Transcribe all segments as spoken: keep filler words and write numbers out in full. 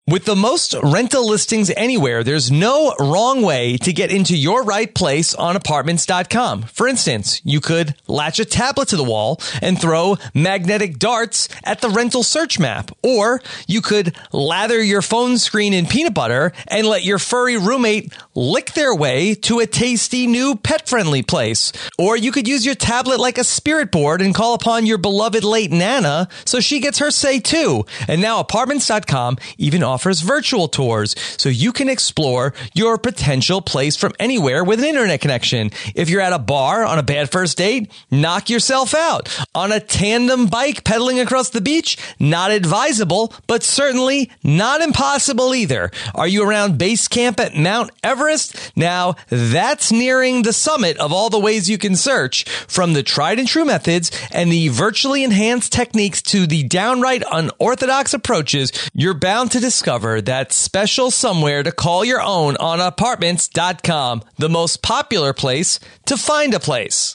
With the most rental listings anywhere, there's no wrong way to get into your right place on apartments dot com. For instance, you could latch a tablet to the wall and throw magnetic darts at the rental search map. Or you could lather your phone screen in peanut butter and let your furry roommate lick their way to a tasty new pet-friendly place. Or you could use your tablet like a spirit board and call upon your beloved late Nana so she gets her say too. And now apartments dot com even offers offers virtual tours so you can explore your potential place from anywhere with an internet connection. If you're at a bar on a bad first date, knock yourself out. On a tandem bike pedaling across the beach, not advisable, but certainly not impossible either. Are you around base camp at Mount Everest? Now that's nearing the summit of all the ways you can search. From the tried and true methods and the virtually enhanced techniques to the downright unorthodox approaches, you're bound to discover that special somewhere to call your own on apartments dot com, the most popular place to find a place.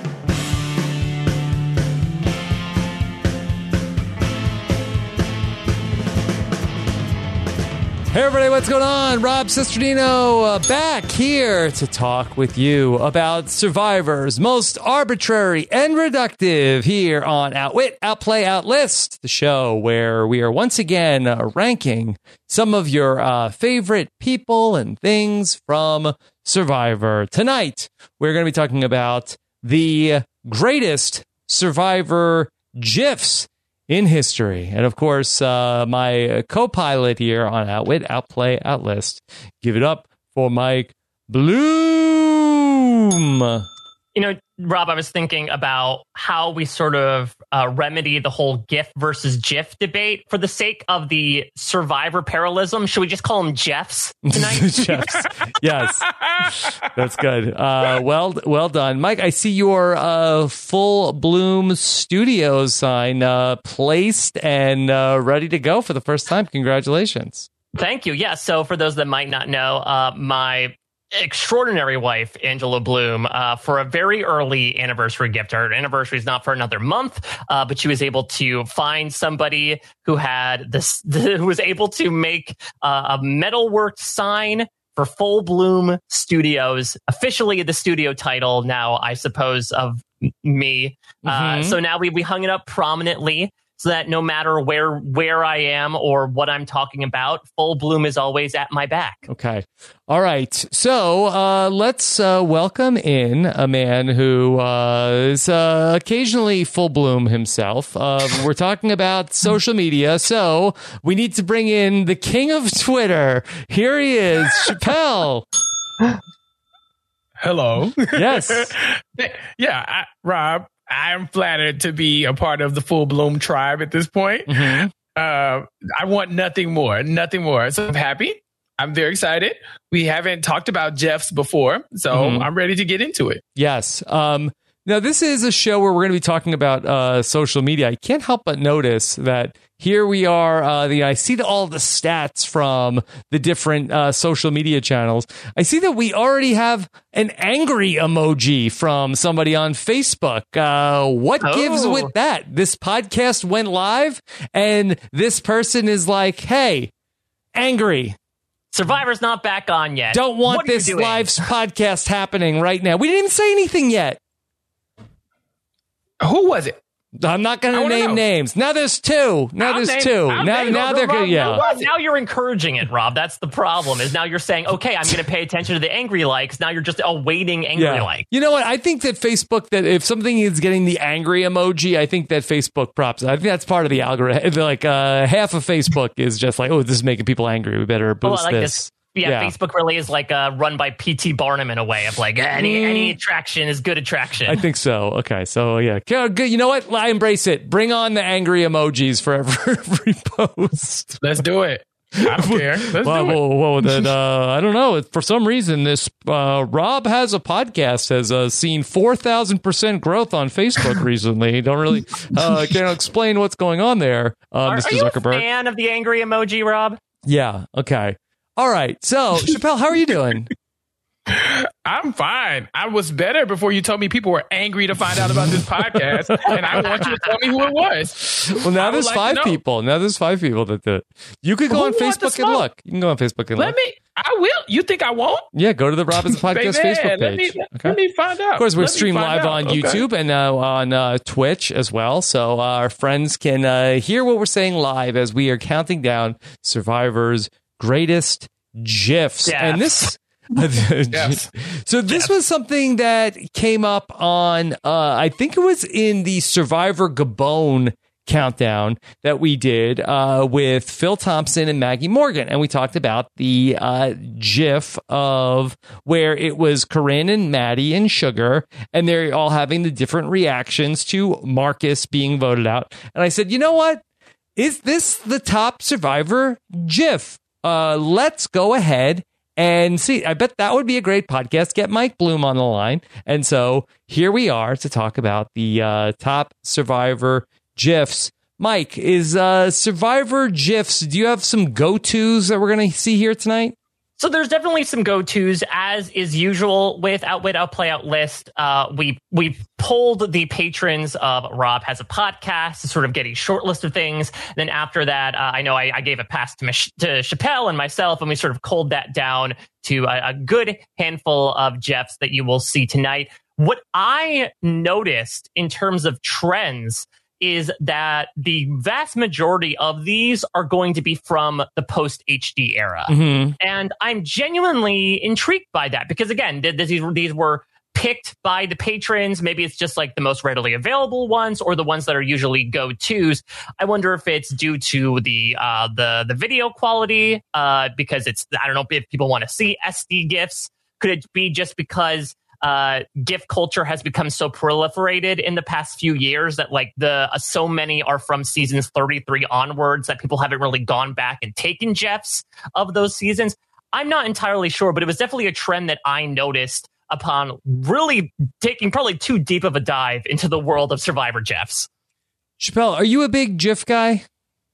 Hey everybody, what's going on? Rob Cesternino uh, back here to talk with you about Survivor's most arbitrary and reductive here on Outwit, Outplay, Outlist, the show where we are once again uh, ranking some of your uh, favorite people and things from Survivor. Tonight, we're going to be talking about the greatest Survivor GIFs in history. And of course, uh, my co-pilot here on Outwit, Outplay, Outlist. Give it up for Mike Bloom. You know, Rob, I was thinking about how we sort of uh, remedy the whole GIF versus GIF debate for the sake of the Survivor parallelism. Should we just call them Jeffs tonight? Jeffs. Yes. That's good. Uh, well, well done. Mike, I see your uh, Full Bloom Studios sign uh, placed and uh, ready to go for the first time. Congratulations. Thank you. Yeah. So for those that might not know, uh, my extraordinary wife, Angela Bloom, uh, for a very early anniversary gift. Her anniversary is not for another month, uh, but she was able to find somebody who had this, who was able to make uh, a metalworked sign for Full Bloom Studios, officially the studio title now, I suppose, of me. Mm-hmm. Uh, so now we, we hung it up prominently, so that no matter where where I am or what I'm talking about, Full Bloom is always at my back. Okay. All right. So uh, let's uh, welcome in a man who uh, is uh, occasionally Full Bloom himself. Uh, we're talking about social media, so we need to bring in the king of Twitter. Here he is, Chappelle. Hello. Yes. yeah, I, Rob. I'm flattered to be a part of the Full Bloom tribe at this point. Mm-hmm. Uh, I want nothing more, nothing more. So I'm happy. I'm very excited. We haven't talked about Jeffs before, so mm-hmm. I'm ready to get into it. Yes. Um, now, this is a show where we're going to be talking about uh, social media. I can't help but notice that here we are. Uh, the I see the, all the stats from the different uh, social media channels. I see that we already have an angry emoji from somebody on Facebook. Uh, what oh. gives with that? This podcast went live, and this person is like, hey, angry. Survivor's not back on yet. Don't want this live podcast happening right now. We didn't even say anything yet. Who was it? I'm not going to name know. names. Now there's two. Now I'll there's name, two. I'll now name now they're good. Yeah. Now, now you're encouraging it, Rob. That's the problem. Is now you're saying, okay, I'm going to pay attention to the angry likes. Now you're just awaiting angry yeah. likes. You know what? I think that Facebook, that if something is getting the angry emoji, I think that Facebook props it. I think that's part of the algorithm. Like uh, half of Facebook is just like, oh, this is making people angry. We better boost oh, I like this. this. Yeah, yeah, Facebook really is like uh, run by P T Barnum in a way of like any mm. any attraction is good attraction. I think so. Okay, so yeah, good. You know what? I embrace it. Bring on the angry emojis for every, every post. Let's do it. I don't care. Let's well, do it. Well, well then, uh, I don't know. For some reason, this uh, Rob Has a Podcast has uh, seen four thousand percent growth on Facebook recently. Don't really uh, can't explain what's going on there, uh, are, Mister are you Zuckerberg. A fan of the angry emoji, Rob? Yeah. Okay. All right. So, Chappelle, how are you doing? I'm fine. I was better before you told me people were angry to find out about this podcast, and I want you to tell me who it was. Well, now there's like five people. Now there's five people that do it. You could go who on Facebook and look. You can go on Facebook and let look. Me, I will. You think I won't? Yeah, go to the Rob Has a Podcast Baby, Facebook page. Let me, okay. let me find out. Of course, we're let streamed live out. on okay. YouTube and uh, on uh, Twitch as well. So uh, our friends can uh, hear what we're saying live as we are counting down Survivor's greatest GIFs. Yes. And this... yes. So this yes. was something that came up on, uh, I think it was in the Survivor Gabon countdown that we did uh, with Phil Thompson and Maggie Morgan. And we talked about the uh, GIF of where it was Corinne and Maddie and Sugar, and they're all having the different reactions to Marcus being voted out. And I said, you know what? Is this the top Survivor GIF? Uh, let's go ahead and see. I bet that would be a great podcast. Get Mike Bloom on the line. And so here we are to talk about the uh, top Survivor GIFs. Mike, is uh, Survivor GIFs, do you have some go-tos that we're going to see here tonight? So there's definitely some go-tos, as is usual with Outwit, Outplay, Outlist. Uh, we we pulled the patrons of Rob Has a Podcast to sort of get a short list of things. Then after that, uh, I know I, I gave a pass to, Mich- to Chappelle and myself, and we sort of culled that down to a, a good handful of GIFs that you will see tonight. What I noticed in terms of trends is that the vast majority of these are going to be from the post-H D era. Mm-hmm. And I'm genuinely intrigued by that because, again, th- these, these were picked by the patrons. Maybe it's just like the most readily available ones or the ones that are usually go-tos. I wonder if it's due to the uh, the, the video quality uh, because it's, I don't know if people want to see S D GIFs. Could it be just because Uh, GIF culture has become so proliferated in the past few years that like the uh, so many are from seasons thirty-three onwards that people haven't really gone back and taken GIFs of those seasons? I'm not entirely sure, but it was definitely a trend that I noticed upon really taking probably too deep of a dive into the world of Survivor GIFs. Chappelle, are you a big GIF guy?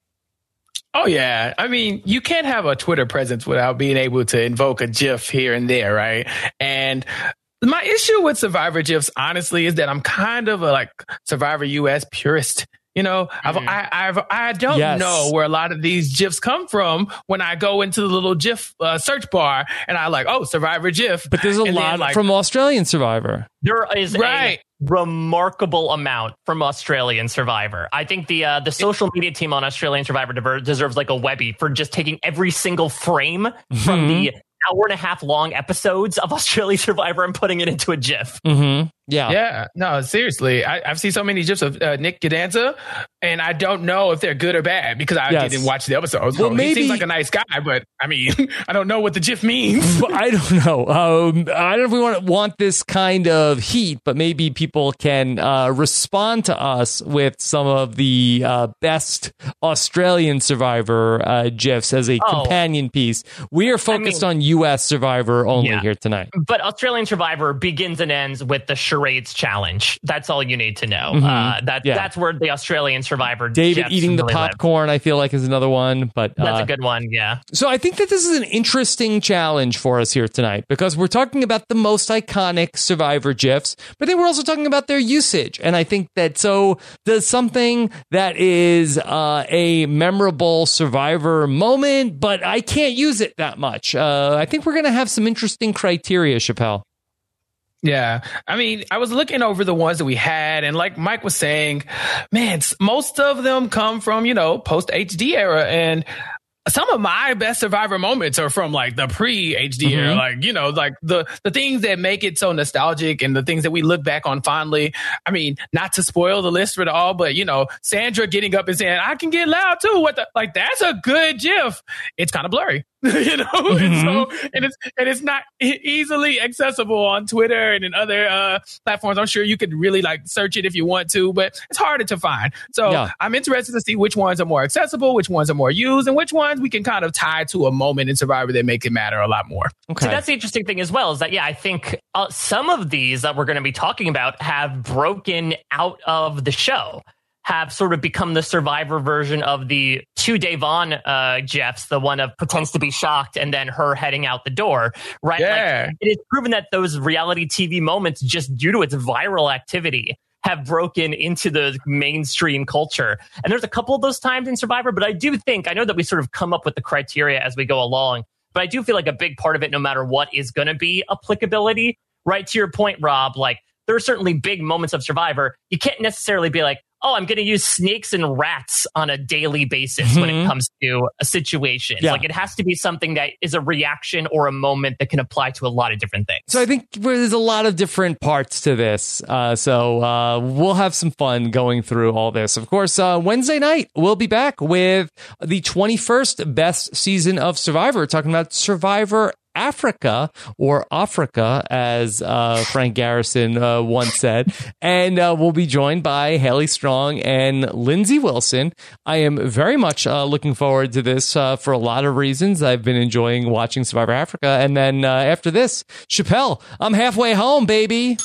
Oh, yeah. I mean, you can't have a Twitter presence without being able to invoke a GIF here and there, right? And my issue with Survivor GIFs, honestly, is that I'm kind of a like Survivor U S purist. You know, I've, mm. I I've, I don't yes. know where a lot of these GIFs come from when I go into the little GIF uh, search bar and I like, oh, Survivor GIF. But there's a lot then, like, from Australian Survivor. There is right. a remarkable amount from Australian Survivor. I think the uh, the social media team on Australian Survivor dever- deserves like a Webby for just taking every single frame mm-hmm. from the hour and a half long episodes of Australian Survivor and putting it into a GIF. Mm-hmm. Yeah. Yeah. No, seriously. I, I've seen so many GIFs of uh, Nick Gadanza, and I don't know if they're good or bad because I yes. didn't watch the episodes. Well, so maybe, he seems like a nice guy, but I mean, I don't know what the GIF means. I don't know. Um, I don't know if we want, want this kind of heat, but maybe people can uh, respond to us with some of the uh, best Australian Survivor uh, GIFs as a oh. companion piece. We are focused I mean, on U S Survivor only yeah. here tonight. But Australian Survivor begins and ends with the charades challenge. That's all you need to know. Mm-hmm. Uh, that yeah. that's where the Australian Survivor. David GIFs eating really the popcorn, live. I feel like is another one. But uh, that's a good one. Yeah. So I think that this is an interesting challenge for us here tonight because we're talking about the most iconic Survivor GIFs, but then we're also talking about their usage. And I think that so does something that is uh, a memorable Survivor moment, but I can't use it that much. Uh, I think we're going to have some interesting criteria, Chappelle. Yeah. I mean, I was looking over the ones that we had, and like Mike was saying, man, most of them come from, you know, post-H D era. And some of my best Survivor moments are from like the pre-H D mm-hmm. era, like, you know, like the, the things that make it so nostalgic and the things that we look back on fondly. I mean, not to spoil the list for it all, but, you know, Sandra getting up and saying, I can get loud too. What the, like, that's a good GIF. It's kind of blurry. you know, mm-hmm. and so and it's and it's not e- easily accessible on Twitter and in other uh, platforms. I'm sure you could really like search it if you want to, but it's harder to find. So yeah. I'm interested to see which ones are more accessible, which ones are more used, and which ones we can kind of tie to a moment in Survivor that make it matter a lot more. Okay, so that's the interesting thing as well. Is that yeah, I think uh, some of these that we're going to be talking about have broken out of the show. have sort of become the Survivor version of the two Devon uh, Jeffs, the one of pretends to be shocked and then her heading out the door, right? Yeah. Like, it is proven that those reality T V moments, just due to its viral activity, have broken into the mainstream culture. And there's a couple of those times in Survivor, but I do think, I know that we sort of come up with the criteria as we go along, but I do feel like a big part of it, no matter what, is going to be applicability, right? To your point, Rob, like there are certainly big moments of Survivor. You can't necessarily be like, oh, I'm going to use snakes and rats on a daily basis mm-hmm. when it comes to a situation. Yeah. Like it has to be something that is a reaction or a moment that can apply to a lot of different things. So I think there's a lot of different parts to this. Uh, so uh, we'll have some fun going through all this. Of course, uh, Wednesday night, we'll be back with the twenty-first best season of Survivor, talking about Survivor Africa, or Africa, as uh, Frank Garrison uh, once said. And uh, we'll be joined by Haley Strong and Lindsay Wilson. I am very much uh, looking forward to this uh, for a lot of reasons. I've been enjoying watching Survivor Africa. And then uh, after this, Chappelle, I'm halfway home, baby.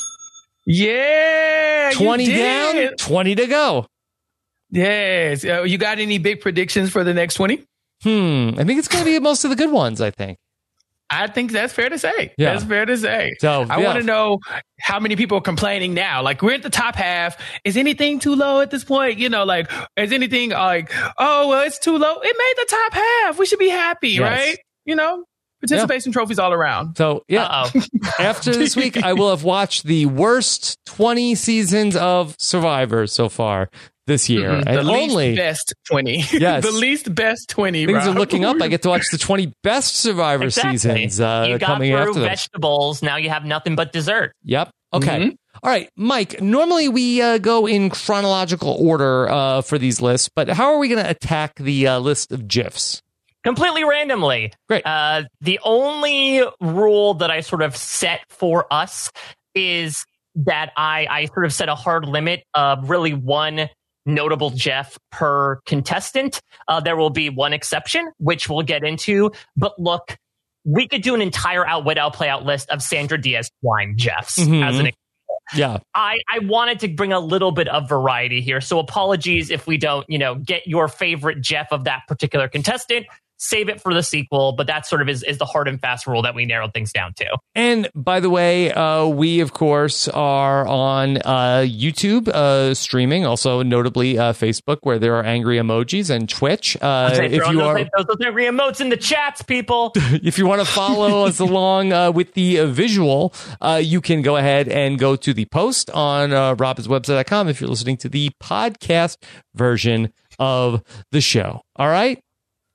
Yeah. twenty down, twenty to go. Yes. Uh, you got any big predictions for the next twenty? Hmm. I think it's going to be most of the good ones, I think. I think that's fair to say. Yeah. That's fair to say. So, I yeah. want to know how many people are complaining now. Like, we're at the top half. Is anything too low at this point? You know, like, is anything like, oh, well, it's too low. It made the top half. We should be happy, yes. right? You know, participation yeah. trophies all around. So, yeah. After this week, I will have watched the worst twenty seasons of Survivor so far this year. Mm-hmm. And the only least best twenty. Yes. The least best twenty. Things Rob. are looking up. I get to watch the twenty best Survivor exactly. seasons uh, you got coming through after them. Vegetables. Now you have nothing but dessert. Yep. Okay. Mm-hmm. All right, Mike, normally we uh, go in chronological order uh, for these lists, but how are we going to attack the uh, list of GIFs? Completely randomly. Great. Uh, the only rule that I sort of set for us is that I, I sort of set a hard limit of really one notable Jeff per contestant. Uh, there will be one exception, which we'll get into. But look, we could do an entire outwit, outplay out list of Sandra Diaz Twine Jeffs mm-hmm. as an example. Yeah. I, I wanted to bring a little bit of variety here. So apologies if we don't, you know, get your favorite Jeff of that particular contestant. Save it for the sequel, but that sort of is, is the hard and fast rule that we narrowed things down to. And by the way, uh, we, of course, are on uh, YouTube uh, streaming, also notably uh, Facebook, where there are angry emojis, and Twitch. Uh, if you those, are those, those angry emotes in the chats, people. If you want to follow us along uh, with the uh, visual, uh, you can go ahead and go to the post on uh, robins website dot com if you're listening to the podcast version of the show. All right?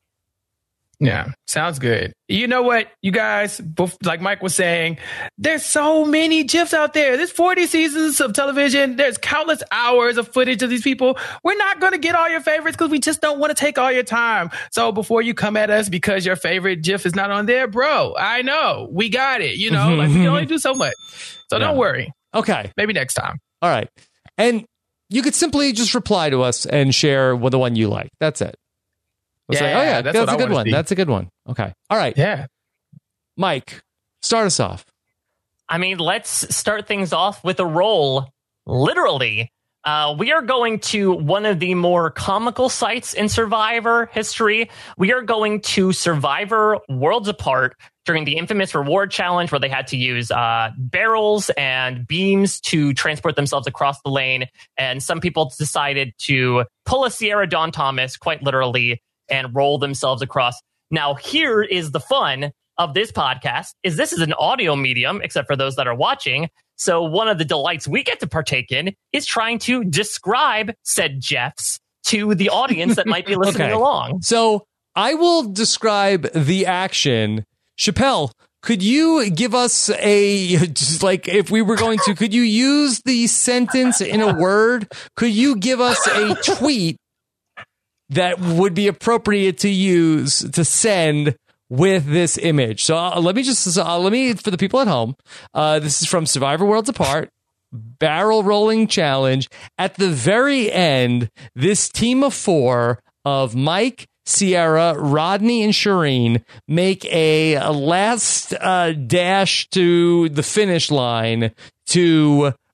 Yeah, sounds good. You know what, you guys, like Mike was saying, there's so many GIFs out there. There's forty seasons of television. There's countless hours of footage of these people. We're not going to get all your favorites because we just don't want to take all your time. So before you come at us because your favorite GIF is not on there, bro, I know. We got it. You know, like we can only do so much. So yeah. Don't worry. Okay. Maybe next time. All right. And you could simply just reply to us and share with the one you like. That's it. We'll yeah, say, oh, yeah, that's, that's a good one. See. That's a good one. Okay. All right. Yeah. Mike, start us off. I mean, let's start things off with a roll. Literally, uh, we are going to one of the more comical sites in Survivor history. We are going to Survivor Worlds Apart during the infamous reward challenge where they had to use uh, barrels and beams to transport themselves across the lane. And some people decided to pull a Sierra Dawn Thomas, quite literally, and roll themselves across. Now, here is the fun of this podcast, is this is an audio medium, except for those that are watching. So one of the delights we get to partake in is trying to describe said Jeffs to the audience that might be listening okay. along. So I will describe the action. Chappelle, could you give us a, just like if we were going to, could you use the sentence in a word? Could you give us a tweet that would be appropriate to use to send with this image? So uh, let me just, uh, let me, for the people at home, uh, this is from Survivor Worlds Apart, barrel rolling challenge. At the very end, this team of four of Mike, Sierra, Rodney, and Shireen make a, a last uh, dash to the finish line to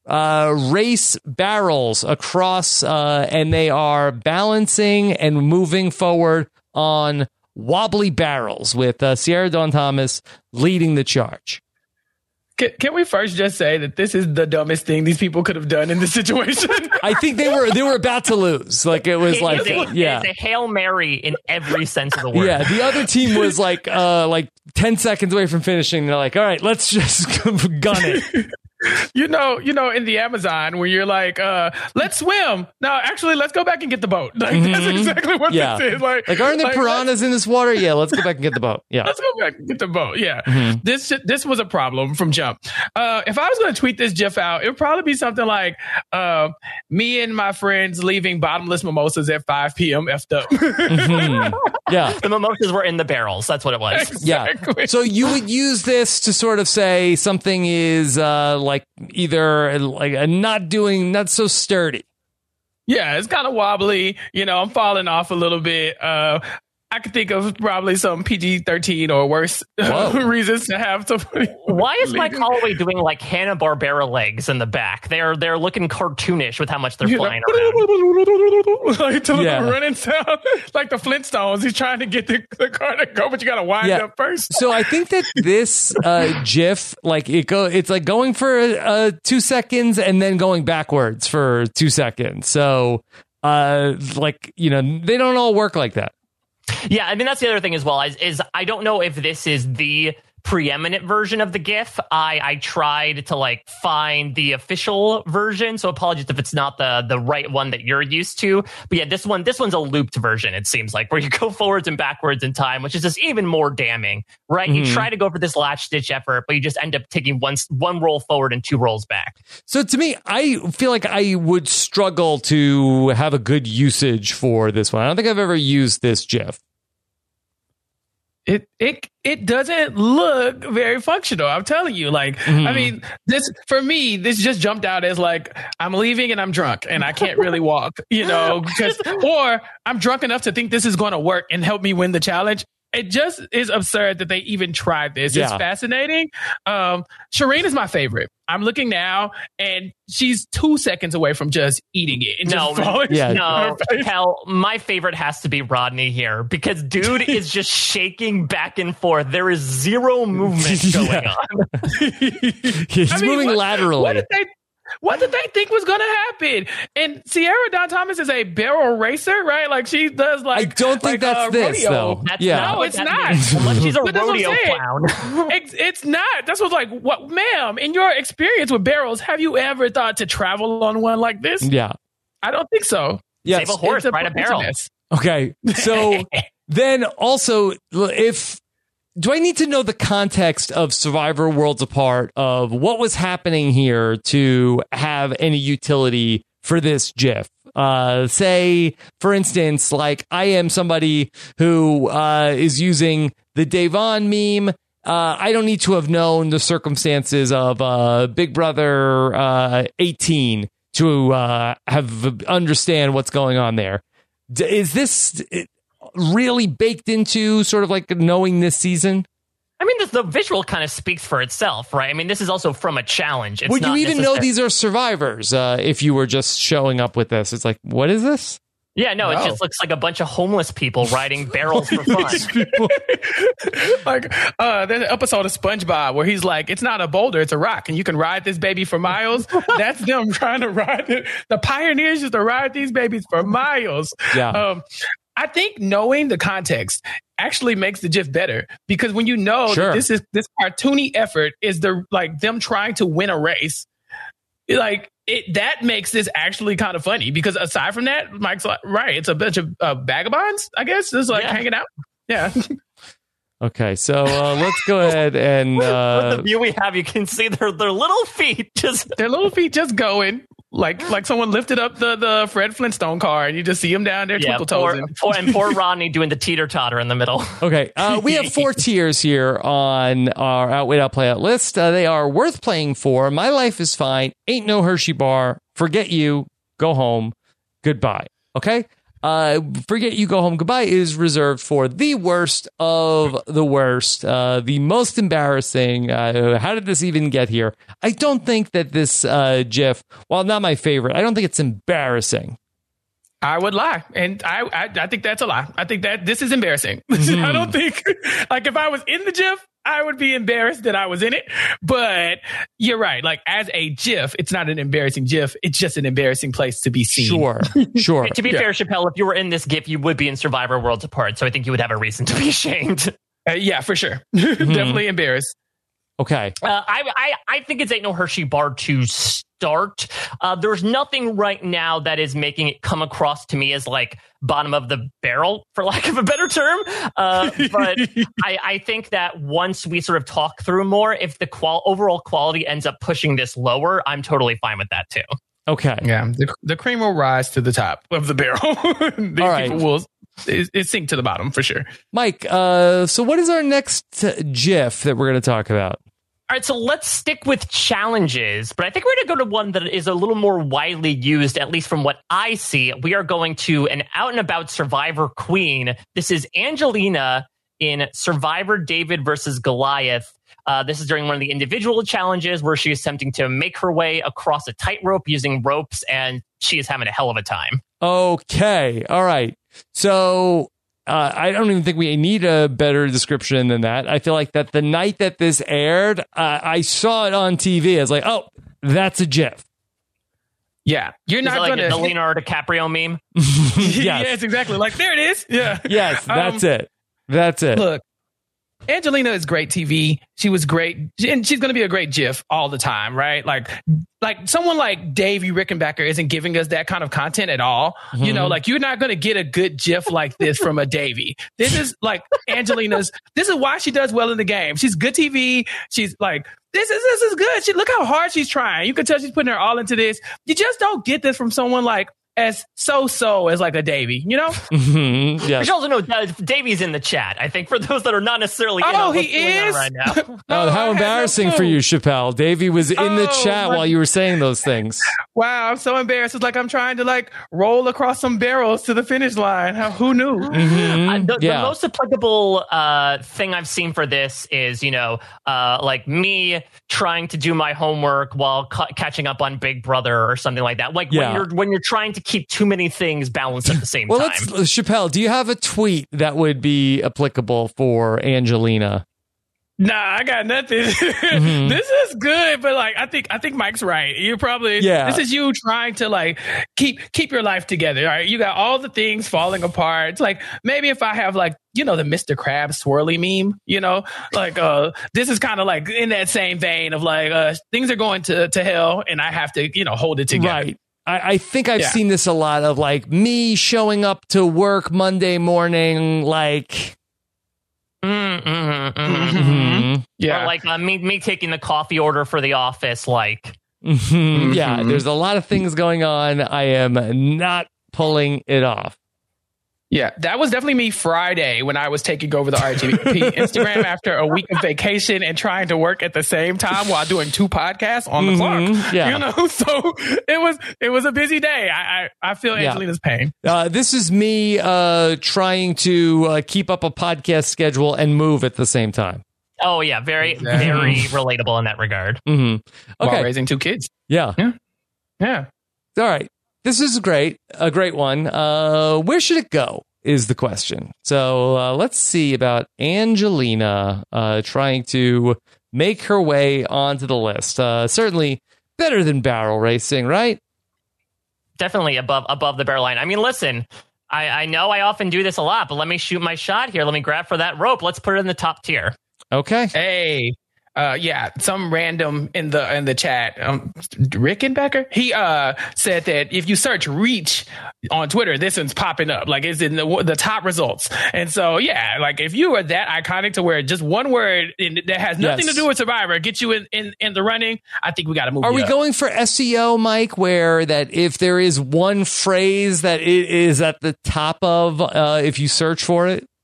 uh, race barrels across, uh, and they are balancing and moving forward on wobbly barrels with uh, Sierra Dawn Thomas leading the charge. Can, can we first just say that this is the dumbest thing these people could have done in this situation? I think they were they were about to lose. Like it was it like a, yeah, it's a Hail Mary in every sense of the word. Yeah, the other team was like uh like ten seconds away from finishing. They're like, all right, let's just gun it. You know, you know, in the Amazon where you're like, uh, let's swim. No, actually, let's go back and get the boat. Like mm-hmm. That's exactly what yeah. this is. Like, like aren't there like, piranhas in this water? Yeah, let's go back and get the boat. Yeah, let's go back and get the boat. Yeah, mm-hmm. this this was a problem from jump. Uh, if I was going to tweet this GIF out, it would probably be something like, uh, "Me and my friends leaving bottomless mimosas at five p.m. effed up." mm-hmm. Yeah, the mimosas were in the barrels. That's what it was. Exactly. Yeah. So you would use this to sort of say something is uh, like either like a not doing, not so sturdy. Yeah, it's kind of wobbly. You know, I'm falling off a little bit. Uh, I could think of probably some P G thirteen or worse reasons to have somebody. Why is Mike Holloway doing like Hanna-Barbera legs in the back? They're they're looking cartoonish with how much they're you flying know, around. Like to yeah. the running sound, like the Flintstones. He's trying to get the, the car to go, but you got to wind yeah. up first. So I think that this uh, GIF, like it go, it's like going for uh, two seconds and then going backwards for two seconds. So, uh, like you know, they don't all work like that. Yeah, I mean, that's the other thing as well, is, is I don't know if this is the preeminent version of the GIF. I, I tried to like find the official version, so apologies if it's not the the right one that you're used to. But yeah, this one this one's a looped version, it seems like, where you go forwards and backwards in time, which is just even more damning, right? Mm-hmm. You try to go for this latch stitch effort, but you just end up taking one one roll forward and two rolls back. So to me, I feel like I would struggle to have a good usage for this one. I don't think I've ever used this GIF. It it it doesn't look very functional. I'm telling you, like, mm-hmm. I mean, this for me, this just jumped out as like I'm leaving and I'm drunk and I can't really walk, you know, because or I'm drunk enough to think this is going to work and help me win the challenge. It just is absurd that they even tried this. Yeah. It's fascinating. Um, Shireen is my favorite. I'm looking now, and she's two seconds away from just eating it. And no, just yeah. no, hell, my favorite has to be Rodney here because dude is just shaking back and forth. There is zero movement going yeah. on. He's I mean, moving what, laterally. What did they? What did they think was going to happen? And Sierra Dawn Thomas is a barrel racer, right? Like she does like. I don't think like, that's uh, this, rodeo. though. That's yeah. not no, it's not. Unless she's a But rodeo clown. it's, it's not. That's what's like, what, ma'am, in your experience with barrels, have you ever thought to travel on one like this? Yeah. I don't think so. Yes. Save a horse, ride a barrel. Okay. So then also, if. Do I need to know the context of Survivor Worlds Apart of what was happening here to have any utility for this GIF? Uh, say, for instance, like I am somebody who uh, is using the Devon meme. Uh, I don't need to have known the circumstances of uh, Big Brother uh, eighteen to uh, have understand what's going on there. D- is this... It, really baked into sort of like knowing this season? I mean, the, the visual kind of speaks for itself, right? I mean, this is also from a challenge. It's Would you even necessar- know these are survivors uh, if you were just showing up with this? It's like, what is this? Yeah, no, wow. It just looks like a bunch of homeless people riding barrels for fun. Like, uh, there's an episode of SpongeBob where he's like, it's not a boulder, it's a rock, and you can ride this baby for miles. That's them trying to ride it. The pioneers used to ride these babies for miles. Yeah. Um, I think knowing the context actually makes the GIF better because when you know sure. that this is this cartoony effort is the like them trying to win a race, like it that makes this actually kind of funny because aside from that, Mike's like, right, it's a bunch of uh, vagabonds, I guess, just like yeah. hanging out. Yeah. Okay, so uh, let's go ahead and uh, with the view we have, you can see their their little feet just their little feet just going like like someone lifted up the the Fred Flintstone car and you just see them down there yeah, twinkle toes. Poor, and poor Rodney doing the teeter totter in the middle. Okay, uh, we have four tiers here on our Outwit Outplay Out list. Uh, they are worth playing for. My life is fine. Ain't no Hershey bar. Forget you. Go home. Goodbye. Okay. Uh, Forget You Go Home Goodbye is reserved for the worst of the worst, uh, the most embarrassing. Uh, how did this even get here? I don't think that this uh, GIF, while not my favorite, I don't think it's embarrassing. I would lie. And I, I I think that's a lie. I think that this is embarrassing. Mm. I don't think, like, if I was in the GIF, I would be embarrassed that I was in it. But you're right. Like, as a GIF, it's not an embarrassing GIF. It's just an embarrassing place to be seen. Sure, sure. To be yeah. fair, Chappelle, if you were in this GIF, you would be in Survivor Worlds Apart. So I think you would have a reason to be ashamed. Uh, yeah, for sure. Mm-hmm. Definitely embarrassed. Okay. Uh, I, I I think it's Ain't No Hershey Bar to start. Uh, there's nothing right now that is making it come across to me as like bottom of the barrel, for lack of a better term. Uh, but I, I think that once we sort of talk through more, if the qual- overall quality ends up pushing this lower, I'm totally fine with that too. Okay. Yeah. The, the cream will rise to the top of the barrel. These All right. people will it, it sink to the bottom for sure. Mike, uh, so what is our next GIF that we're going to talk about? All right, so let's stick with challenges, but I think we're going to go to one that is a little more widely used, at least from what I see. We are going to an out-and-about Survivor queen. This is Angelina in Survivor David versus Goliath. Uh, this is during one of the individual challenges where she is attempting to make her way across a tightrope using ropes, and she is having a hell of a time. Okay, all right. So... Uh, I don't even think we need a better description than that. I feel like that the night that this aired, uh, I saw it on T V. I was like, oh, that's a GIF. Yeah. You're is not like going to... the Leonardo DiCaprio meme? yes. yes, exactly. Like, there it is. Yeah. Yes, that's um, it. That's it. Look, Angelina is great T V. She was great. And she's going to be a great GIF all the time, right? Like, like someone like Davey Rickenbacker isn't giving us that kind of content at all. Mm-hmm. You know, like you're not going to get a good GIF like this from a Davey. This is like Angelina's, this is why she does well in the game. She's good T V. She's like, this is, this is good. She, look how hard she's trying. You can tell she's putting her all into this. You just don't get this from someone like, as so-so as like a Davey, you know? Mm-hmm. Yes. We should also know uh, Davey's in the chat, I think, for those that are not necessarily in oh, on what's he going is? on right now. Oh, how embarrassing no for you, Chappelle. Davey was in oh, the chat my- while you were saying those things. Wow, I'm so embarrassed. It's like I'm trying to like roll across some barrels to the finish line. How, who knew? Mm-hmm. Uh, the, yeah. the most applicable uh, thing I've seen for this is, you know, uh, like me trying to do my homework while ca- catching up on Big Brother or something like that. Like yeah. when you're when you're trying to keep too many things balanced at the same well, time. Let's, Chappelle, do you have a tweet that would be applicable for Angelina? Nah, I got nothing. Mm-hmm. This is good, but like I think I think Mike's right. You probably yeah. This is you trying to like keep keep your life together. All right, you got all the things falling apart. It's like maybe if I have like you know the Mister Krabs swirly meme, you know, like uh this is kind of like in that same vein of like uh things are going to to hell and I have to you know hold it together. Right. I, I think I've yeah. seen this a lot of like me showing up to work Monday morning, like. Mm, mm, mm, Mm-hmm. Yeah, or like uh, me me taking the coffee order for the office, like mm-hmm. Mm-hmm. Yeah, there's a lot of things going on. I am not pulling it off. Yeah, that was definitely me Friday when I was taking over the R G P Instagram after a week of vacation and trying to work at the same time while doing two podcasts on the mm-hmm. clock. Yeah. You know, so it was it was a busy day. I I, I feel yeah. Angelina's pain. Uh, this is me uh, trying to uh, keep up a podcast schedule and move at the same time. Oh yeah, very exactly. very relatable in that regard. Mm-hmm. Okay, While raising two kids. Yeah, yeah, yeah. All right. This is great, a great one. Uh, where should it go is the question. So uh, let's see about Angelina uh, trying to make her way onto the list. Uh, certainly better than barrel racing, right? Definitely above above the barrel line. I mean, listen, I, I know I often do this a lot, but let me shoot my shot here. Let me grab for that rope. Let's put it in the top tier. Okay. Hey. Uh, yeah, some random in the in the chat, um, Rickenbacker, he uh said that if you search "reach" on Twitter, this one's popping up, like it's in the the top results. And so, yeah, like if you are that iconic to where just one word in, that has nothing yes. to do with Survivor gets you in, in, in the running, I think we got to move. Are we up. going for S E O, Mike, where that if there is one phrase that it is at the top of, uh, if you search for it?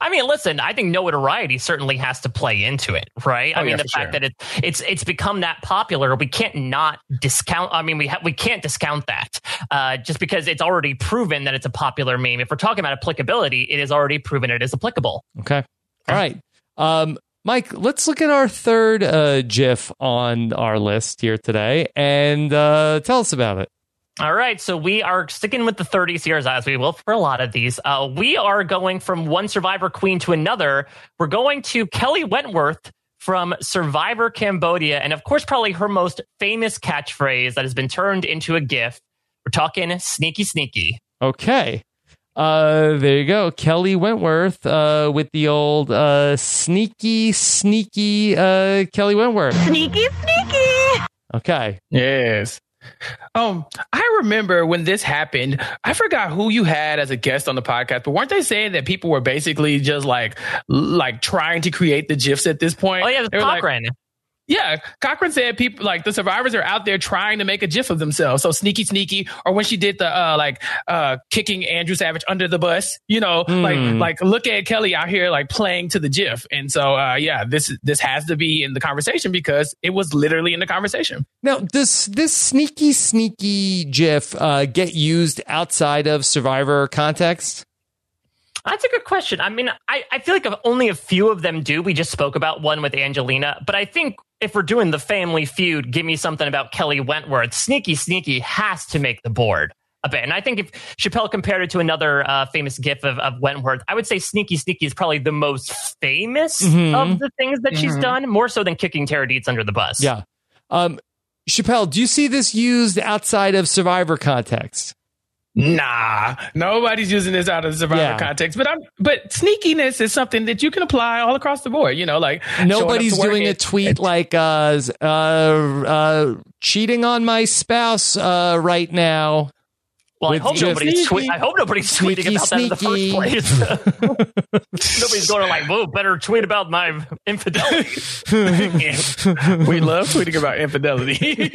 I mean, listen, I think notoriety certainly has to play into it, right? Oh, I mean, yeah, the fact sure. that it, it's it's become that popular, we can't not discount. I mean, we ha- we can't discount that uh, just because it's already proven that it's a popular meme. If we're talking about applicability, it is already proven it is applicable. Okay. All right. Um, Mike, let's look at our third uh, GIF on our list here today and uh, tell us about it. All right, so we are sticking with the thirties here, as we will for a lot of these. Uh, we are going from one Survivor queen to another. We're going to Kelly Wentworth from Survivor Cambodia, and of course, probably her most famous catchphrase that has been turned into a GIF. We're talking sneaky, sneaky. Okay. Uh, there you go. Kelly Wentworth uh, with the old uh, sneaky, sneaky uh, Kelly Wentworth. Sneaky, sneaky. Okay. Yes. Um, I remember when this happened, I forgot who you had as a guest on the podcast, but weren't they saying that people were basically just like, like trying to create the GIFs at this point? Oh, yeah, They were like, Cochran. yeah, Cochran said people like the survivors are out there trying to make a GIF of themselves. So sneaky, sneaky, or when she did the uh, like uh, kicking Andrew Savage under the bus, you know, Mm. like like look at Kelly out here like playing to the GIF. And so uh, yeah, this this has to be in the conversation because it was literally in the conversation. Now, does this sneaky, sneaky GIF uh, get used outside of Survivor context? That's a good question. I mean, I, I feel like only a few of them do. We just spoke about one with Angelina, but I think if we're doing the Family Feud, give me something about Kelly Wentworth. Sneaky, sneaky has to make the board a bit. And I think if Chappelle compared it to another uh, famous GIF of, of Wentworth, I would say sneaky, sneaky is probably the most famous Mhm. of the things that she's Mhm. done, more so than kicking Tara Dietz under the bus. Yeah. Um, Chappelle, do you see this used outside of Survivor context? Nah, nobody's using this out of the Survivor Yeah. context. But I'm, but sneakiness is something that you can apply all across the board. You know, like showing up Nobody's to work doing a and- tweet like uh, uh, uh, cheating on my spouse uh, right now. Well, I With hope, just nobody's sneaky- tweet- I hope nobody's Sneaky, tweeting about that in the sneaky. first place. Nobody's going to like, whoa, better tweet about my infidelity. We love tweeting about infidelity.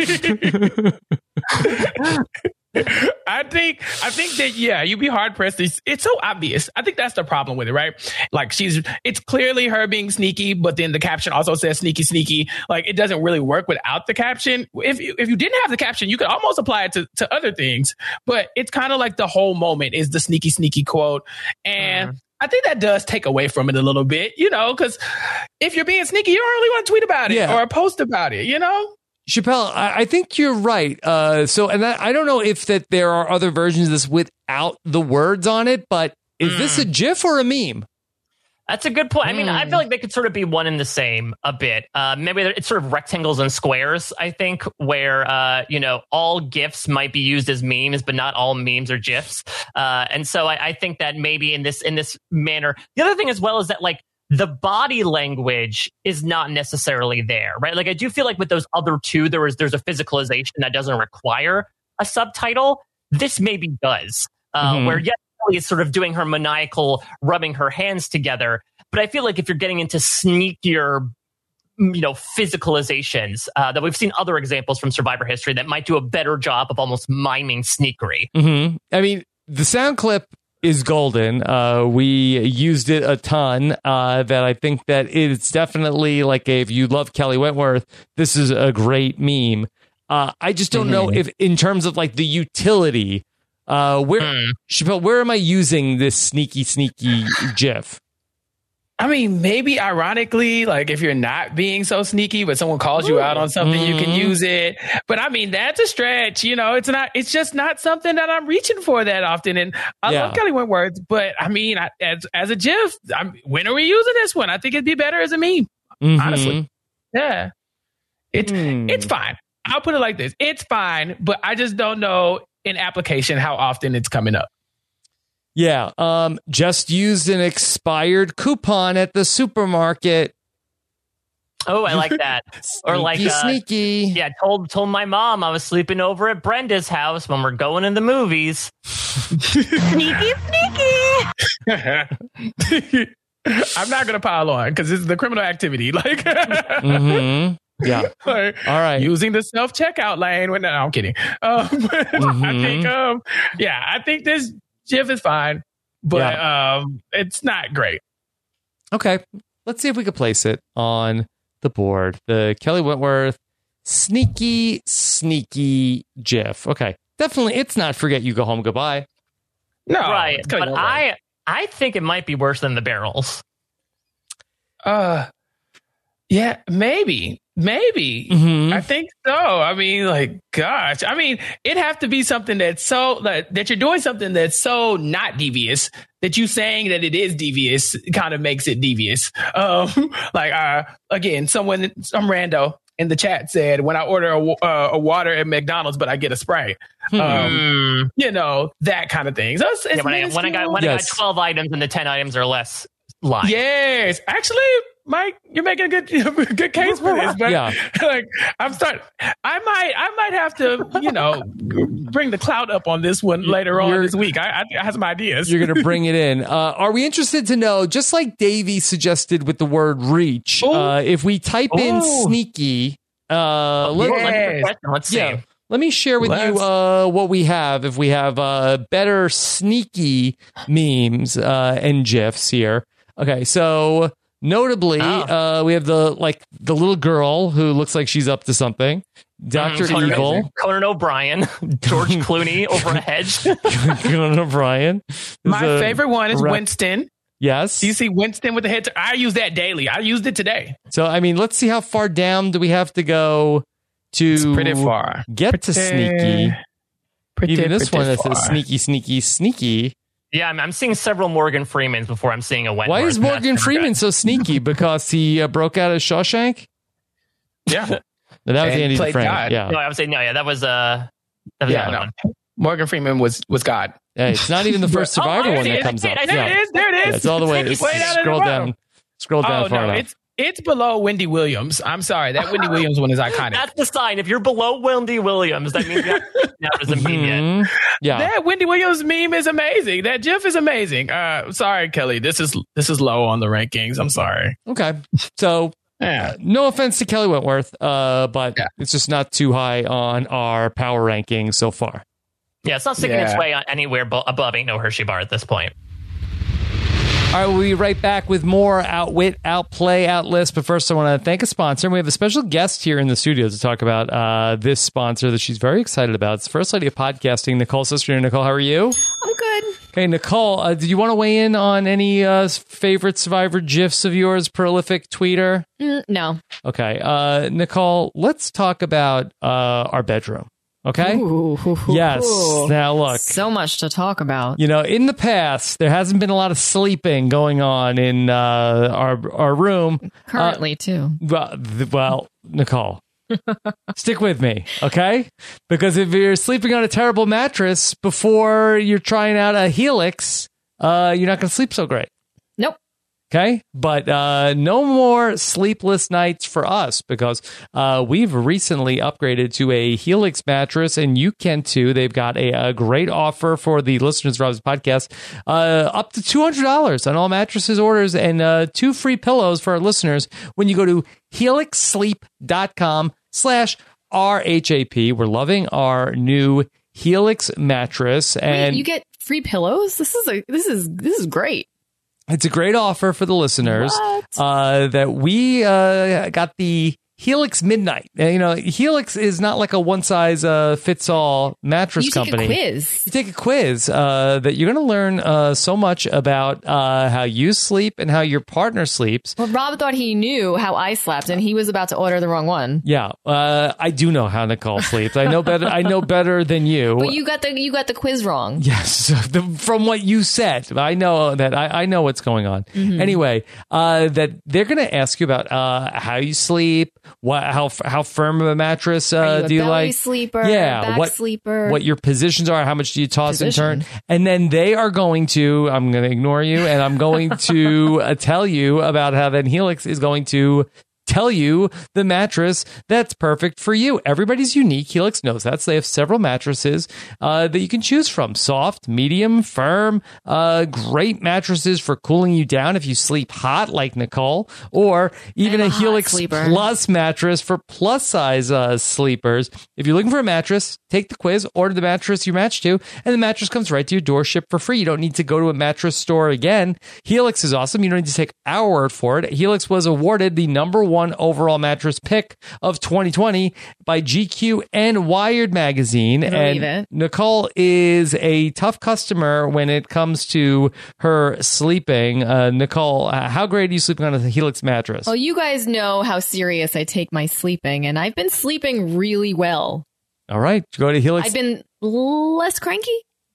I think I think that yeah, you'd be hard pressed. It's, it's so obvious. I think that's the problem with it, right? Like she's it's clearly her being sneaky, but then the caption also says sneaky, sneaky. Like it doesn't really work without the caption. If you, if you didn't have the caption, you could almost apply it to, to other things. But it's kind of like the whole moment is the sneaky, sneaky quote. And Mm. I think that does take away from it a little bit, you know, because if you're being sneaky, you don't really want to tweet about it Yeah. or post about it, you know? Chappelle, I, I think you're right. Uh, so, and that, I don't know if that there are other versions of this without the words on it, but is this a GIF or a meme? That's a good point. I mean, I Hmm. feel like they could sort of be one and the same a bit. Uh, maybe it's sort of rectangles and squares, I think, where, uh, you know, all GIFs might be used as memes, but not all memes are GIFs. Uh, and so I, I think that maybe in this in this manner. The other thing as well is that, like, the body language is not necessarily there, right? Like, I do feel like with those other two, there was there's a physicalization that doesn't require a subtitle. This maybe does, uh, Mhm. where yes, Kelly is sort of doing her maniacal rubbing her hands together. But I feel like if you're getting into sneakier, you know, physicalizations, uh, that we've seen other examples from Survivor history that might do a better job of almost miming sneakery. Mm-hmm. I mean, the sound clip is golden. Uh, we used it a ton. Uh, that I think that it's definitely like a, if you love Kelly Wentworth, this is a great meme. Uh, I just don't know if, in terms of like the utility, uh, where Hmm. Chappelle, where am I using this sneaky, sneaky GIF? I mean, maybe ironically, like if you're not being so sneaky, but someone calls you out on something, you can Mhm. use it. But I mean, that's a stretch. You know, it's not. It's just not something that I'm reaching for that often. And I Yeah. love Kelly Wentworth, but I mean, I, as as a GIF, I'm, when are we using this one? I think it'd be better as a meme. Mhm. Honestly, yeah, it's Hmm. it's fine. I'll put it like this: it's fine, but I just don't know in application how often it's coming up. Yeah. Um, just used an expired coupon at the supermarket. Oh, I like that. Or like, Sneaky, uh, sneaky. Yeah, told told my mom I was sleeping over at Brenda's house when we're going to the movies. Sneaky, sneaky. I'm not gonna pile on because this is the criminal activity. Like, Mm-hmm. Yeah. like, All right. using the self checkout lane. When no, I'm kidding. Um, but I Mhm. think, um, yeah, I think this GIF is fine, but um, it's not great. Okay, let's see if we can place it on the board. The Kelly Wentworth sneaky, sneaky GIF. Okay, definitely, it's not Forget You Go Home Goodbye. No, right. But I, I think it might be worse than the barrels. Uh, yeah, maybe. Maybe. Mm-hmm. I think so. I mean, like, gosh. I mean, it'd have to be something that's so that, that you're doing something that's so not devious that you saying that it is devious kind of makes it devious. Um, like, uh, again, someone, some rando in the chat said, when I order a, uh, a water at McDonald's, but I get a Sprite. Hmm. Um, you know, that kind of thing. So it's, it's yeah, when, I, when I got when yes. I got twelve items and the ten items or less line. Yes, actually, Mike, you're making a good good case for this. But yeah. like, I'm starting. I might I might have to, you know, bring the clout up on this one later on you're, this week. I, I have some ideas. You're going to bring it in. Uh, are we interested to know, just like Davey suggested with the word reach, uh, if we type Ooh. in sneaky, uh, let, yes. let's, let's see. Yeah. Let me share with Let's. you uh, what we have. If we have uh, better sneaky memes uh, and GIFs here. Okay, so notably, oh. uh, we have the like the little girl who looks like she's up to something. Doctor Mm, Conan, Evil, Conan O'Brien, George Clooney over a hedge. Conan O'Brien. My favorite one is rep- Winston. Yes. Do you see Winston with the head? I use that daily. I used it today. So I mean, let's see how far down do we have to go. To it's pretty far. Get pretty, to sneaky. Pretty, Even this one that far. says sneaky, sneaky, sneaky. Yeah, I'm, I'm seeing several Morgan Freemans before I'm seeing a Wentworth. Why is Morgan Freeman so sneaky? Because he uh, broke out of Shawshank? Yeah. No, that was and Andy Dufresne. God. Yeah. No, I was saying, no, yeah, that was, uh, that was yeah, the no. one. Morgan Freeman was, was God. Hey, it's not even the first Survivor oh, one that it, comes it, up. it, There yeah. it is. There it is. Yeah, it's all the way. It's, way down scroll down. Scroll down oh, far no, enough. It's, it's below Wendy Williams. I'm sorry. That Wendy Williams one is iconic. That's the sign. If you're below Wendy Williams, that means that doesn't mean mm-hmm. yet. Yeah. That Wendy Williams meme is amazing. That GIF is amazing. Uh, sorry, Kelly. This is this is low on the rankings. I'm sorry. Okay. So, yeah. no offense to Kelly Wentworth, uh, but yeah. it's just not too high on our power rankings so far. Yeah, it's not sticking yeah. its way anywhere above Ain't No Hershey Bar at this point. All right, we'll be right back with more Outwit, Outplay, Outlist. But first, I want to thank a sponsor. And we have a special guest here in the studio to talk about uh, this sponsor that she's very excited about. It's First Lady of Podcasting, Nicole Sister. Nicole, how are you? I'm good. Okay, Nicole, uh, do you want to weigh in on any uh, favorite Survivor GIFs of yours, prolific tweeter? Mm, no. Okay, uh, Nicole, let's talk about uh, our bedroom. Okay? Ooh, ooh, ooh, yes. ooh. Now, look. So much to talk about. You know, in the past, there hasn't been a lot of sleeping going on in uh, our our room. Currently, uh, too. Well, th- well Nicole, stick with me, okay? Because if you're sleeping on a terrible mattress before you're trying out a Helix, uh, you're not going to sleep so great. Nope. Okay, but uh, no more sleepless nights for us because uh, we've recently upgraded to a Helix mattress, and you can too. They've got a, a great offer for the listeners of Rob's podcast, uh, up to two hundred dollars on all mattresses orders and uh, two free pillows for our listeners when you go to helix sleep dot com slash R H A P. We're loving our new Helix mattress, and Wait, you get free pillows. This is a this is this is great. It's a great offer for the listeners uh, that we uh, got the Helix Midnight. Uh, you know, Helix is not like a one size uh, fits all mattress you company. You take a quiz. You take a quiz uh, that you're going to learn uh, so much about uh, how you sleep and how your partner sleeps. Well, Rob thought he knew how I slept, and he was about to order the wrong one. Yeah, uh, I do know how Nicole sleeps. I know better. I know better than you. But you got the you got the quiz wrong. Yes, the, from what you said, I know that I, I know what's going on. Mm-hmm. Anyway, uh, that they're going to ask you about uh, how you sleep, what how how firm of a mattress uh, are you a do you belly like? Sleeper, yeah, back what sleeper, what your positions are, how much do you toss Position. and turn, and then they are going to. I'm going to ignore you, and I'm going to uh, tell you about how then Helix is going to tell you the mattress that's perfect for you. Everybody's unique. Helix knows that. So they have several mattresses uh, that you can choose from. Soft, medium, firm, uh, great mattresses for cooling you down if you sleep hot like Nicole, or even I'm a a hot Helix sleeper. Plus mattress for plus size uh, sleepers. If you're looking for a mattress, take the quiz, order the mattress you match to, and the mattress comes right to your door, shipped for free. You don't need to go to a mattress store again. Helix is awesome. You don't need to take our word for it. Helix was awarded the number one overall mattress pick of twenty twenty by G Q and Wired magazine. I and believe it. Nicole is a tough customer when it comes to her sleeping. Uh, Nicole, uh, how great are you sleeping on a Helix mattress? Well, you guys know how serious I take my sleeping, and I've been sleeping really well. All right, go to Helix. I've been less cranky.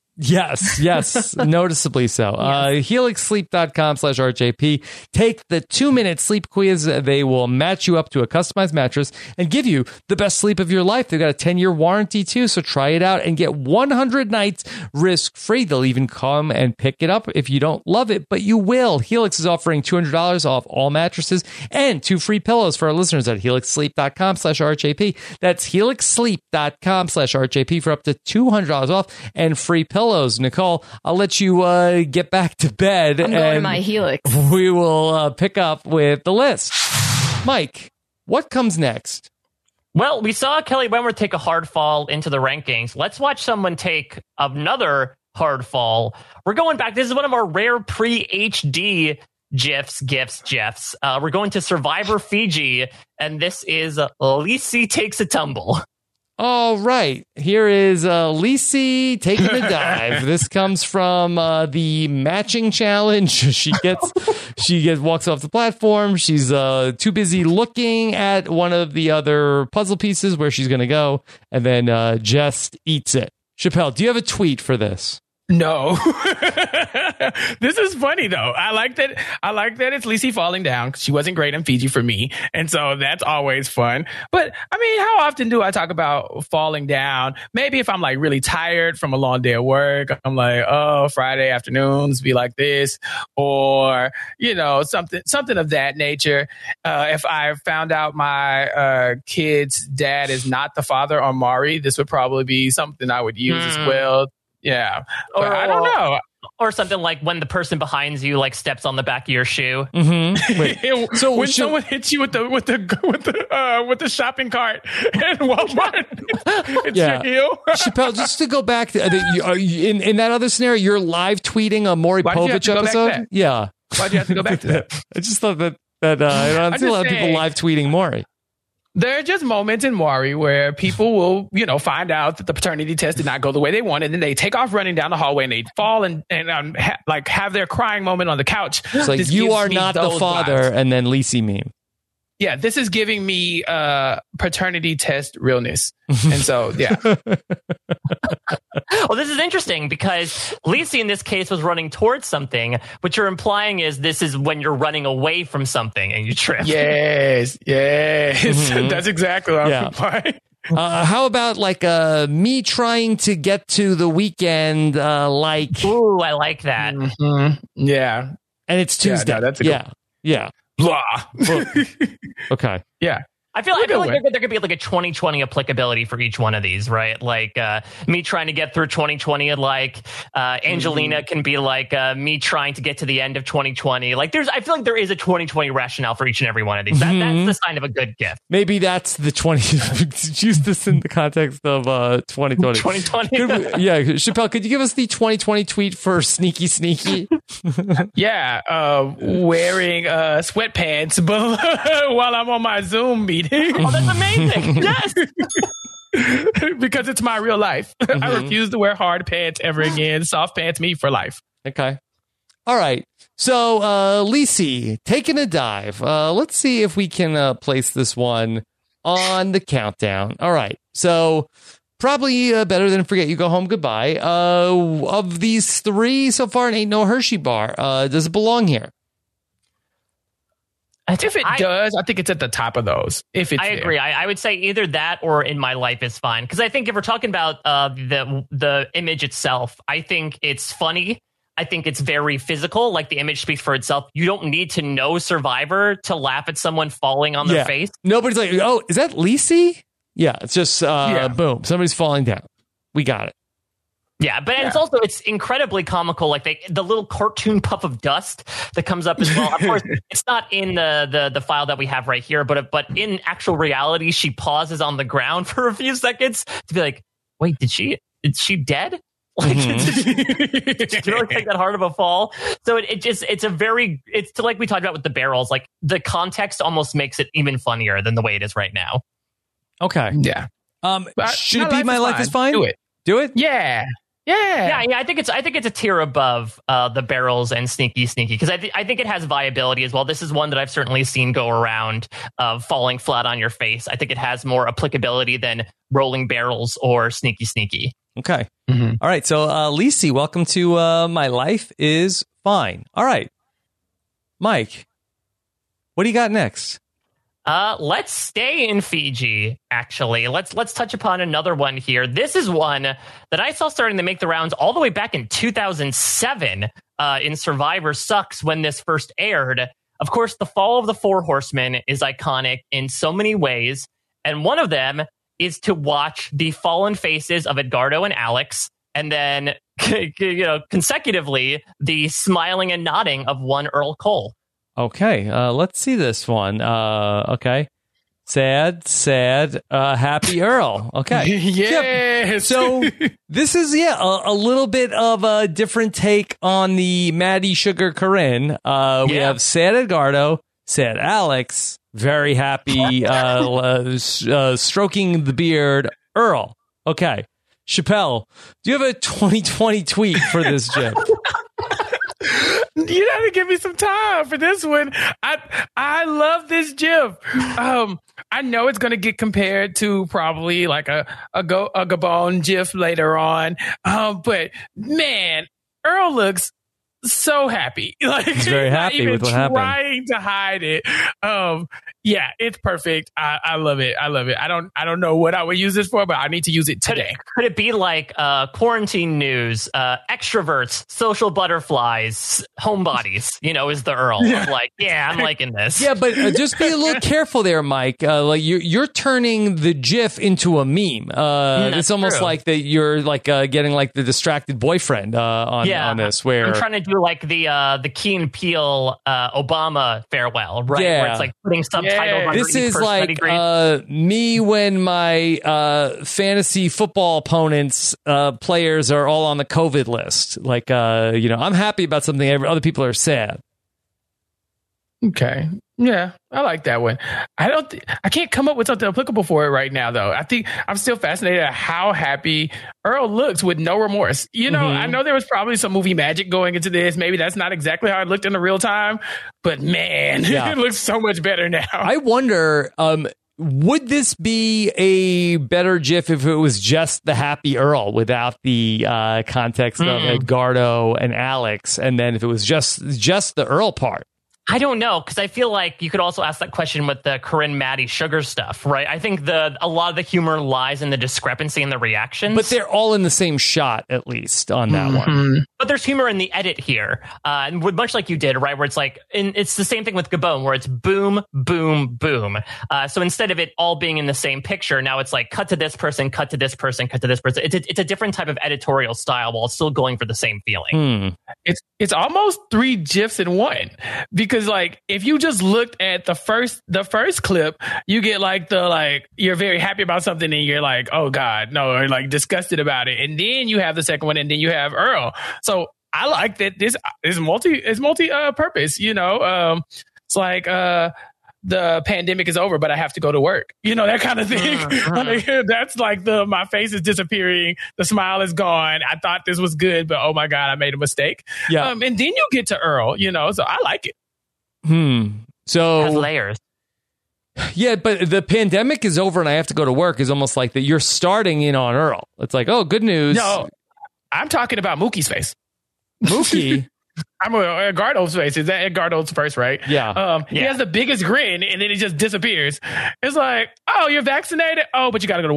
Yes, yes, noticeably so. Uh, helix sleep dot com slash R J P. Take the two-minute sleep quiz. They will match you up to a customized mattress and give you the best sleep of your life. They've got a ten-year warranty, too, so try it out and get one hundred nights risk-free. They'll even come and pick it up if you don't love it, but you will. Helix is offering two hundred dollars off all mattresses and two free pillows for our listeners at helix sleep dot com slash R J P. That's helix sleep dot com slash R J P for up to two hundred dollars off and free pillows. Nicole, I'll let you uh, get back to bed. I'm going to and my Helix. We will uh, pick up with the list. Mike, what comes next? Well, we saw Kelly Wentworth take a hard fall into the rankings. Let's watch someone take another hard fall. We're going back. This is one of our rare pre-H D GIFs, GIFs, GIFs. Uh, we're going to Survivor Fiji, and this is uh, Lisi Takes a Tumble. All right. Here is uh, Lisi taking a dive. This comes from uh, the matching challenge. She gets, she gets walks off the platform. She's uh, too busy looking at one of the other puzzle pieces where she's going to go, and then uh, just eats it. Chappelle, do you have a tweet for this? No. This is funny though. I like that. I like that it's Lisi falling down. She wasn't great in Fiji for me, and so that's always fun. But I mean, how often do I talk about falling down? Maybe if I'm like really tired from a long day of work, I'm like, oh, Friday afternoons be like this, or you know, something something of that nature. Uh, if I found out my uh, kid's dad is not the father on Mari, this would probably be something I would use mm. as well. Yeah, but or, I don't know. Or something like when the person behind you like steps on the back of your shoe. Mm-hmm. Wait. So when should... someone hits you with the with the with the uh, with the shopping cart in Walmart, it's yeah. your heel. Chappelle, just to go back to the, are you, in in that other scenario, you're live tweeting a Maury Why'd Povich episode. Yeah. Why'd you have to go back to that? I just thought that that uh, I don't see a lot of people live tweeting Maury. There are just moments in Maury where people will, you know, find out that the paternity test did not go the way they wanted, and then they take off running down the hallway and they fall and, and um, ha- like have their crying moment on the couch. It's like, this you are not the father, vibes. And then Lisi meme. Yeah, this is giving me uh, paternity test realness. And so, yeah. Well, this is interesting because Lisi in this case was running towards something. What you're implying is this is when you're running away from something and you trip. Yes, yes. Mm-hmm. That's exactly what I'm yeah. implying. Uh, how about like uh, me trying to get to the weekend uh, like... Ooh, I like that. Mm-hmm. Yeah. And it's Tuesday. Yeah, no, that's a yeah. good... yeah. Blah. Okay. Yeah. I feel, I feel like there, there could be like a twenty twenty applicability for each one of these, right? Like uh, me trying to get through twenty twenty, and like uh, Angelina mm-hmm. can be like uh, me trying to get to the end of twenty twenty. Like there's, I feel like there is a twenty twenty rationale for each and every one of these. That, mm-hmm. That's the sign of a good gift. Maybe that's the twenty. Use this in the context of uh, twenty twenty. twenty twenty. Could we, yeah, Chappelle, could you give us the twenty twenty tweet for Sneaky Sneaky? Yeah, uh, wearing uh, sweatpants while I'm on my Zoom meeting. Oh, that's amazing. Yes. Because it's my real life. Mm-hmm. I refuse to wear hard pants ever again. Soft pants me for life. Okay. All right. So, uh, Lisi, taking a dive. Uh, let's see if we can uh, place this one on the countdown. All right. So, probably uh, better than Forget You Go Home Goodbye. Uh, of these three so far, it ain't no Hershey bar. Uh, does it belong here? If it I, does, I think it's at the top of those. If it's I agree. I, I would say either that or In My Life is fine. Because I think if we're talking about uh, the the image itself, I think it's funny. I think it's very physical. Like the image speaks for itself. You don't need to know Survivor to laugh at someone falling on their yeah. face. Nobody's like, oh, is that Lacey? Yeah, it's just uh, Yeah. boom, somebody's falling down. We got it. Yeah, but Yeah. it's also it's incredibly comical. Like they, the little cartoon puff of dust that comes up as well. Of course, it's not in the, the the file that we have right here, but but in actual reality, she pauses on the ground for a few seconds to be like, "Wait, did she? Is she dead?" Like, Mm-hmm. did she really take that hard of a fall? So it, it just it's a very it's to like we talked about with the barrels. Like the context almost makes it even funnier than the way it is right now. Okay. Yeah. Um, But should it be My Life is Fine? Do it. Do it? Yeah. Yeah. Yeah, yeah, I think it's I think it's a tier above uh, the barrels and sneaky sneaky because I th- I think it has viability as well. This is one that I've certainly seen go around of falling flat on your face. I think it has more applicability than rolling barrels or sneaky sneaky. Okay. Mhm. All right. So, uh, Lacey, welcome to uh, My Life is Fine. All right. Mike, what do you got next? Uh, let's stay in Fiji. Actually, let's let's touch upon another one here. This is one that I saw starting to make the rounds all the way back in two thousand seven uh, in Survivor Sucks when this first aired. Of course, the fall of the Four Horsemen is iconic in so many ways, and one of them is to watch the fallen faces of Edgardo and Alex, and then you know consecutively the smiling and nodding of one Earl Cole. Okay. Uh, let's see this one. Uh, okay. Sad, sad, uh, happy Earl. Okay. Yes. So this is, yeah, a, a little bit of a different take on the Maddie Sugar Corinne. Uh, we Yeah. have sad Edgardo, sad Alex, very happy, uh, uh, s- uh, stroking the beard Earl. Okay. Chappelle, do you have a twenty twenty tweet for this, Jim? You have to give me some time for this one. I I love this GIF. Um, I know it's going to get compared to probably like a a go a Gabon GIF later on. Um, but man, Earl looks so happy. Like He's very not happy even with what happened. trying to hide it. Um, yeah, it's perfect. I, I love it. I love it. I don't I don't know what I would use this for, but I need to use it Could today. it, could it be like uh, quarantine news, uh, extroverts, social butterflies, homebodies? You know, is the Earl? Yeah. Of like, yeah, I'm liking this. Yeah, but uh, just be a little careful there, Mike. Uh, like you're you're turning the GIF into a meme. Uh, that's it's almost true. like that you're like uh, getting like the distracted boyfriend uh, on yeah. on this. Where I'm trying to do like the uh, the Key and Peele uh, Obama farewell, right? Yeah. Where it's like putting subtitles. Yeah. under this each is person that he like greets. uh, me when my uh, fantasy football opponents uh, players are all on the COVID list. Like uh, you know, I'm happy about something. Every, other people are sad. Okay. Yeah, I like that one. I don't. Th- I can't come up with something applicable for it right now, though. I think I'm still fascinated at how happy Earl looks with no remorse. You know, Mhm. I know there was probably some movie magic going into this. Maybe that's not exactly how it looked in the real time, but man, Yeah. it looks so much better now. I wonder, um, would this be a better GIF if it was just the happy Earl without the uh, context of Mm. Edgardo and Alex, and then if it was just just the Earl part? I don't know, because I feel like you could also ask that question with the Corinne Maddie Sugar stuff, right? I think the a lot of the humor lies in the discrepancy in the reactions. But they're all in the same shot, at least on that one. Mhm. But there's humor in the edit here, uh, and with, much like you did, right? Where it's like, and it's the same thing with Gabon, where it's boom, boom, boom. Uh, so instead of it all being in the same picture, now it's like cut to this person, cut to this person, cut to this person. It's a, it's a different type of editorial style while still going for the same feeling. Hmm. It's it's almost three GIFs in one, because like if you just looked at the first the first clip, you get like the like you're very happy about something and you're like, oh god no, or like disgusted about it, and then you have the second one and then you have Earl. So I like that this is multi is multi uh, purpose. You know, um, it's like uh, the pandemic is over, but I have to go to work. You know, that kind of thing. Like, that's like the my face is disappearing, the smile is gone. I thought this was good, but oh my god, I made a mistake. Yeah. Um, and then you get to Earl. You know, so I like it. Hmm. Has So layers. yeah, but the pandemic is over and I have to go to work is almost like that you're starting in on Earl. It's like, oh, good news. No, I'm talking about Mookie's face. Mookie. I'm a Edgardo's face. Is that Edgardo's first, right? Yeah. Um, He Yeah. has the biggest grin, and then it just disappears. It's like, oh, you're vaccinated. Oh, but you got to go to work.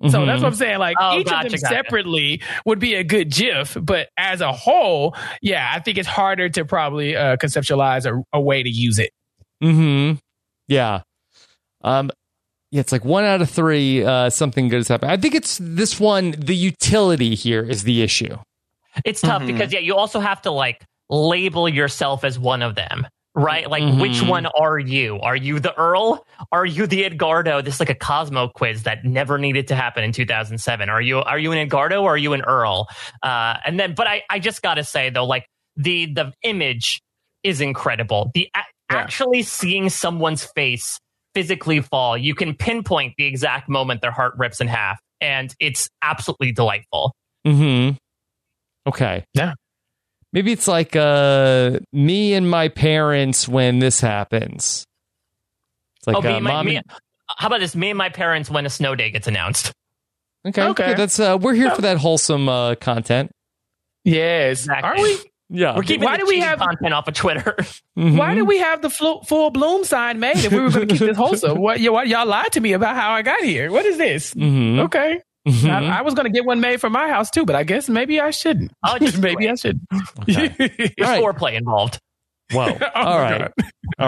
So Mhm. that's what I'm saying. Like Oh, each gotcha, of them gotcha. separately would be a good GIF, but as a whole, yeah, I think it's harder to probably uh, conceptualize a, a way to use it. Mm-hmm. Yeah. Um, yeah, it's like one out of three, uh, something good has happened. I think it's this one, the utility here is the issue. It's tough Mhm. because yeah, you also have to like label yourself as one of them, right? Like Mhm. which one are you? Are you the Earl? Are you the Edgardo? This is like a Cosmo quiz that never needed to happen in two thousand seven. Are you are you an Edgardo or are you an Earl? Uh, and then, but I I just gotta say though, like the the image is incredible. The a- Yeah. actually seeing someone's face physically fall, you can pinpoint the exact moment their heart rips in half, and it's absolutely delightful. Mm-hmm. Okay. Yeah. Maybe it's like uh, me and my parents when this happens. It's like oh, me, uh, and my, mom. me, and- how about this? Me and my parents when a snow day gets announced. okay. Okay. Yeah, that's uh, we're here for that wholesome uh, content. Yes. Exactly. Are we? Yeah. We're keeping Why the do we cheesy have- content off of Twitter. Mhm. Why did we have the flo- full bloom sign made if we were going to keep this wholesome? What, y- what y'all lied to me about how I got here? What is this? Mhm. Okay. Mhm. I, I was going to get one made for my house too, but I guess maybe I shouldn't. Oh, just do maybe it. I should. Okay. There's All right. foreplay involved. Whoa. Oh All my right. All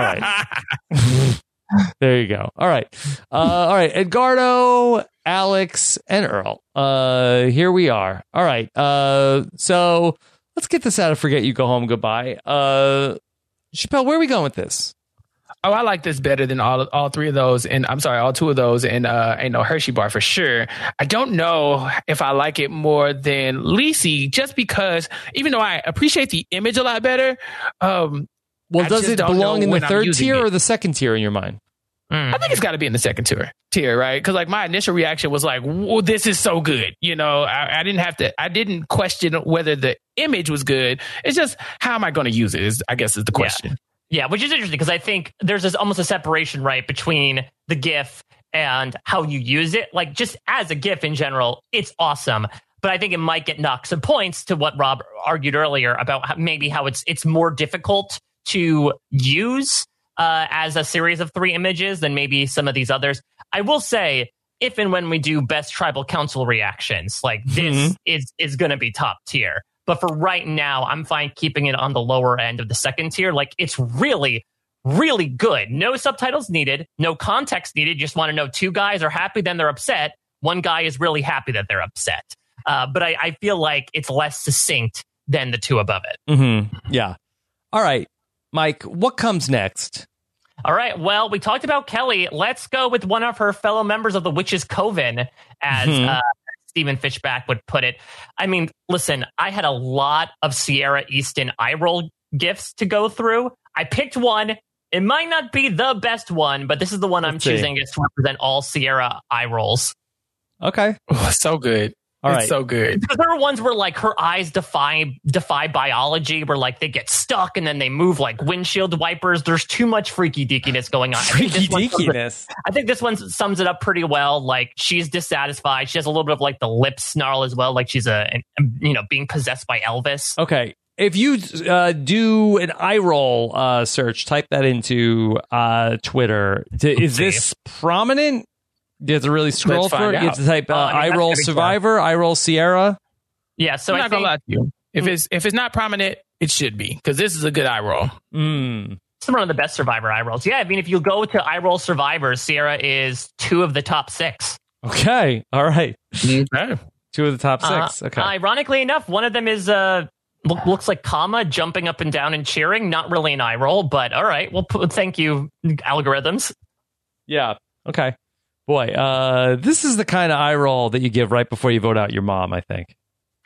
right. There you go. All right. Uh, all right. Edgardo, Alex, and Earl. Uh, here we are. All right. Uh, so let's get this out of Forget You Go Home Goodbye. Uh, Chappelle, where are we going with this? Oh, I like this better than all all three of those, and I'm sorry, all two of those, and uh, ain't no Hershey bar for sure. I don't know if I like it more than Lacey, just because even though I appreciate the image a lot better, um, Well, I does just it don't belong know in the when I'm third using tier it. or the second tier in your mind? I think it's got to be in the second tier, tier, right? Because like my initial reaction was like, "Whoa, this is so good," you know. I, I didn't have to, I didn't question whether the image was good. It's just how am I going to use it? Is I guess is the question. Yeah, which is interesting because I think there's this, almost a separation, right, between the GIF and how you use it. Like just as a GIF in general, it's awesome. But I think it might get knocked some points to what Rob argued earlier about how, maybe how it's it's more difficult to use uh, as a series of three images than maybe some of these others. I will say, if and when we do best tribal council reactions, like this Mhm. is is going to be top tier. But for right now, I'm fine keeping it on the lower end of the second tier. Like it's really, really good. No subtitles needed, no context needed. Just want to know two guys are happy, then they're upset. One guy is really happy that they're upset. Uh, but I, I feel like it's less succinct than the two above it. Mm-hmm. Yeah. All right, Mike, what comes next? All right. Well, we talked about Kelly. Let's go with one of her fellow members of the Witches Coven, as Mhm. uh, Stephen Fishback would put it. I mean, listen, I had a lot of Sierra Easton eye roll gifts to go through. I picked one. It might not be the best one, but this is the one I'm Let's see. choosing just to represent all Sierra eye rolls. Okay. Oh, so good. All it's right. so good. Because there are ones where like her eyes defy defy biology, where like they get stuck and then they move like windshield wipers. There's too much freaky deakiness going on. I think Freaky this one sums it- deakiness. I think this one sums it up pretty well. Like she's dissatisfied. She has a little bit of like the lip snarl as well. Like she's a, an, you know, being possessed by Elvis. Okay. If you uh, do an eye roll uh, search, type that into uh, Twitter. D- Is see. this prominent? Do you have to really scroll Let's through find it? You have out. to type uh, Oh, I mean, eye that's roll gonna be survivor, eye roll Sierra. Yeah. So I'm I not think gonna lie to you. If it's if it's not prominent, it should be because this is a good eye roll. Mm. it's one of the best Survivor eye rolls. Yeah. I mean, if you go to eye roll Survivor, Sierra is two of the top six. Okay. All right. Okay. Two of the top six. Uh, Okay. Ironically enough, one of them is uh look, looks like comma jumping up and down and cheering. Not really an eye roll, but all right. Well, p- thank you, algorithms. Yeah. Okay. Boy, uh, this is the kind of eye roll that you give right before you vote out your mom, I think.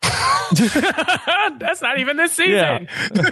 That's not even this season.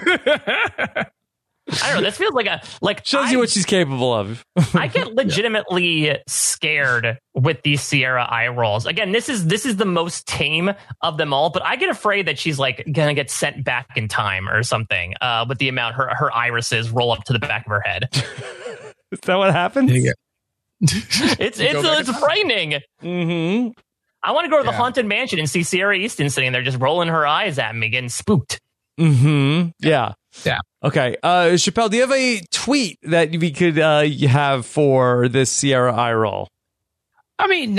I don't know. This feels like a like Shows I, you what she's capable of. I get legitimately scared with these Sierra eye rolls. Again, this is this is the most tame of them all, but I get afraid that she's like gonna get sent back in time or something. Uh, with the amount her her irises roll up to the back of her head. Is that what happens? Yeah. It's it's back it's frightening. Mm-hmm. I want to go to the Yeah. haunted mansion and see Sierra Easton sitting there just rolling her eyes at me, getting spooked. Mm-hmm. Yeah. Yeah. Okay. Uh, Chappelle, do you have a tweet that we could uh, have for this Sierra eye roll? I mean, not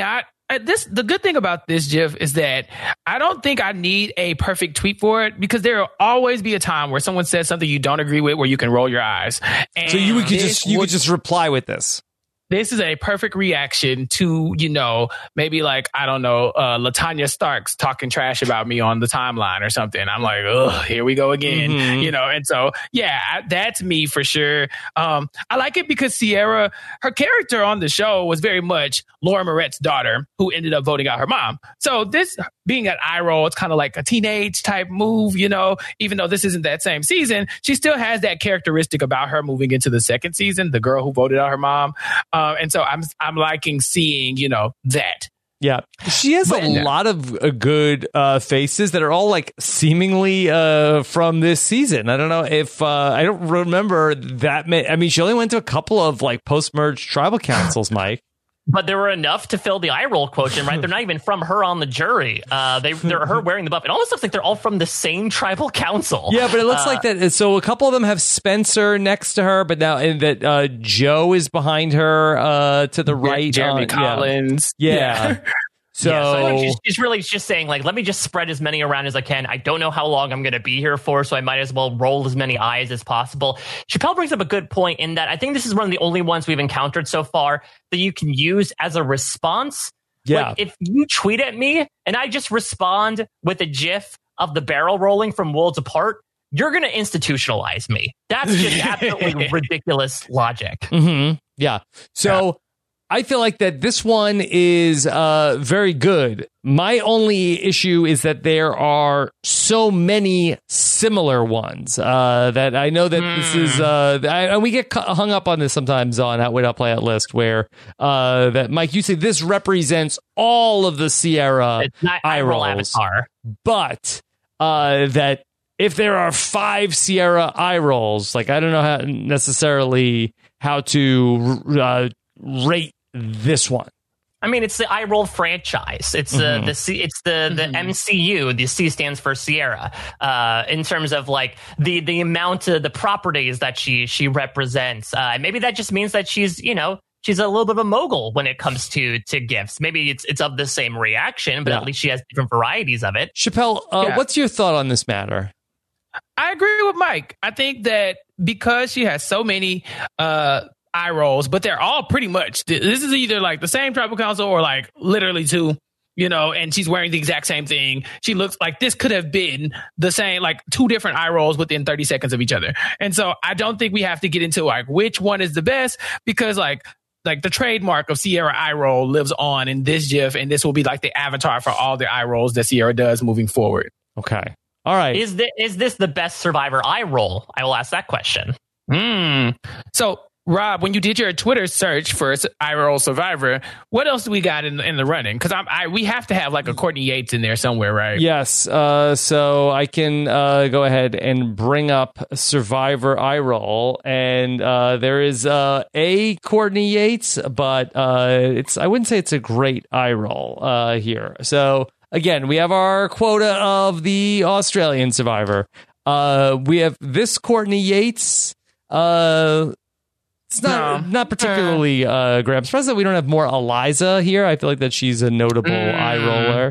uh, this the good thing about this GIF is that I don't think I need a perfect tweet for it, because there will always be a time where someone says something you don't agree with where you can roll your eyes. And so you could this just you would- could just reply with this. This is a perfect reaction to, you know, maybe like, I don't know, uh, LaTanya Starks talking trash about me on the timeline or something. I'm like, ugh, here we go again, Mm-hmm. you know? And so, yeah, I, that's me for sure. Um, I like it because Sierra, her character on the show was very much Laura Moret's daughter who ended up voting out her mom. So this being at eye roll, it's kind of like a teenage type move, you know, even though this isn't that same season, she still has that characteristic about her moving into the second season, the girl who voted out her mom. Uh, and so I'm I'm liking seeing, you know, that. Yeah, she has But- a lot of uh, good uh, faces that are all like seemingly uh, from this season. I don't know if uh, I don't remember that many. I mean, she only went to a couple of like post-merge tribal councils, Mike. But there were enough to fill the eye roll quotient, right? They're not even from her on the jury. Uh, they, they're her wearing the buff. It almost looks like they're all from the same tribal council. Yeah, but it looks Uh, like that. So a couple of them have Spencer next to her, but now and that uh, Joe is behind her uh, to the right. Jeremy uh, Collins. Yeah. yeah. So, Yeah, so I think she's, she's really just saying, like, let me just spread as many around as I can. I don't know how long I'm going to be here for, so I might as well roll as many eyes as possible. Chappelle brings up a good point in that I think this is one of the only ones we've encountered so far that you can use as a response. yeah. Like, if you tweet at me and I just respond with a GIF of the barrel rolling from Worlds Apart, you're going to institutionalize me. That's just absolutely ridiculous logic. Mm-hmm. Yeah. So I feel like that this one is uh, very good. My only issue is that there are so many similar ones uh, that I know that Mm. this is, uh, I, and we get cu- hung up on this sometimes on Outwit Outplay Out List, where uh, that Mike, you say this represents all of the Sierra It's not eye eye roll rolls, avatar. but uh, that if there are five Sierra eye rolls, like I don't know how necessarily how to uh, rate this one. I mean, it's the eye roll franchise. It's Mhm. uh, the C, it's the the M C U. The C stands for Sierra. Uh, in terms of like the the amount of the properties that she she represents. Uh, maybe that just means that she's you know she's a little bit of a mogul when it comes to to gifts. Maybe it's it's of the same reaction, but Yeah. at least she has different varieties of it. Chappelle, uh, Yeah. what's your thought on this matter? I agree with Mike. I think that because she has so many uh, eye rolls, but they're all pretty much, this is either like the same tribal council or like literally two, you know, and she's wearing the exact same thing. She looks like this could have been the same, like two different eye rolls within thirty seconds of each other. And so I don't think we have to get into like which one is the best, because like, like the trademark of Sierra eye roll lives on in this GIF, and this will be like the avatar for all the eye rolls that Sierra does moving forward. Okay. All right. Is this is this the best Survivor eye roll? I will ask that question. Hmm. So, Rob, when you did your Twitter search for eye roll Survivor, what else do we got in in the running? Because I'm I we have to have like a Courtney Yates in there somewhere, right? Yes. Uh, so I can uh, go ahead and bring up Survivor eye roll, and uh, there is uh, a Courtney Yates, but uh, it's I wouldn't say it's a great eye roll uh, here. So again, we have our quota of the Australian Survivor. Uh, we have this Courtney Yates. Uh, It's not No. not particularly uh, great. I'm surprised that we don't have more Eliza here. I feel like that she's a notable Mm. eye roller.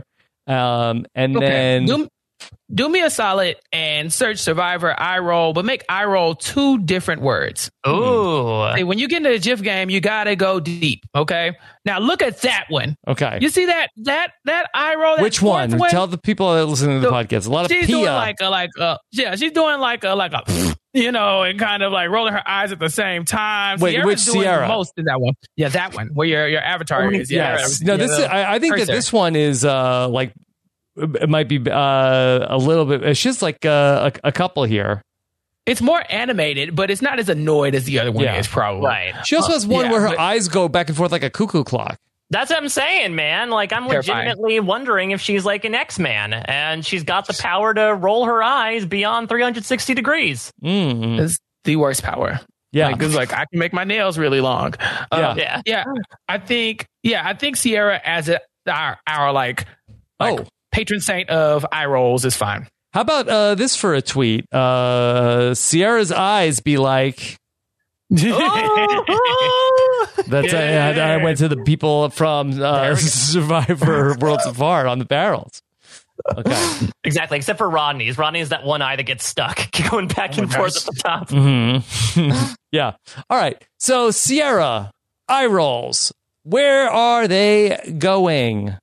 Um, and Okay. then do, do me a solid and search Survivor eye roll, but make eye roll two different words. Ooh. Hey, when you get into the GIF game, you gotta go deep. Okay. Now look at that one. okay, You see that that that eye roll? That which fourth one? Tell the people that are listening to the So, podcast. A lot of She's Pia. doing like a like a yeah. She's doing like a like a you know, and kind of like rolling her eyes at the same time. Wait, Sierra's which doing Sierra? the most in that one? Yeah, that one where your your avatar is. Yeah, yes. yeah, No, this is, the I, I think that cursor. this one is uh, like it might be uh, a little bit. It's just like uh, a, a couple here. It's more animated, but it's not as annoyed as the other one Yeah. is. Probably Right. She also has one yeah, where her but- eyes go back and forth like a cuckoo clock. That's what I'm saying, man. Like, I'm Terrifying. legitimately wondering if she's like an X-Man and she's got the power to roll her eyes beyond three hundred sixty degrees. Mm. It's the worst power. Yeah. Like, it's like I can make my nails really long. Uh, Yeah. yeah. I think. Yeah, I think Sierra as a, our our like, like Oh. patron saint of eye rolls is fine. How about uh, this for a tweet? Uh, Sierra's eyes be like. That That's yeah. I, I went to the people from uh, Survivor Worlds Apart on the barrels. Okay. Exactly, except for Rodney's. Rodney is that one eye that gets stuck, going back oh and forth gosh. at the top. Mm-hmm. Yeah. All right. So, Sierra, eye rolls. Where are they going?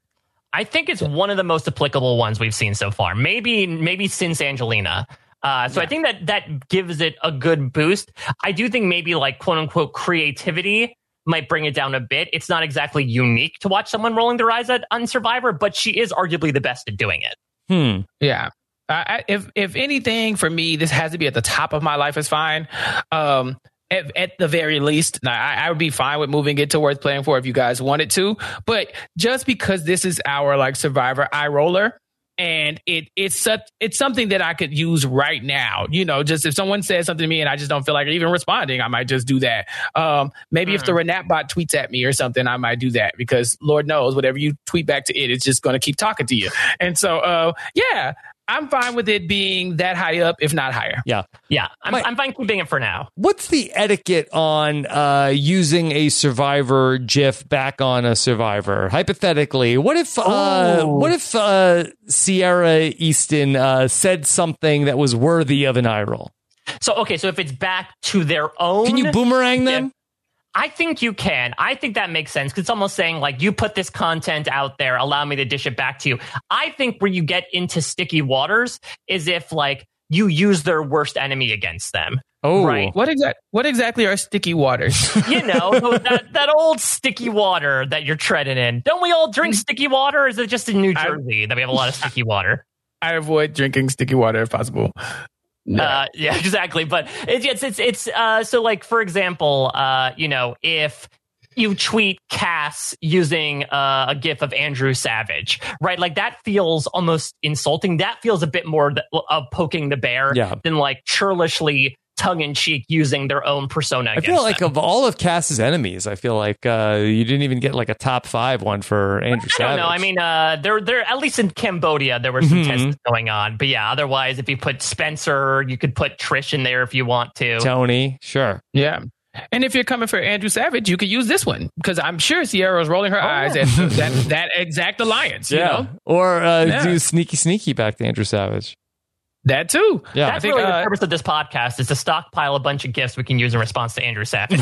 I think it's one of the most applicable ones we've seen so far. Maybe, maybe since Angelina. Uh, so yeah. I think that that gives it a good boost. I do think maybe like quote unquote creativity might bring it down a bit. It's not exactly unique to watch someone rolling their eyes at on Survivor, but she is arguably the best at doing it. Hmm. Yeah. Uh, if if anything, for me, this has to be at the top of my life is fine. Um, at, at the very least, now, I, I would be fine with moving it to worth playing for if you guys wanted to. But just because this is our like Survivor eye roller, and it it's such it's something that I could use right now. You know, just if someone says something to me and I just don't feel like even responding, I might just do that. Um, maybe mm. if the Renat bot tweets at me or something, I might do that because Lord knows whatever you tweet back to it, it's just going to keep talking to you. And so, uh, yeah, I'm fine with it being that high up, if not higher. Yeah. Yeah. I'm, My, I'm fine keeping it for now. What's the etiquette on uh, using a Survivor GIF back on a Survivor? Hypothetically, what if uh, Oh. what if uh, Sierra Easton uh, said something that was worthy of an eye roll? So, okay, so if it's back to their own... Can you boomerang them? Yeah. I think you can. I think that makes sense because it's almost saying like you put this content out there, allow me to dish it back to you. I think where you get into sticky waters is if like you use their worst enemy against them. Oh, right. What exact? What exactly are sticky waters? You know, that, that old sticky water that you're treading in. Don't we all drink sticky water? Or is it just in New Jersey I, that we have a lot of sticky water? I avoid drinking sticky water if possible. No. Uh, yeah, exactly. But it's it's it's, it's uh, so like, for example, uh, you know, if you tweet Cass using uh, a GIF of Andrew Savage, right? Like that feels almost insulting. That feels a bit more th- of poking the bear yeah. than like churlishly tongue in cheek using their own persona. I feel like them. of all of Cass's enemies, I feel like uh, you didn't even get like a top five one for Andrew I Savage. don't know. I mean, uh, there, there. At least in Cambodia, there were some mm-hmm. tests going on. But yeah, otherwise, if you put Spencer, you could put Trish in there if you want to. Tony, sure, yeah. And if you're coming for Andrew Savage, you could use this one because I'm sure Sierra's rolling her oh, eyes yeah. at that that exact alliance. Yeah, you know? or uh, yeah. do sneaky sneaky back to Andrew Savage. That too. Yeah, that's I think, really uh, the purpose of this podcast is to stockpile a bunch of gifts we can use in response to Andrew Savage.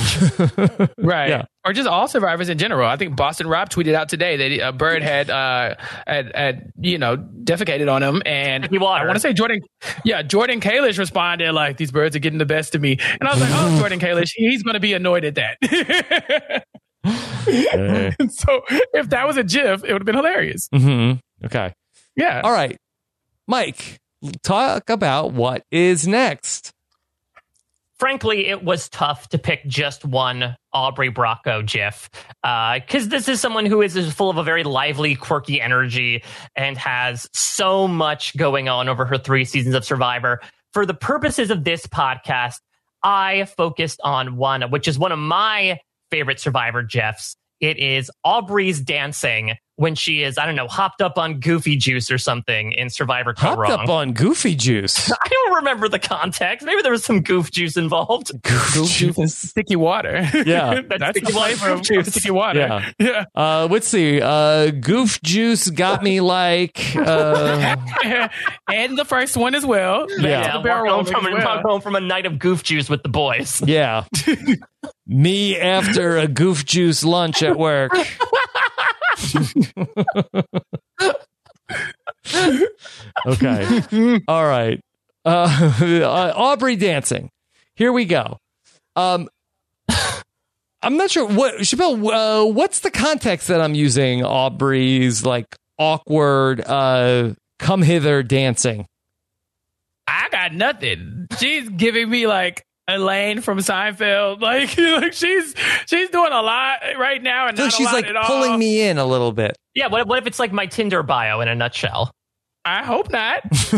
Right. Yeah. Or just all survivors in general. I think Boston Rob tweeted out today that a bird had, uh, had, had you know, defecated on him. And I want to say Jordan, yeah, Jordan Kalish responded like, these birds are getting the best of me. And I was like, oh, Jordan Kalish, he's going to be annoyed at that. Hey. So if that was a GIF, it would have been hilarious. Mm-hmm. Okay. Yeah. All right. Mike, talk about what is next. Frankly, it was tough to pick just one Aubrey Bracco GIF because uh, this is someone who is, is full of a very lively, quirky energy and has so much going on over her three seasons of Survivor. For the purposes of this podcast, I focused on one, which is one of my favorite Survivor GIFs. It is Aubrey's dancing when she is, I don't know, hopped up on Goofy Juice or something in Survivor Go Hopped Wrong. up on Goofy Juice? I don't remember the context. Maybe there was some Goof Juice involved. Goof, goof Juice and sticky water. Yeah. That's, That's sticky the flavor of juice. sticky water. Yeah. yeah. Uh, let's see. Uh, Goof Juice got me like... Uh... and the first one as well. Yeah. yeah the barrel walk, home from, well. walk home from a night of Goof Juice with the boys. Yeah. Me after a Goof Juice lunch at work. Okay. All right. Uh, uh, Aubrey dancing. Here we go. Um, I'm not sure what Chappelle. Uh, what's the context that I'm using? Aubrey's like awkward uh, come hither dancing. I got nothing. She's giving me like Elaine from Seinfeld. Like, like she's she's doing a lot right now, and So not she's a lot like at pulling all. me in a little bit. Yeah, what, what if it's like my Tinder bio in a nutshell? I hope not.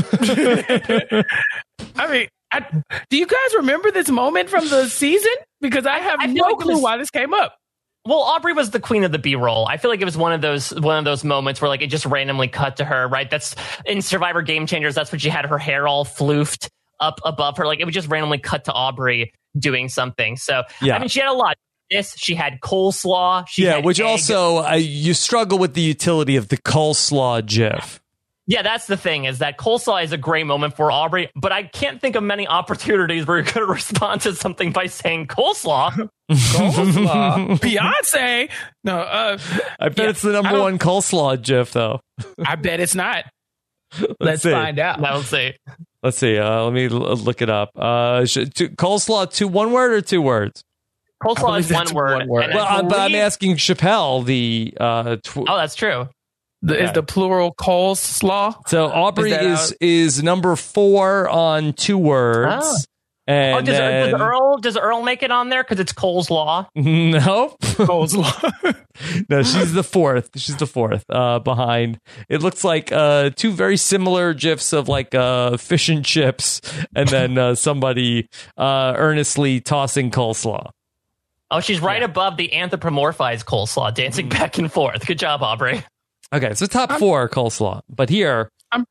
I mean, I, do you guys remember this moment from the season? Because I have I feel no like it clue was- why this came up. Well, Aubrey was the queen of the B-roll. I feel like it was one of those one of those moments where like it just randomly cut to her, right? That's in Survivor Game Changers. That's when she had her hair all floofed up above her. Like it would just randomly cut to Aubrey doing something. So Yeah. I mean, she had a lot. lettuce. She had coleslaw. She yeah, had which egg. also uh, you struggle with the utility of the coleslaw GIF. Yeah, that's the thing, is that coleslaw is a great moment for Aubrey, but I can't think of many opportunities where you're going to respond to something by saying coleslaw. Coleslaw. Beyonce. No, uh, I bet yeah, it's the number one coleslaw GIF, though. I bet it's not. Let's, Let's see. find out. I will say. Let's see. Uh, let me l- look it up. Uh, should, two, coleslaw, two one word or two words? Coleslaw is one that's word. one word. and Well, I I'm, but I'm believe- asking Chappelle the. Uh, tw- Oh, that's true. The, Is the plural coleslaw? so Aubrey Is that is out? is number four on two words. Oh. And Oh, does, then, does Earl does Earl make it on there because it's coleslaw? Nope. Coleslaw. No, she's the fourth. She's the fourth uh, behind. It looks like uh, two very similar gifs of like uh, fish and chips, and then uh, somebody uh, earnestly tossing coleslaw. Oh, she's right above the anthropomorphized coleslaw, dancing back and forth. Good job, Aubrey. Okay, so top four coleslaw, but here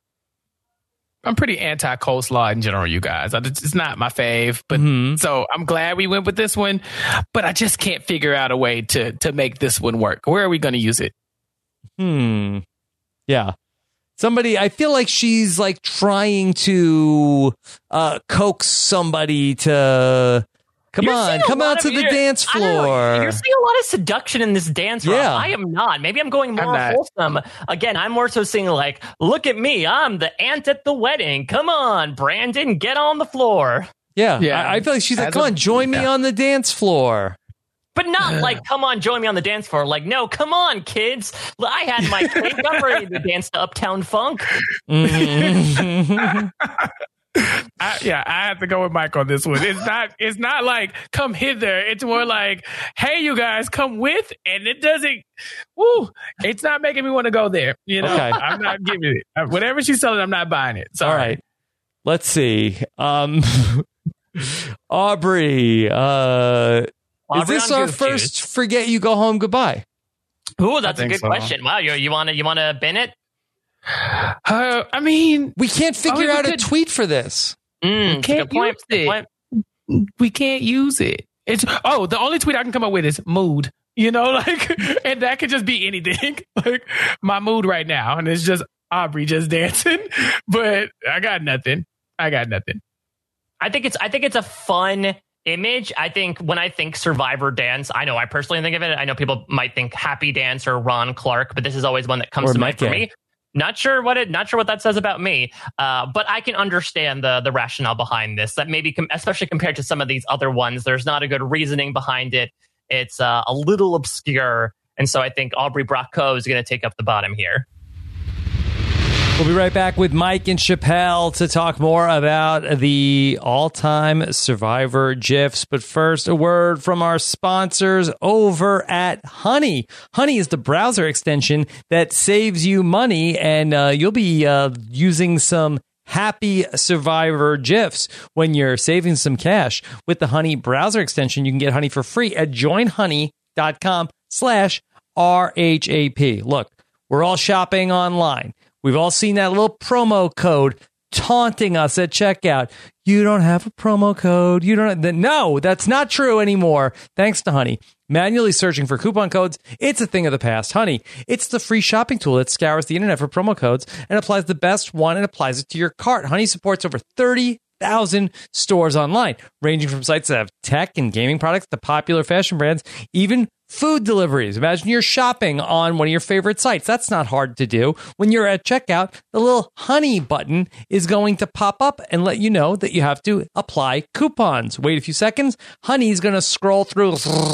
I'm pretty anti coleslaw in general, you guys. I- It's not my fave, but Mhm. so I'm glad we went with this one. But I just can't figure out a way to to make this one work. Where are we going to use it? Hmm. Yeah. Somebody, I feel like she's like trying to uh, coax somebody to come You're on, seeing a come lot out of- to the you're- dance I don't know, floor. You're seeing a lot of seduction in this dance. Rob. Yeah. I am not. Maybe I'm going more I'm not. wholesome. Again, I'm more so seeing like, look at me. I'm the aunt at the wedding. Come on, Brandon, get on the floor. Yeah, Yeah. I, I feel like she's like, As come a- on, join me yeah. on the dance floor. But not like, come on, join me on the dance floor. Like, no, come on, kids. I had my cake. I'm ready to dance to Uptown Funk. Mhm. I, yeah, I have to go with Mike on this one. It's not. It's not like come hither. It's more like, hey, you guys, come with, and it doesn't. Woo! It's not making me want to go there. You know, Okay. I'm not giving it. Uh, Whatever she's selling, I'm not buying it. Sorry. All right, let's see. Um, Aubrey, uh, is Aubrey this on our Goof first Juice. forget you go home goodbye? Ooh, that's a think good so. question. Wow, you you want to you want to bin it? Uh, I mean, We can't figure we out a could- tweet for this. Mm, it's a can't good point. use it. Good point. we can't use it. It's oh, the only tweet I can come up with is mood. You know, like, and that could just be anything. Like my mood right now, and it's just Aubrey just dancing. But I got nothing. I got nothing. I think it's I think it's a fun image. I think when I think Survivor dance, I know I personally think of it. I know people might think Happy Dance or Ron Clark, but this is always one that comes Or to mind for Mecca. me. Not sure what it, not sure what that says about me, uh, but I can understand the the rationale behind this. That maybe, com- especially compared to some of these other ones, there's not a good reasoning behind it. It's uh, a little obscure, and so I think Aubrey Bracco is going to take up the bottom here. We'll be right back with Mike and Chappelle to talk more about the all-time Survivor GIFs. But first, a word from our sponsors over at Honey. Honey is the browser extension that saves you money, and uh, you'll be uh, using some happy Survivor GIFs when you're saving some cash. With the Honey browser extension, you can get Honey for free at joinhoney.com slash RHAP. Look, we're all shopping online. We've all seen that little promo code taunting us at checkout. You don't have a promo code. You don't. Have, no, that's not true anymore. Thanks to Honey. Manually searching for coupon codes, it's a thing of the past. Honey, it's the free shopping tool that scours the internet for promo codes and applies the best one and applies it to your cart. Honey supports over thirty thousand stores online, ranging from sites that have tech and gaming products to popular fashion brands, even food deliveries. Imagine you're shopping on one of your favorite sites. That's not hard to do. When you're at checkout, the little Honey button is going to pop up and let you know that you have to apply coupons. Wait a few seconds. Honey is going to scroll through,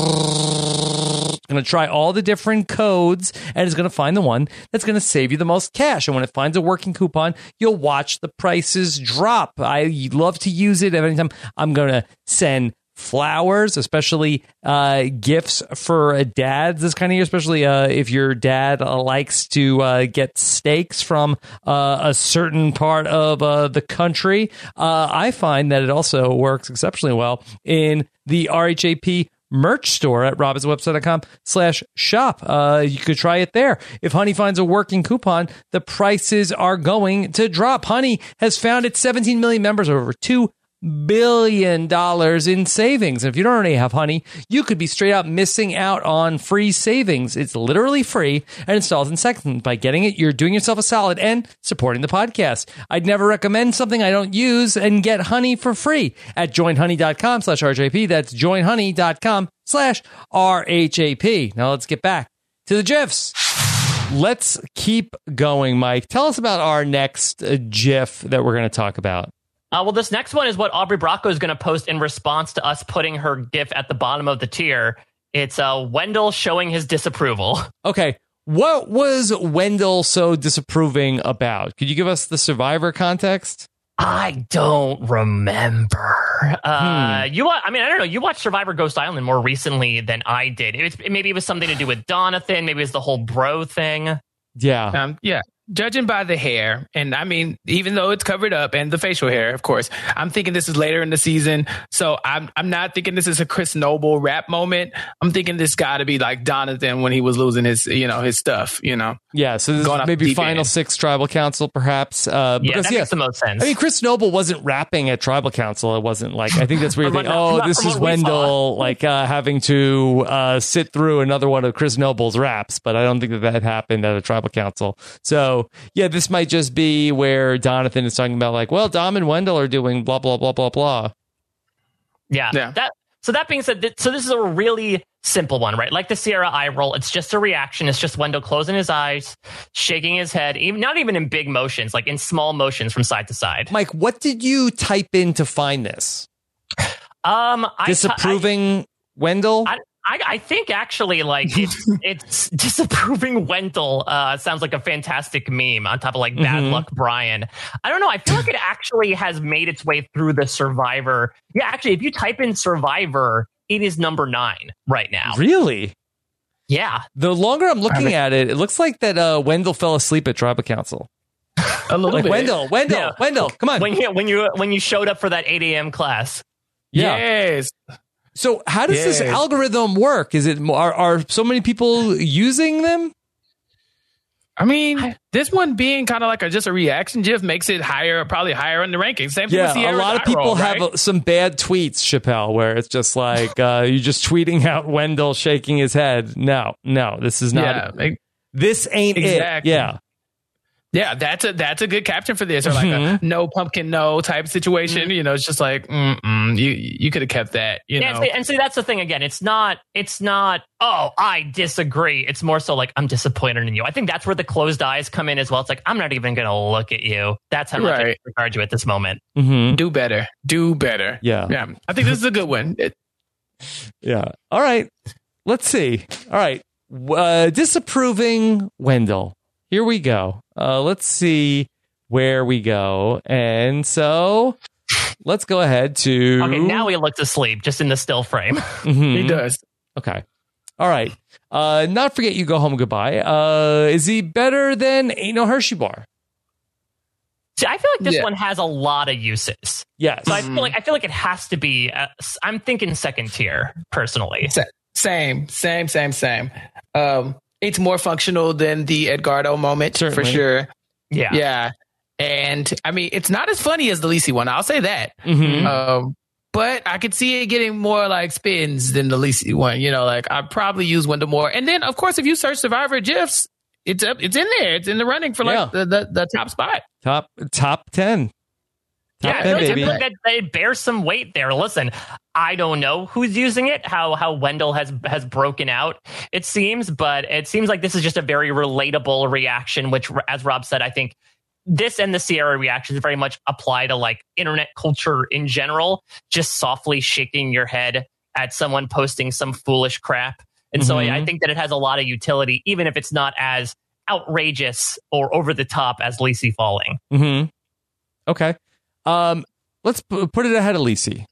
going to try all the different codes, and is going to find the one that's going to save you the most cash. And when it finds a working coupon, you'll watch the prices drop. I love to use it every time I'm going to send flowers, especially uh, gifts for dads this kind of year, especially uh, if your dad uh, likes to uh, get steaks from uh, a certain part of uh, the country. Uh, I find that it also works exceptionally well in the R H A P merch store at robinswebsite.com slash shop. Uh, you could try it there. If Honey finds a working coupon, the prices are going to drop. Honey has found its seventeen million members over two billion dollars in savings. And if you don't already have Honey, you could be straight out missing out on free savings. It's literally free and installs in seconds. By getting it, you're doing yourself a solid and supporting the podcast. I'd never recommend something I don't use and get Honey for free at joinhoney.com slash RJP. That's joinhoney.com slash RHAP. Now let's get back to the GIFs. Let's keep going, Mike. Tell us about our next uh, GIF that we're going to talk about. Uh, well, this next one is what Aubrey Bracco is going to post in response to us putting her GIF at the bottom of the tier. It's uh, Wendell showing his disapproval. Okay. What was Wendell so disapproving about? Could you give us the Survivor context? I don't remember. Uh, Hmm. You, wa- I mean, I don't know. You watched Survivor Ghost Island more recently than I did. It was, maybe it was something to do with Donathan. Maybe it was the whole bro thing. Yeah. Um, yeah. Judging by the hair, and I mean, even though it's covered up and the facial hair, of course, I'm thinking this is later in the season. So I'm I'm not thinking this is a Chris Noble rap moment. I'm thinking this got to be like Donathan when he was losing his, you know, his stuff, you know. Yeah, so this Going is off maybe deep Final end. Six Tribal Council, perhaps. Uh, Yeah, because, that yeah, makes the most sense. I mean, Chris Noble wasn't rapping at Tribal Council. It wasn't like, I think that's where you From think, what- oh, not this from is what we Wendell, like uh, having to uh, sit through another one of Chris Noble's raps. But I don't think that that happened at a Tribal Council. So, yeah, this might just be where Donathan is talking about, like, well, Dom and Wendell are doing blah, blah, blah, blah, blah. Yeah. Yeah. That. So that being said, th- so this is a really simple one, right? Like the Sierra eye roll, it's just a reaction. It's just Wendell closing his eyes, shaking his head, even not even in big motions, like in small motions from side to side. Mike, what did you type in to find this? Um, I t- Disapproving Wendell? I, I, I think actually, like it's it's disapproving Wendell. Uh, sounds like a fantastic meme on top of like Bad Mhm. Luck Brian. I don't know. I feel like it actually has made its way through the Survivor. Yeah, actually, if you type in Survivor, it is number nine right now. Really? Yeah. The longer I'm looking at it, it looks like that uh, Wendell fell asleep at Tribal Council. A little Like, bit. Wendell, Wendell, Yeah. Wendell, come on. When you when you when you showed up for that eight a.m. class. Yeah. Yes. So how does this Yes. algorithm work? Is it are, are so many people using them? I mean, this one being kind of like a, just a reaction GIF makes it higher, probably higher in the rankings. Same thing Yeah, with a Sierra's lot of eye people roll, have right? uh, some bad tweets, Chappelle, where it's just like uh, you just tweeting out Wendell shaking his head. No, no, this is not. Yeah, like, This ain't Exactly. it. Yeah. yeah, that's a that's a good caption for this, or like a no pumpkin no type situation. You know, it's just like mm-mm, you you could have kept that. You Yeah, know, and see, and see, that's the thing again. It's not. It's not. Oh, I disagree. It's more so like I'm disappointed in you. I think that's where the closed eyes come in as well. It's like I'm not even going to look at you. That's how much I Right. disregard you at this moment. Mm-hmm. do better, do better. Yeah. yeah. I think this is a good one. It- Yeah. All right. Let's see. All right. Uh, disapproving Wendell. Here we go. Uh, let's see where we go. And so let's go ahead to. Okay, now he looks asleep, just in the still frame. Mhm. He does. Okay. All right. Uh, not forget you go home goodbye. Uh, is he better than Ain't No Hershey Bar? See, I feel like this Yeah. one has a lot of uses. Yes. So I feel like I feel like it has to be. Uh, s- I'm thinking second tier personally. Sa- Same, same, same, same. Um, it's more functional than the Edgardo moment for Certainly. sure. Yeah. Yeah. And I mean, it's not as funny as the Lisi one. I'll say that. Mhm. Um, but I could see it getting more like spins than the Lisi one. You know, like I'd probably use Wendell more. And then, of course, if you search Survivor GIFs, it's up, it's in there. It's in the running for like Yeah. the, the, the top spot. Top top ten. Top Yeah, I ten, feel like- I baby. feel like that, that it bears some weight there. Listen, I don't know who's using it, how how Wendell has has broken out, it seems, but it seems like this is just a very relatable reaction, which, as Rob said, I think this and the Sierra reactions very much apply to like internet culture in general, just softly shaking your head at someone posting some foolish crap. And so Mhm. I, I think that it has a lot of utility, even if it's not as outrageous or over the top as Lacey falling. Mm-hmm. Okay. Um, let's p- put it ahead of Lacey.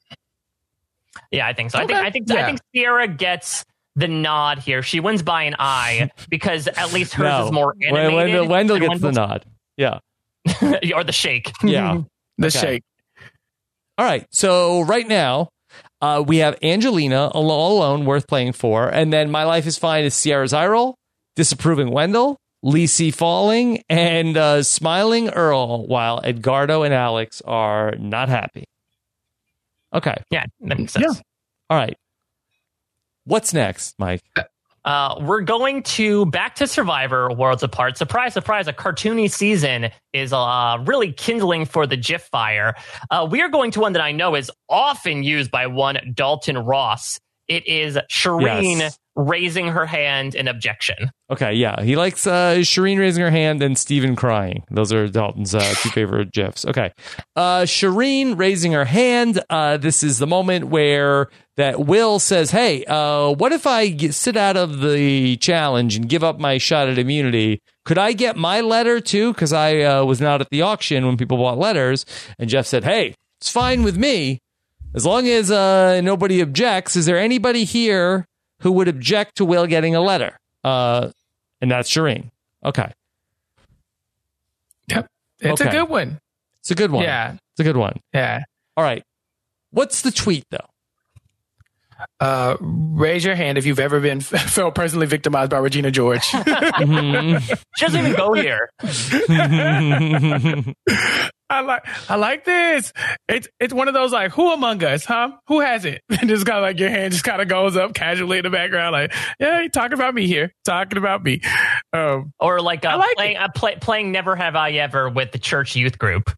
Yeah, I think so. I Okay. think I think Yeah. I think Sierra gets the nod here. She wins by an eye because at least hers No. is more Wen- animated. Wendell, Wendell and gets the nod. Yeah. nod, or the shake. Yeah. The Okay. shake. All right. So right now, uh, we have Angelina all all alone, worth playing for, and then My Life is Fine is Sierra's eye roll, disapproving Wendell, Lacey falling, and uh, smiling Earl, while Edgardo and Alex are not happy. Okay. Yeah, that makes sense. Yeah. All right. What's next, Mike? Uh, we're going to back to Survivor Worlds Apart. Surprise, surprise, a cartoony season is uh, really kindling for the GIF fire. Uh, we are going to one that I know is often used by one Dalton Ross. It is Shireen Yes. raising her hand in objection. Okay, yeah. He likes uh, Shireen raising her hand and Steven crying. Those are Dalton's uh, two favorite GIFs. Okay. Uh, Shireen raising her hand. Uh, this is the moment where that Will says, hey, uh, what if I get, sit out of the challenge and give up my shot at immunity? Could I get my letter too? Because I uh, was not at the auction when people bought letters. And Jeff said, hey, it's fine with me. As long as uh, nobody objects. Is there anybody here who would object to Will getting a letter? Uh, and that's Shireen. Okay. Yep. It's Okay. a good one. It's a good one. Yeah. It's a good one. Yeah. All right. What's the tweet, though? Uh, raise your hand if you've ever been felt personally victimized by Regina George. Mhm. She doesn't even go here. I like I like this. It's it's one of those like, who among us, huh? Who has it? And just kind of like your hand just kind of goes up casually in the background, like, yeah, you're talking about me here, talking about me. Um, Or like, uh, I like playing, uh, play, playing Never Have I Ever with the church youth group.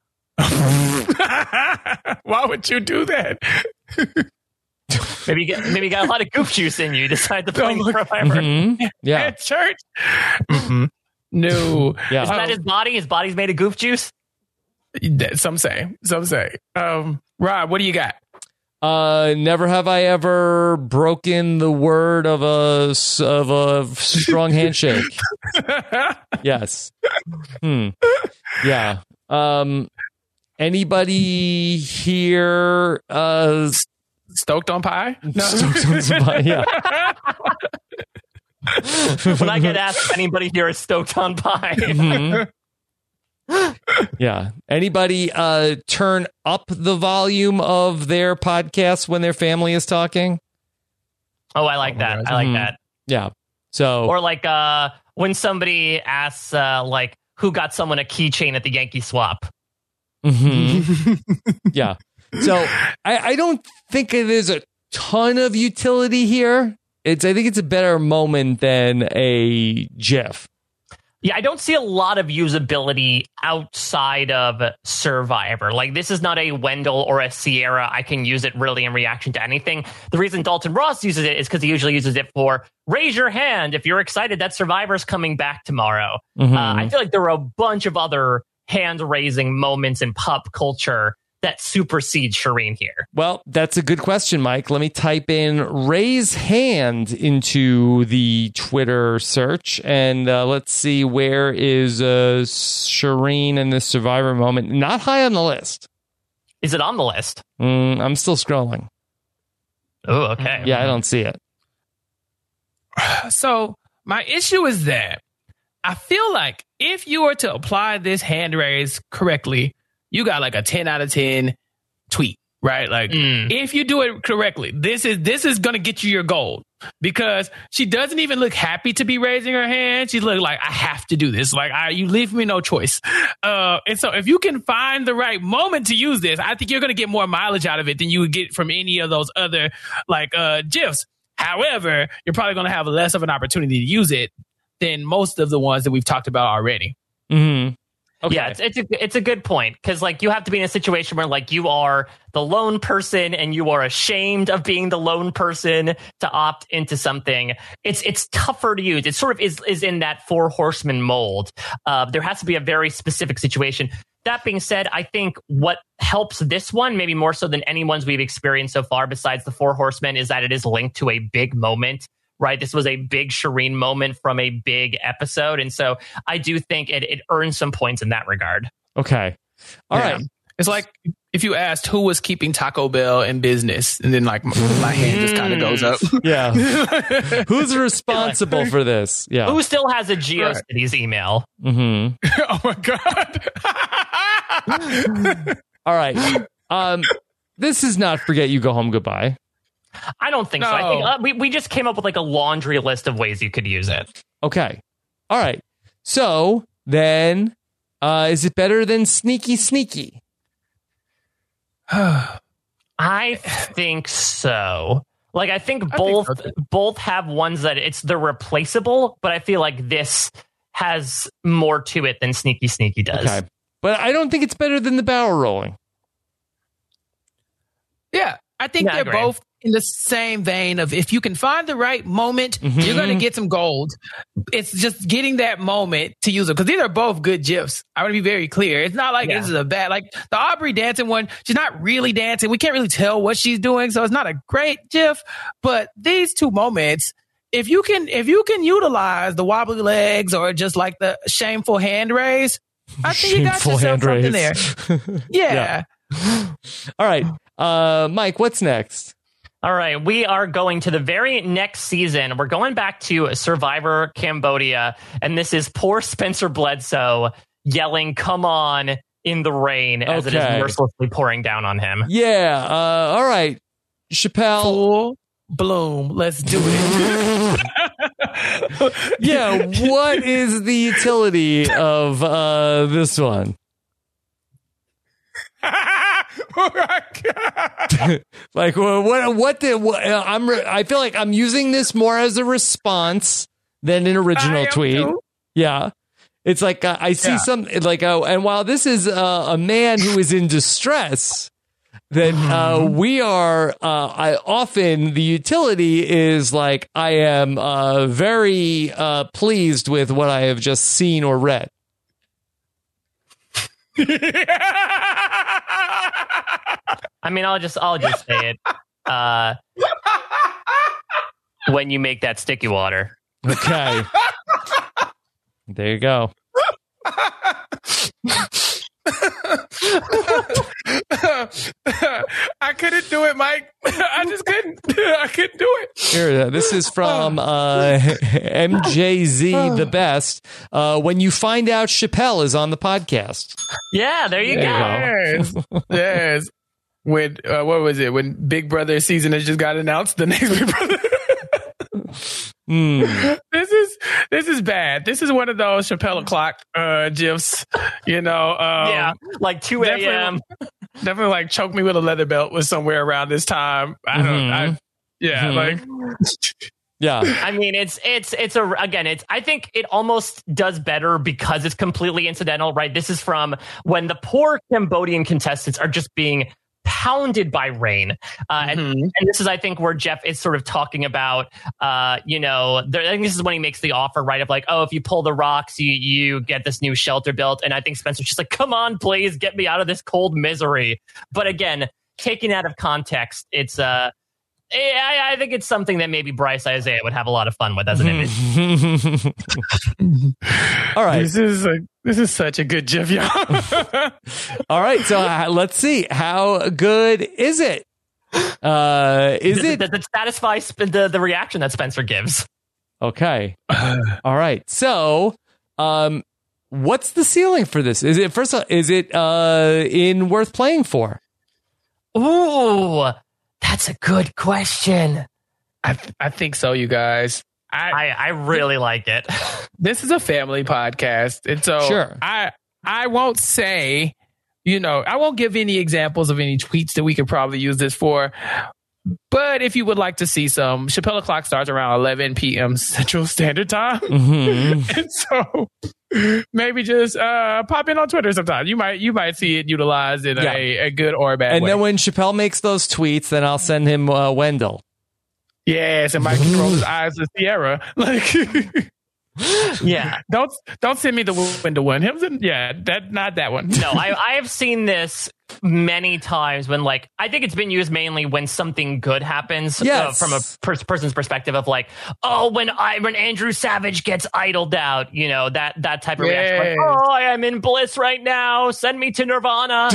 why would you do that? Maybe you, get, maybe you got a lot of goof juice in you. Decide to play Don't look- Survivor. Mhm. Yeah. At church? Mm-mm. No. Yeah. Is that his body? His body's made of goof juice? That- Some say. Some say. Um, Rob, what do you got? Uh, never have I ever broken the word of a s- of a strong handshake. Yes. Hmm. Yeah. Um. Anybody here? Uh. Stoked on pie? No. Stoked on some pie, yeah. When I get asked if anybody here is stoked on pie. Mhm. Yeah. Anybody uh turn up the volume of their podcast when their family is talking? Oh, I like that. I like Mhm. that. Yeah. So Or like uh, when somebody asks, uh, like, who got someone a keychain at the Yankee swap? mhm. Yeah. So I, I don't think there's a ton of utility here. It's I think it's a better moment than a GIF. Yeah, I don't see a lot of usability outside of Survivor. Like, this is not a Wendell or a Sierra. I can use it really in reaction to anything. The reason Dalton Ross uses it is because he usually uses it for raise your hand if you're excited that Survivor's coming back tomorrow. Mhm. Uh, I feel like there are a bunch of other hand-raising moments in pop culture that supersede Shireen here. Well, that's a good question, Mike. Let me type in raise hand into the Twitter search and uh, let's see, where is uh, Shireen in the Survivor moment? Not high on the list. Is it on the list? Mm, I'm still scrolling. Oh, okay. Yeah, I don't see it. So my issue is that I feel like if you were to apply this hand raise correctly, you got like a ten out of ten tweet, right? Like Mm. if you do it correctly, this is this is going to get you your gold, because she doesn't even look happy to be raising her hand. She look like, I have to do this. Like, I, you leave me no choice. Uh, and so if you can find the right moment to use this, I think you're going to get more mileage out of it than you would get from any of those other like uh, GIFs. However, you're probably going to have less of an opportunity to use it than most of the ones that we've talked about already. Mm-hmm. Okay. Yeah, it's, it's a it's a good point, because like you have to be in a situation where like you are the lone person and you are ashamed of being the lone person to opt into something. It's it's tougher to use. It sort of is is in that Four Horsemen mold. Uh, there has to be a very specific situation. That being said, I think what helps this one, maybe more so than any ones we've experienced so far besides the Four Horsemen, is that it is linked to a big moment. Right, this was a big Shireen moment from a big episode, and so I do think it, it earns some points in that regard. Okay. All Yeah. right. It's like if you asked who was keeping Taco Bell in business, and then like my, my hand just kind of goes up. Yeah. Who's responsible for this? Yeah. Who still has a GeoCities email? Mm-hmm. Oh my god! All right. Um, this is not Forget You Go Home Goodbye. I don't think so. I think uh, we we just came up with like a laundry list of ways you could use it. Okay. All right. So then, uh, is it better than Sneaky Sneaky? I'm I think so. Like, I think I both think so, both have ones that it's they're replaceable, but I feel like this has more to it than Sneaky Sneaky does. Okay. But I don't think it's better than the barrel rolling. Yeah, I think Yeah, I they're agree. both in the same vein of if you can find the right moment, Mhm. you're going to get some gold. It's just getting that moment to use it because these are both good GIFs. I want to be very clear. It's not like Yeah. this is a bad, like the Aubrey dancing one, she's not really dancing. We can't really tell what she's doing. So it's not a great GIF, but these two moments, if you can, if you can utilize the wobbly legs or just like the shameful hand raise, I think you got Shameful yourself hand something there. raise. Yeah. All right. Uh, Mike, what's next? All right, we are going to the very next season. We're going back to Survivor Cambodia, and this is poor Spencer Bledsoe yelling, "Come on," in the rain as it Okay. is mercilessly pouring down on him. Yeah. Uh, all right. Chappelle. Full bloom. Let's do it. Yeah. What is the utility of uh, this one? Oh my God. Like, well, what? What the? What, uh, I'm. Re- I feel like I'm using this more as a response than an original I am tweet. too. Yeah. It's like uh, I see Yeah. some like, uh, and while this is uh, a man who is in distress, then uh, we are. Uh, I often the utility is like I am uh, very uh, pleased with what I have just seen or read. I mean, I'll just I'll just say it. Uh, when you make that sticky water. Okay. There you go. I couldn't do it, Mike. I just couldn't. I couldn't do it. Here, uh, this is from uh, M J Z the best. Uh, when you find out Chappelle is on the podcast. Yeah, there you There you go. Yes. Yes. When uh, what was it? When Big Brother season has just got announced, the next Big Brother. Mm. This is this is bad. This is one of those Chappelle o'clock uh, gifs. You know. Um, Yeah, like two a.m. Definitely like choke me with a leather belt was somewhere around this time. I don't. Mhm. I, yeah, Mhm. like. Yeah. I mean, it's it's it's a again. It's I think it almost does better because it's completely incidental, right? This is from when the poor Cambodian contestants are just being pounded by rain, uh, and, Mhm. and this is I think where Jeff is sort of talking about, uh, you know, there, I think this is when he makes the offer, right? Of like, oh, if you pull the rocks, you you get this new shelter built, and I think Spencer's just like, come on, please get me out of this cold misery. But again, taken out of context, it's uh. I, I think it's something that maybe Bryce Isaiah would have a lot of fun with as an image. All right. This is a, this is such a good gif, y'all. All right. So uh, let's see. How good is it? Uh, is Does, it? does it satisfy sp- the, the reaction that Spencer gives? Okay. All right. So, um, what's the ceiling for this? Is it first? Of all, is it uh in worth playing for? Ooh, that's a good question. I I think so, you guys. I, I, I really like it. this is a family podcast, and so Sure. I I won't say, you know, I won't give any examples of any tweets that we could probably use this for. But if you would like to see some, Chappelle O'Clock starts around eleven p.m. Central Standard Time, Mm-hmm. and so maybe just uh, pop in on Twitter sometime. You might you might see it utilized in Yeah. a, a good or a bad And way. then when Chappelle makes those tweets, then I'll send him uh, Wendell. Yes, and Mike can roll his eyes to Sierra. Like, Yeah. don't don't send me the window one. Him, yeah, that not that one. No, I, I have seen this many times when, like, I think it's been used mainly when something good happens, Yes. uh, from a per- person's perspective of like, oh, when I when Andrew Savage gets idled out, you know, that that type of reaction. Like, Yes. oh, I am in bliss right now. Send me to Nirvana.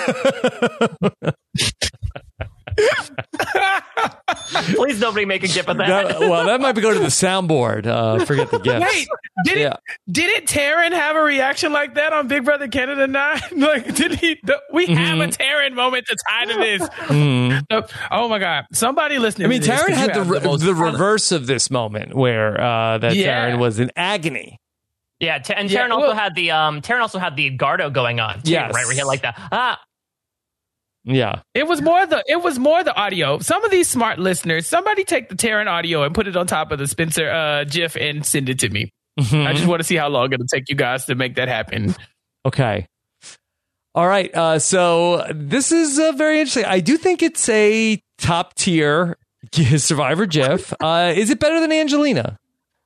Please, nobody make a gif of that. That- well, that might be go to the soundboard. Uh, forget the gifts. Wait, did Yeah. it? Didn't Taryn have a reaction like that on Big Brother Canada nine? Like, did he? The, we have a Taryn moment to tie to this. Mhm. Uh, oh my God! Somebody listening. I mean, to this, Taryn 'cause had you the have re- most the fun. reverse of this moment where uh, that Yeah. Taryn was in agony. Yeah, t- and Yeah, Taryn also well- had the um Taryn also had the Gardo going on too, Yes. right? Where he had like the ah Yeah. It was more the it was more the audio. Some of these smart listeners, somebody take the Taryn audio and put it on top of the Spencer uh, GIF and send it to me. Mm-hmm. I just want to see how long it'll take you guys to make that happen. Okay. All right. Uh, so this is uh, very interesting. I do think it's a top tier Survivor GIF. Uh, is it better than Angelina?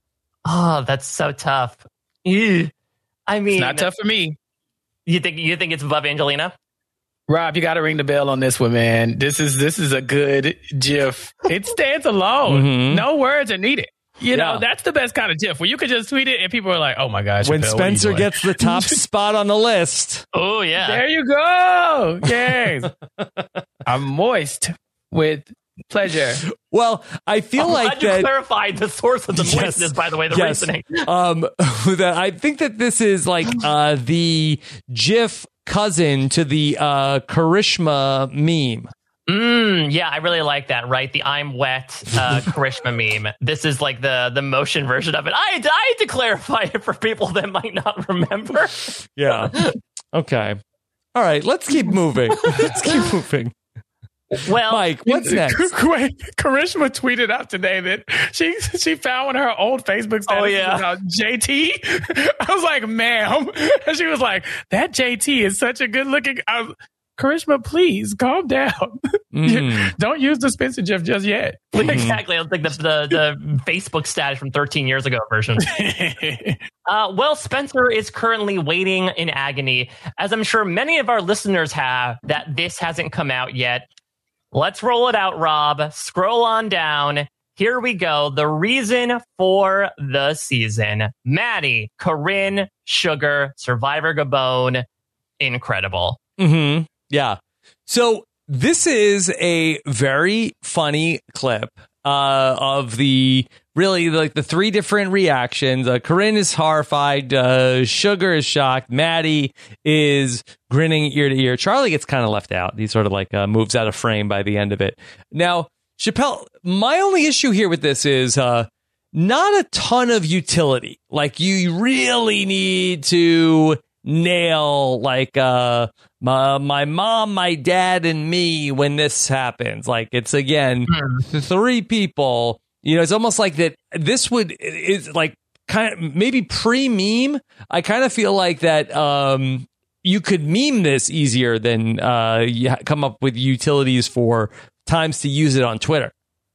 Oh, that's so tough. Ew. I mean, it's not tough for me. You think you think it's above Angelina? Rob, you got to ring the bell on this one, man. This is this is a good GIF. It stands alone. Mm-hmm. No words are needed. You know, yeah. That's the best kind of GIF where you could just tweet it and people are like, oh my gosh. When Spencer gets the top spot on the list. Oh, yeah. There you go. Yes. I'm moist with pleasure. Well, I feel I'm like glad you that, clarified the source of the yes, moistness, by the way, the yes. reasoning. Um, that I think that this is like uh, the GIF cousin to the uh, Karishma meme. Mm, yeah, I really like that, right? The I'm wet uh, Karishma meme. This is like the the motion version of it. I had, I had to clarify it for people that might not remember. Yeah. Okay. All right, let's keep moving. Let's keep moving. Well, Mike, what's next? Karishma tweeted out today that she she found one of her old Facebook statuses oh, yeah. about J T. I was like, ma'am. And she was like, that J T is such a good looking... I was, Karishma, please calm down. Mm. Don't use the Spencer GIF just yet. Mm-hmm. Exactly. I think the, the the Facebook status from thirteen years ago version. uh, well, Spencer is currently waiting in agony, as I'm sure many of our listeners have, that this hasn't come out yet. Let's roll it out, Rob. Scroll on down. Here we go. The reason for the season. Maddie, Corinne, Sugar, Survivor Gabon. Incredible. Mm-hmm. Yeah. So this is a very funny clip uh, of the really like the three different reactions. Uh, Corinne is horrified. Uh, Sugar is shocked. Maddie is grinning ear to ear. Charlie gets kind of left out. He sort of like uh, moves out of frame by the end of it. Now, Chappelle, my only issue here with this is uh, not a ton of utility. Like you really need to nail like uh my, my mom, my dad, and me when this happens. Like it's again mm. three people. You know, it's almost like that. This would is like kind of maybe pre-meme. I kind of feel like that um you could meme this easier than uh you come up with utilities for times to use it on Twitter.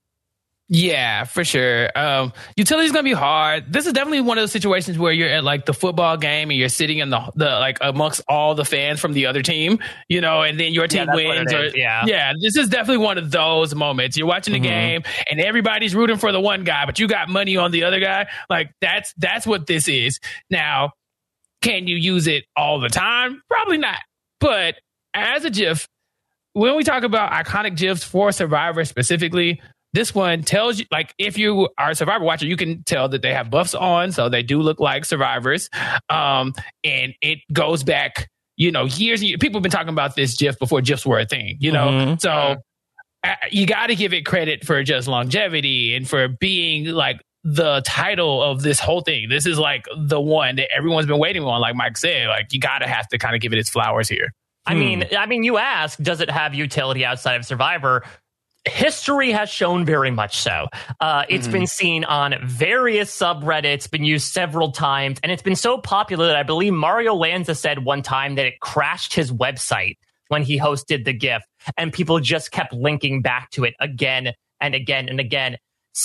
Yeah, for sure. Um, utility is gonna be hard. This is definitely one of those situations where you're at like the football game and you're sitting in the the like amongst all the fans from the other team, you know, and then your team yeah, wins. Or, yeah, yeah. This is definitely one of those moments. You're watching the mm-hmm. game and everybody's rooting for the one guy, but you got money on the other guy. Like that's that's what this is. Now, can you use it all the time? Probably not. But as a GIF, when we talk about iconic GIFs for Survivor specifically, this one tells you, like, if you are a Survivor watcher, you can tell that they have buffs on, so they do look like survivors. Um, and it goes back, you know, years and years. People have been talking about this GIF before GIFs were a thing, you know? Mm-hmm. So uh, you got to give it credit for just longevity and for being, like, the title of this whole thing. This is, like, the one that everyone's been waiting on, like Mike said. Like, you got to have to kind of give it its flowers here. I hmm. mean, I mean, you ask, does it have utility outside of Survivor? History has shown very much so. Uh, it's mm-hmm. been seen on various subreddits, been used several times, and it's been so popular that I believe Mario Lanza said one time that it crashed his website when he hosted the GIF, and people just kept linking back to it again and again and again.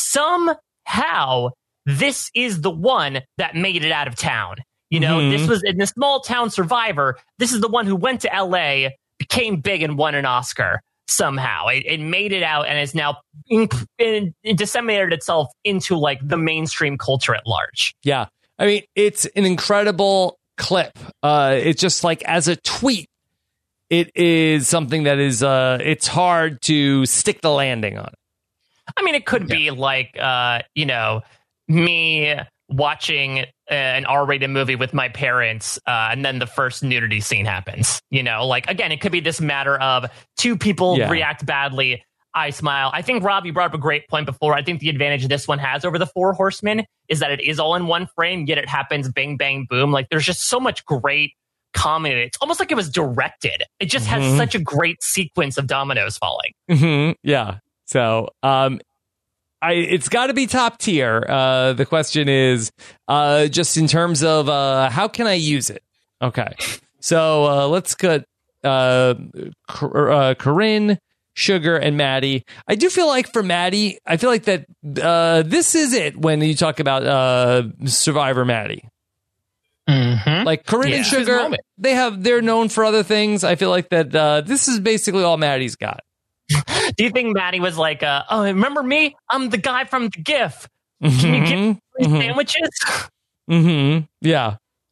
Somehow, this is the one that made it out of town. You know, mm-hmm. this was in the small town Survivor. This is the one who went to L A, became big, and won an Oscar. Somehow it, it made it out and is now in, in, in disseminated itself into like the mainstream culture at large. Yeah. I mean, it's an incredible clip. Uh, it's just like as a tweet, it is something that is, uh, it's hard to stick the landing on it. I mean, it could yeah. be like, uh, you know, me watching an R-rated movie with my parents, uh, and then the first nudity scene happens. You know, like, again, it could be this matter of two people yeah. react badly, I smile. I think, Rob, you brought up a great point before. I think the advantage this one has over the Four Horsemen is that it is all in one frame, yet it happens bang, bang, boom. Like, there's just so much great commented. It's almost like it was directed. It just Mm-hmm. has such a great sequence of dominoes falling. Mm-hmm. Yeah. So, um, I it's got to be top tier. Uh, the question is, uh, just in terms of uh, how can I use it? Okay. So uh, let's get uh, Cor- uh, Corinne, Sugar, and Maddie. I do feel like for Maddie, I feel like that uh, this is it when you talk about uh, Survivor Maddie. Mm-hmm. Like Corinne Yeah. and This is his Sugar, moment. they have they're known for other things. I feel like that uh, this is basically all Maddie's got. Do you think Maddie was like, uh, oh, remember me? I'm the guy from the GIF. Can you give me free Mhm. sandwiches? Mm-hmm. Yeah.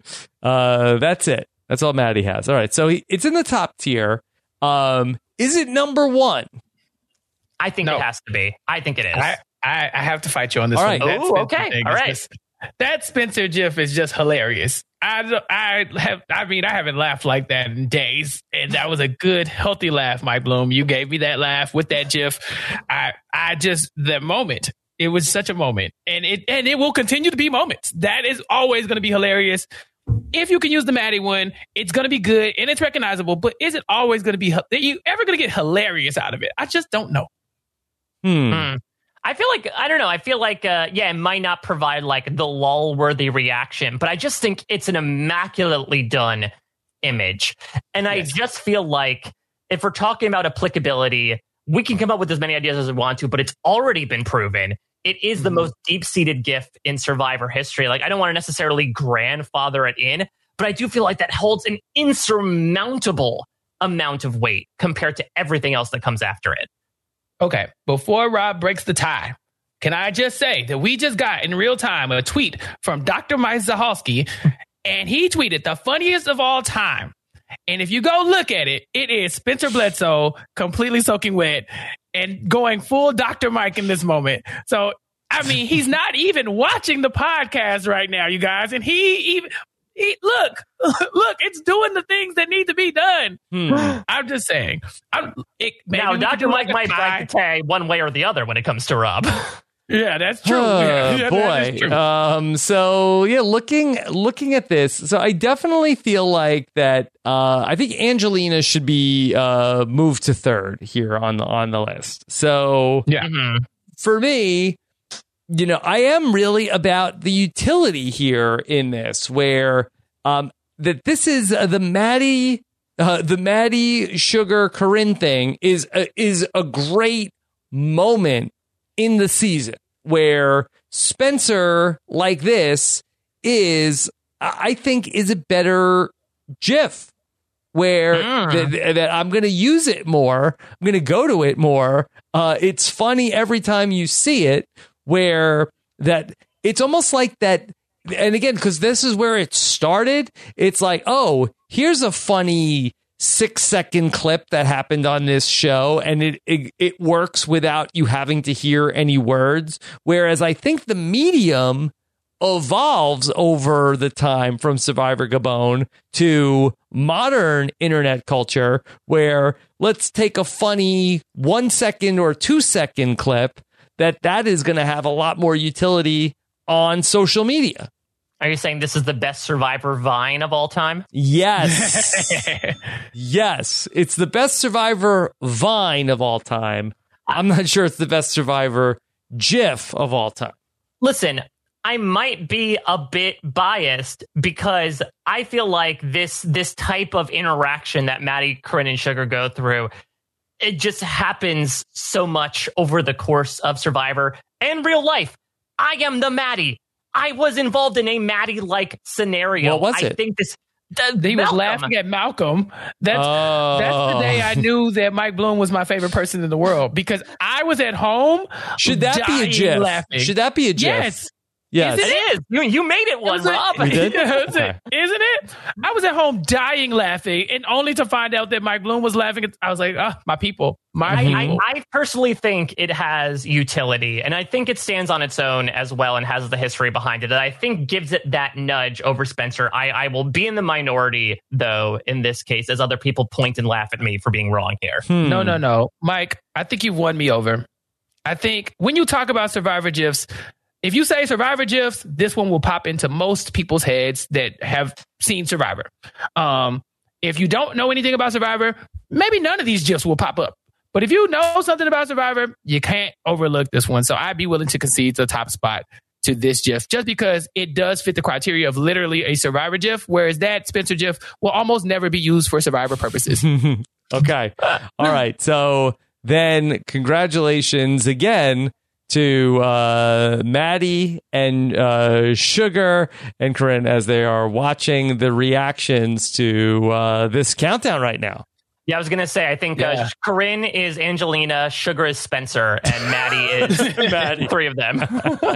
Uh, that's it. That's all Maddie has. All right. So he, it's in the top tier. Um, is it number one? I think No. it has to be. I think it is. I, I, I have to fight you on this All one. right. That Ooh, Spencer okay. thing All is right. just- that Spencer GIF is just hilarious. I, don't- I have, I mean, I haven't laughed like that in days, and that was a good, healthy laugh, Mike Bloom. You gave me that laugh with that GIF. I, I just the moment. It was such a moment, and it and it will continue to be moments. That is always going to be hilarious. If you can use the Maddie one, it's going to be good and it's recognizable. But is it always going to be? Are you ever going to get hilarious out of it? I just don't know. Hmm. Hmm. I feel like, I don't know, I feel like, uh, yeah, it might not provide like the lull-worthy reaction, but I just think it's an immaculately done image. And I Yes. just feel like if we're talking about applicability, we can come up with as many ideas as we want to, but it's already been proven. It is the Mhm. most deep-seated GIF in Survivor history. Like, I don't want to necessarily grandfather it in, but I do feel like that holds an insurmountable amount of weight compared to everything else that comes after it. Okay, before Rob breaks the tie, can I just say that we just got in real time a tweet from Doctor Mike Zahalski, and he tweeted the funniest of all time. And if you go look at it, it is Spencer Bledsoe completely soaking wet and going full Doctor Mike in this moment. So, I mean, he's not even watching the podcast right now, you guys. And he even, he, look, look, it's doing the things that need to be done. Hmm. I'm just saying. I'm, it, maybe Now, we could Doctor do Mike like a might tie. break the tie one way or the other when it comes to Rob. Yeah, that's true. Oh, yeah, yeah, that is boy. true. Um, so yeah, looking looking at this, so I definitely feel like that. Uh, I think Angelina should be uh, moved to third here on the on the list. So Yeah. Mhm. for me, you know, I am really about the utility here in this, where um, that this is uh, the Maddie, uh, the Maddie Sugar Corinne thing is a, is a great moment in the season where Spencer like this is, I think, is a better GIF where Mm. th- th- that I'm going to use it more. I'm going to go to it more. Uh, it's funny every time you see it, where that it's almost like that. And again, because this is where it started, it's like, oh, here's a funny six second clip that happened on this show, and it, it it works without you having to hear any words. Whereas I think the medium evolves over the time from Survivor Gabon to modern internet culture, where let's take a funny one second or two second clip that that is going to have a lot more utility on social media. Are you saying this is the best Survivor Vine of all time? Yes. Yes. It's the best Survivor Vine of all time. I'm not sure it's the best Survivor GIF of all time. Listen, I might be a bit biased because I feel like this this type of interaction that Maddie, Corinne, and Sugar go through, it just happens so much over the course of Survivor and real life. I am the Maddie. I was involved in a Maddie-like scenario. What was I it? think this. The, He was Malcolm. laughing at Malcolm. That's Oh. that's the day I knew that Mike Bloom was my favorite person in the world, because I was at home. Should that be a dying GIF? Laughing. Should that be a GIF? Yes. Yes. Is It is. You, you made it one, Is it- Rob. You did? Yeah, is Okay. it? Isn't it? I was at home dying laughing, and only to find out that Mike Bloom was laughing. I was like, ah, my people. My I, people. I, I personally think it has utility, and I think it stands on its own as well and has the history behind it. And I think gives it that nudge over Spencer. I, I will be in the minority, though, in this case, as other people point and laugh at me for being wrong here. Hmm. No, no, no. Mike, I think you've won me over. I think when you talk about Survivor GIFs, if you say Survivor GIFs, this one will pop into most people's heads that have seen Survivor. Um, if you don't know anything about Survivor, maybe none of these GIFs will pop up. But if you know something about Survivor, you can't overlook this one. So I'd be willing to concede the top spot to this GIF just because it does fit the criteria of literally a Survivor GIF, whereas that Spencer GIF will almost never be used for Survivor purposes. Okay. All right. So then congratulations again to uh, Maddie and uh, Sugar and Corinne as they are watching the reactions to uh, this countdown right now. Yeah, I was going to say, I think Yeah. uh, Corinne is Angelina, Sugar is Spencer, and Maddie is Maddie. Three of them.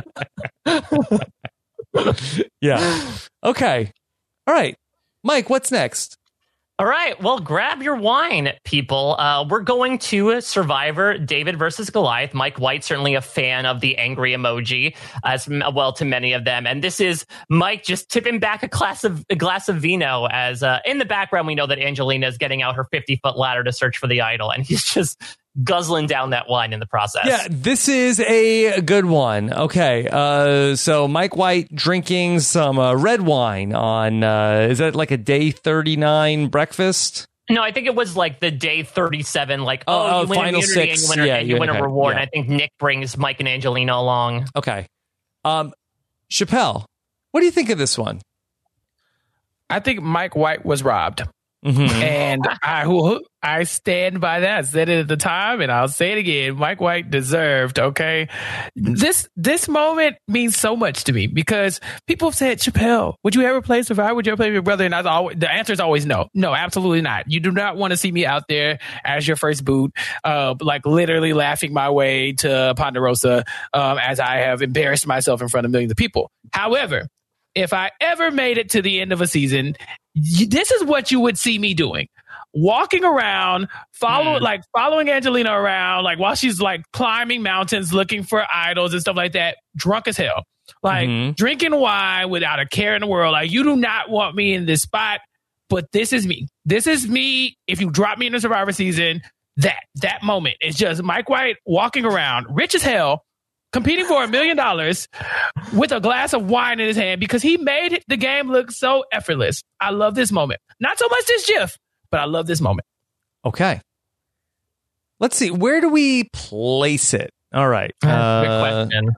Yeah. Okay. All right. Mike, what's next? All right. Well, grab your wine, people. Uh, we're going to Survivor David versus Goliath. Mike White, certainly a fan of the angry emoji, as well to many of them. And this is Mike just tipping back a glass of a glass of vino as uh, in the background, we know that Angelina is getting out her fifty foot ladder to search for the idol. And he's just guzzling down that wine in the process. Yeah, this is a good one. Okay, uh, so Mike White drinking some uh, red wine on, uh, is that like a day thirty-nine breakfast? No, I think it was like the day thirty-seven, like, oh, Oh, you win final immunity six. and you win, a- Yeah, and you yeah, win okay. a reward. Yeah. And I think Nick brings Mike and Angelina along. Okay. Um, Chappelle, what do you think of this one? I think Mike White was robbed. Mm-hmm. And I who I stand by that. I said it at the time, and I'll say it again. Mike White deserved. Okay, this this moment means so much to me because people have said, Chappelle, would you ever play Survivor? Would you ever play with your brother? And I always, the answer is always no. No, absolutely not. You do not want to see me out there as your first boot, uh, like literally laughing my way to Ponderosa um, as I have embarrassed myself in front of millions of people. However, if I ever made it to the end of a season, y- this is what you would see me doing. Walking around, follow, Mm. like following Angelina around, like while she's like climbing mountains, looking for idols and stuff like that, drunk as hell. Like Mhm. drinking wine without a care in the world. Like, you do not want me in this spot, but this is me. This is me. If you drop me in the Survivor season, that, that moment is just Mike White walking around, rich as hell, competing for a million dollars with a glass of wine in his hand because he made the game look so effortless. I love this moment. Not so much this GIF, but I love this moment. Okay. Let's see. Where do we place it? All right. Uh, Good question.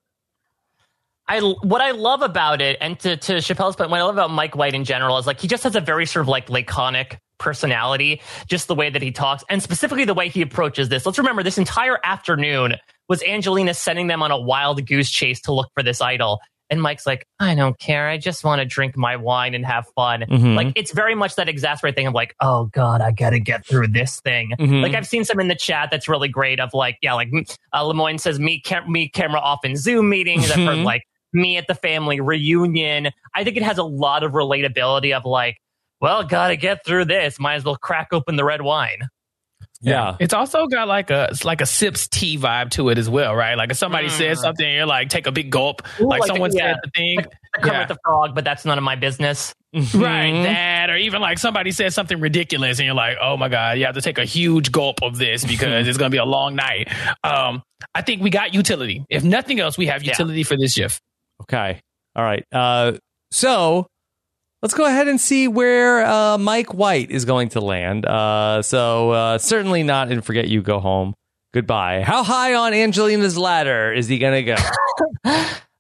I what I love about it, and to to Chappelle's point, what I love about Mike White in general is like he just has a very sort of like laconic personality, just the way that he talks, and specifically the way he approaches this. Let's remember, this entire afternoon was Angelina sending them on a wild goose chase to look for this idol. And Mike's like, I don't care. I just want to drink my wine and have fun. Mhm. Like, it's very much that exasperate thing of like, oh God, I got to get through this thing. Mhm. Like, I've seen some in the chat that's really great of like, yeah, like uh, Lemoyne says, me, cam- me camera off in Zoom meetings. I've heard Mhm. like me at the family reunion. I think it has a lot of relatability of like, well, got to get through this. Might as well crack open the red wine. Yeah. It's also got like a it's like a sips tea vibe to it as well, right? Like if somebody Mm. says something, you're like, take a big gulp. Ooh, like, like the- someone yeah. said the thing. I come Yeah. with the frog, but that's none of my business. Right, Mhm. that, or even like somebody says something ridiculous and you're like, oh my God, you have to take a huge gulp of this because it's going to be a long night. Um, I think we got utility. If nothing else, we have Yeah. utility for this GIF. Okay. All right. Uh, so let's go ahead and see where uh, Mike White is going to land. Uh, so uh, certainly not in Forget You, Go Home. Goodbye. How high on Angelina's ladder is he going to go?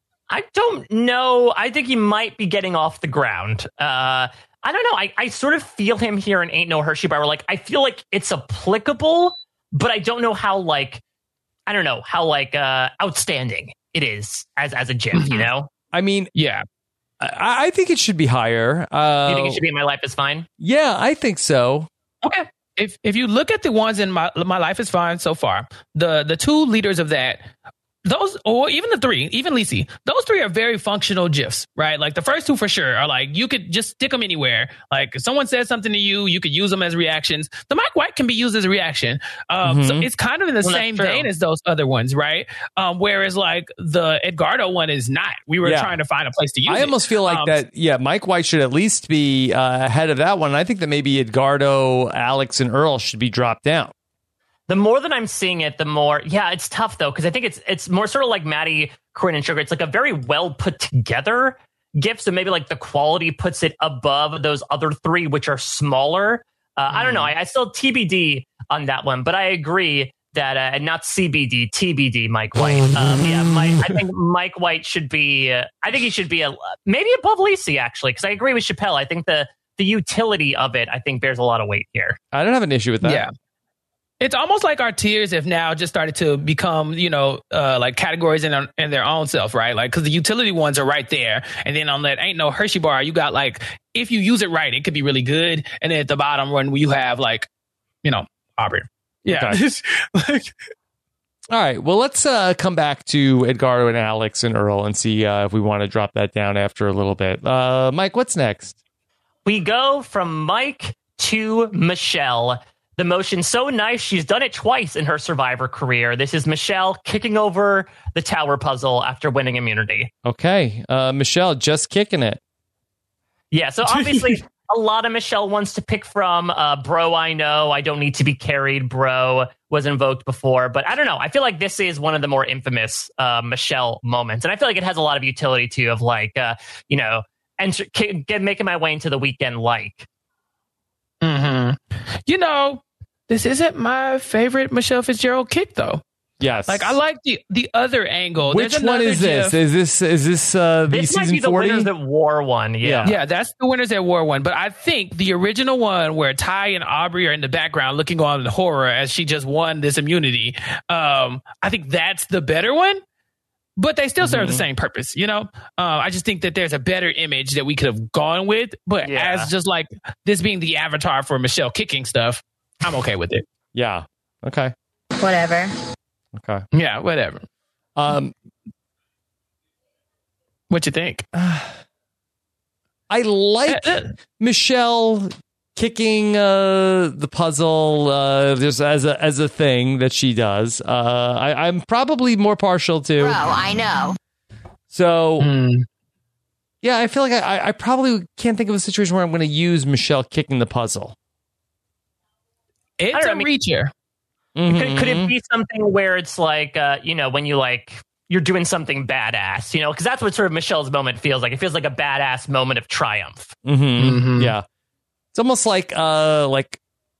I don't know. I think he might be getting off the ground. Uh, I don't know. I, I sort of feel him here in Ain't No Hershey Bar. Where like I feel like it's applicable, but I don't know how like I don't know how like uh, outstanding it is as as a GIF. You know? I mean, Yeah. I, I think it should be higher. Uh, You think it should be in My Life Is Fine? Yeah, I think so. Okay. If if you look at the ones in my my life is fine so far, the the two leaders of that, those, or even the three, even Lisi, those three are very functional GIFs, right? Like the first two for sure are like, you could just stick them anywhere. Like if someone says something to you, you could use them as reactions. The Mike White can be used as a reaction. Um, Mhm. So it's kind of in the Well, that's same true. vein as those other ones, right? Um, whereas like the Edgardo one is not. We were Yeah. trying to find a place to use I it. almost feel like Um, that, yeah, Mike White should at least be uh, ahead of that one. And I think that maybe Edgardo, Alex, and Earl should be dropped down. The more that I'm seeing it, the more, yeah, it's tough though, because I think it's it's more sort of like Maddie, Corinne, and Sugar. It's like a very well put together gift, so maybe like the quality puts it above those other three, which are smaller. Uh, mm. I don't know. I, I still T B D on that one, but I agree that uh, and not C B D, T B D, Mike White. Um, yeah, Mike, I think Mike White should be. Uh, I think he should be a maybe above Lacey actually, because I agree with Chappelle. I think the the utility of it, I think, bears a lot of weight here. I don't have an issue with that. Yeah. It's almost like our tiers have now just started to become, you know, uh, like categories in, in their own self, right? Like, because the utility ones are right there. And then on that Ain't No Hershey bar, you got like, if you use it right, it could be really good. And then at the bottom one, you have like, you know, Aubrey. Yeah. Okay. like, All right. Well, let's uh, come back to Edgardo and Alex and Earl and see uh, if we want to drop that down after a little bit. Uh, Mike, what's next? We go from Mike to Michelle. The motion so nice, she's done it twice in her Survivor career. This is Michelle kicking over the tower puzzle after winning immunity. Okay. Uh, Michelle, just kicking it. Yeah, so obviously a lot of Michelle wants to pick from. Uh, bro, I know, I don't need to be carried. Bro was invoked before. But I don't know. I feel like this is one of the more infamous uh, Michelle moments. And I feel like it has a lot of utility, too, of like, uh, you know, enter, get, making my way into the weekend like. Mm-hmm. You know, this isn't my favorite Michelle Fitzgerald kick, though. Yes. Like, I like the the other angle. Which There's one is GIF. this? Is this is this uh, the this might season be the forty? Winners at War one. Yeah. Yeah, that's the Winners at War one. But I think the original one where Ty and Aubrey are in the background looking on the horror as she just won this immunity, um, I think that's the better one. But they still serve mm-hmm. the same purpose, you know? Uh, I just think that there's a better image that we could have gone with. But yeah. as just like this being the avatar for Michelle kicking stuff, I'm okay with it. Yeah. Okay. Whatever. Okay. Yeah, whatever. Um, what you think? Uh, I like Michelle kicking uh, the puzzle uh, just as a as a thing that she does. Uh, I, I'm probably more partial to. Bro, I know. So, mm. yeah, I feel like I, I probably can't think of a situation where I'm going to use Michelle kicking the puzzle. It's I a mean, reacher. Mm-hmm. Could, could it be something where it's like, uh, you know, when you like, you're doing something badass, you know, because that's what sort of Michelle's moment feels like. It feels like a badass moment of triumph. Mm-hmm. Mm-hmm. Yeah. It's almost like, uh, like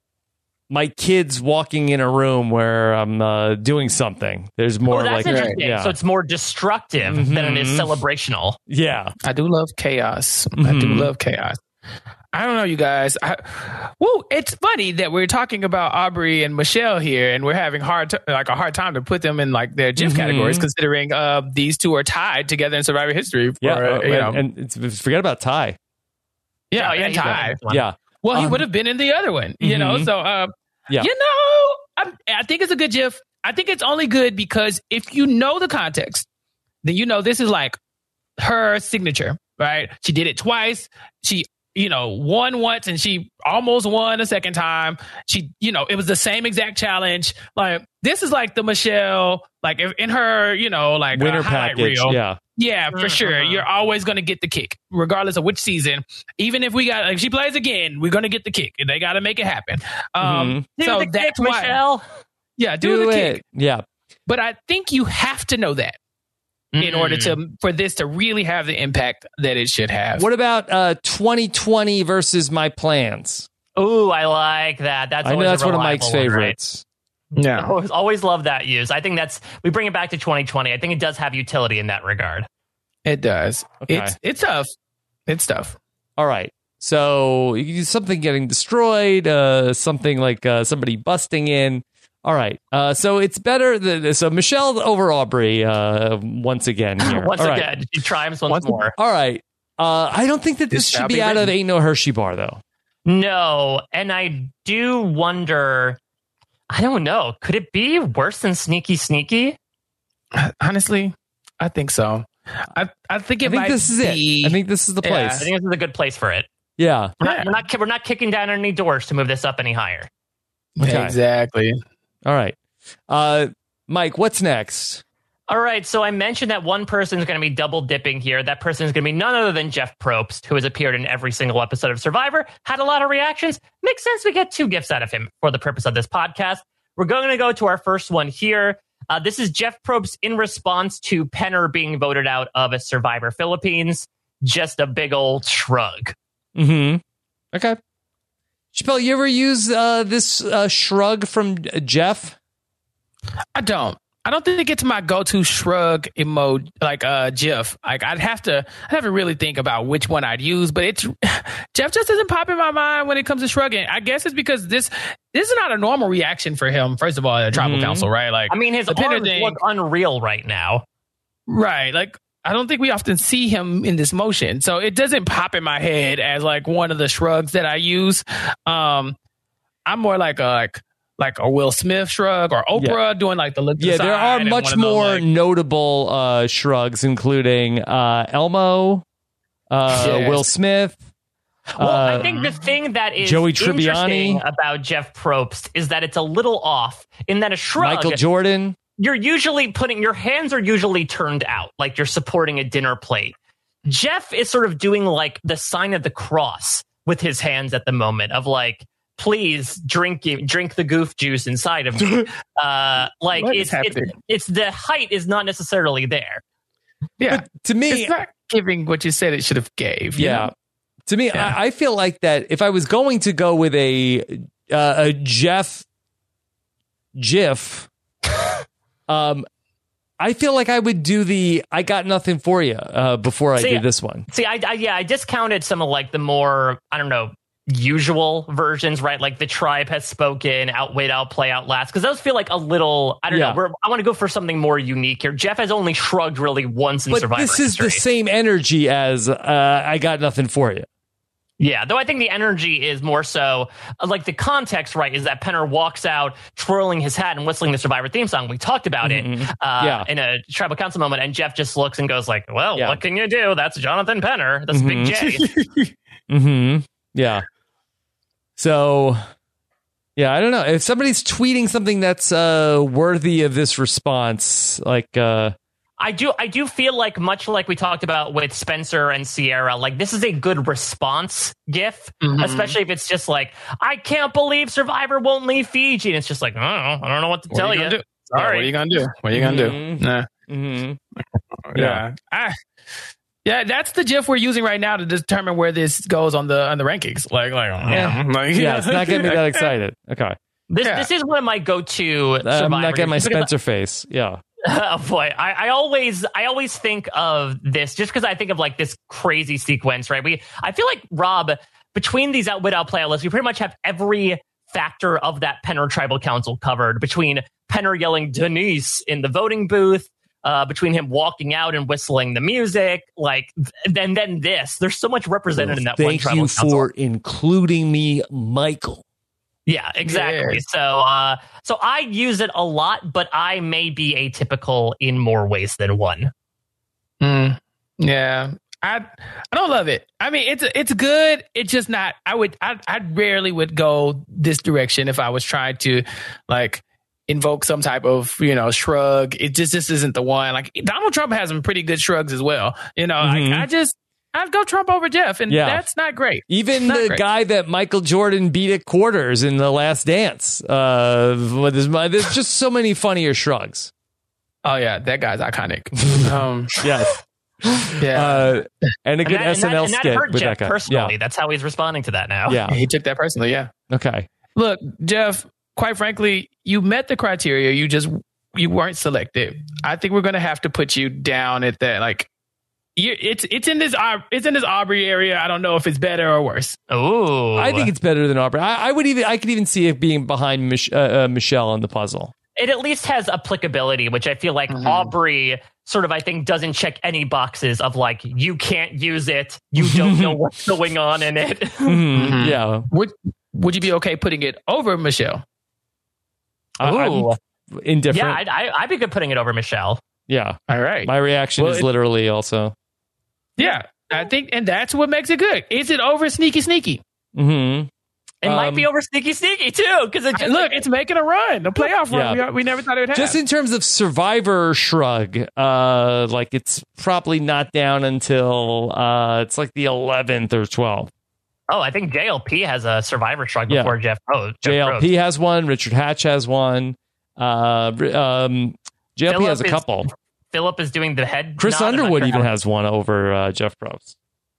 my kids walking in a room where I'm uh, doing something. There's more oh, that's like, interesting. yeah. So it's more destructive mm-hmm. than it is celebrational. Yeah. I do love chaos. Mm-hmm. I do love chaos. I don't know, you guys. I, well, it's funny that we're talking about Aubrey and Michelle here, and we're having hard, t- like a hard time to put them in like their GIF mm-hmm. categories, considering uh, these two are tied together in Survivor history. For, yeah, uh, you and, know. and it's, forget about Ty. Yeah, oh, yeah, and Ty. Yeah. Well, he um, would have been in the other one, you mm-hmm. know. So, uh, yeah. you know, I'm, I think it's a good GIF. I think it's only good because if you know the context, then you know this is like her signature, right? She did it twice. She. You know, won once and she almost won a second time. She, you know, it was the same exact challenge. Like, this is like the Michelle, like in her, you know, like winner uh, highlight package. reel. Yeah. Yeah, for sure. You're always going to get the kick, regardless of which season. Even if we got, like, she plays again, we're going to get the kick. They got to make it happen. Um, mm-hmm. So the that's kick, why. Michelle. Yeah, do, do the it. kick. Yeah. But I think you have to know that. Mm-hmm. In order to for this to really have the impact that it should have. What about uh, twenty twenty versus My Plans? Ooh, I like that. That's I know that's one of Mike's one, favorites. Right? Yeah, always, always love that use. I think that's we bring it back to twenty twenty. I think it does have utility in that regard. It does. Okay. It's it's tough. It's tough. All right. So something getting destroyed, uh, something like uh, somebody busting in. All right. Uh, so it's better. Than, so Michelle over Aubrey uh, once again here. once All again. Right. She triumphs once, once more. All right. Uh, I don't think that this, this should be, be out of Ain't No Hershey Bar, though. No. And I do wonder, I don't know. Could it be worse than Sneaky Sneaky? Honestly, I think so. I, I think it I think might this is be, it. I think this is the place. Yeah, I think this is a good place for it. Yeah. We're not, we're not, we're not kicking down any doors to move this up any higher. Okay. Exactly. All right. Uh, Mike, what's next? All right. So I mentioned that one person is going to be double dipping here. That person is going to be none other than Jeff Probst, who has appeared in every single episode of Survivor, had a lot of reactions. Makes sense we get two gifts out of him for the purpose of this podcast. we're going to go to our first one here. Uh, this is Jeff Probst in response to Penner being voted out of a Survivor Philippines. Just a big old shrug. Mm-hmm. Okay. Chappelle, you ever use uh, this uh, shrug from Jeff? I don't. I don't think it's my go-to shrug emoji, like uh, GIF. Like I'd have to, I'd have to really think about which one I'd use. But it's Jeff just doesn't pop in my mind when it comes to shrugging. I guess it's because this this is not a normal reaction for him. First of all, at a tribal mm-hmm. council, right? Like I mean, his arms thing, look unreal right now. Right, like. I don't think we often see him in this motion. So it doesn't pop in my head as like one of the shrugs that I use. Um, I'm more like a like like a Will Smith shrug or Oprah yeah. doing like the look to Yeah, the there are much more those, like, notable uh, shrugs, including uh, Elmo, uh, yes. Will Smith. Well, uh, I think the thing that is Joey interesting Tribbiani about Jeff Probst is that it's a little off in that a shrug. Michael Jordan. You're usually putting your hands are usually turned out like you're supporting a dinner plate. Jeff is sort of doing like the sign of the cross with his hands at the moment of like, please drink drink the goof juice inside of me. Uh, like it's, it's it's the height is not necessarily there. Yeah, but to me, it's not giving what you said it should have gave. Yeah, you know? to me, yeah. I, I feel like that if I was going to go with a uh, a Jeff GIF. Um, I feel like I would do the "I got nothing for you" uh, before I see, did this one. See, I, I yeah, I discounted some of like the more I don't know usual versions, right? Like the tribe has spoken, outwit, outplay, outlast, because those feel like a little I don't yeah. know. We're, I want to go for something more unique here. Jeff has only shrugged really once in but Survivor this is history. the same energy as uh, "I got nothing for you." Yeah, though I think the energy is more so like the context, right? Is that Penner walks out twirling his hat and whistling the Survivor theme song. We talked about mm-hmm. it uh, yeah. in a tribal council moment, and Jeff just looks and goes like, "Well, yeah. what can you do? That's Jonathan Penner. That's mm-hmm. Big J." mm-hmm. Yeah. So, yeah, I don't know if somebody's tweeting something that's uh, worthy of this response, like. Uh, I do I do feel like, much like we talked about with Spencer and Sierra, like this is a good response GIF, mm-hmm. especially if it's just like, I can't believe Survivor won't leave Fiji. And it's just like, I don't know, I don't know what to what tell you. you. Sorry. Yeah, what are you going to do? What are you going to mm-hmm. do? Nah. Mm-hmm. Yeah. Yeah. I, yeah, that's the GIF we're using right now to determine where this goes on the on the rankings. Like, like, yeah, like, yeah it's not getting me that excited. Okay. This yeah. this is one of my go-to Survivor. I'm not getting my Spencer face. Yeah. Oh boy, I, I always I always think of this just because I think of like this crazy sequence, right? We I feel like Rob, between these outwit outplay lists, we pretty much have every factor of that Penner Tribal Council covered. Between Penner yelling Denise in the voting booth, uh, between him walking out and whistling the music, like then then this. There's so much represented well, in that one Tribal Council. Thank you for including me, Michael. Yeah, exactly. Yeah. So, uh, so I use it a lot, but I may be atypical in more ways than one. Mm, yeah, I I don't love it. I mean, it's it's good. It's just not. I would. I I rarely would go this direction if I was trying to, like, invoke some type of you know shrug. It just this isn't the one. Like Donald Trump has some pretty good shrugs as well. You know, mm-hmm. like, I just. I'd go Trump over Jeff, and yeah. that's not great. Even not the great. guy that Michael Jordan beat at quarters in The Last Dance. Uh, there's, there's just so many funnier shrugs. Oh, yeah, that guy's iconic. um, yes. Yeah. Uh, and a good and that, S N L and that, skit and that hurt with Jeff that guy. Personally, yeah. that's how he's responding to that now. Yeah. He took that personally, yeah. Okay. Look, Jeff, quite frankly, you met the criteria. You just you weren't selected. I think we're going to have to put you down at that, like, You, it's it's in this it's in this Aubrey area. I don't know if it's better or worse. Oh, I think it's better than Aubrey. I, I would even I could even see it being behind Mich- uh, uh, Michelle in the puzzle. It at least has applicability, which I feel like mm-hmm. Aubrey sort of I think doesn't check any boxes of like you can't use it, you don't know what's going on in it. mm-hmm. Yeah, would would you be okay putting it over Michelle? Oh, indifferent. Yeah, I'd, I, I'd be good putting it over Michelle. Yeah. All right. My reaction well, is it, literally also. Yeah, I think, and that's what makes it good. Is it over Sneaky Sneaky? Mm-hmm. It um, might be over Sneaky Sneaky too, because it look, like, it's making a run, a playoff run. Yeah. We, we never thought it would have. Just in terms of Survivor shrug, uh, like it's probably not down until uh, it's like the eleventh or twelfth. Oh, I think J L P has a Survivor truck Yeah. before Jeff Rose. J L P has one. Richard Hatch has one. Uh, um, J L P Phillip has a is- couple. Philip is doing the head. Chris nod. I'm not Underwood sure even how- has one over uh, Jeff Probst.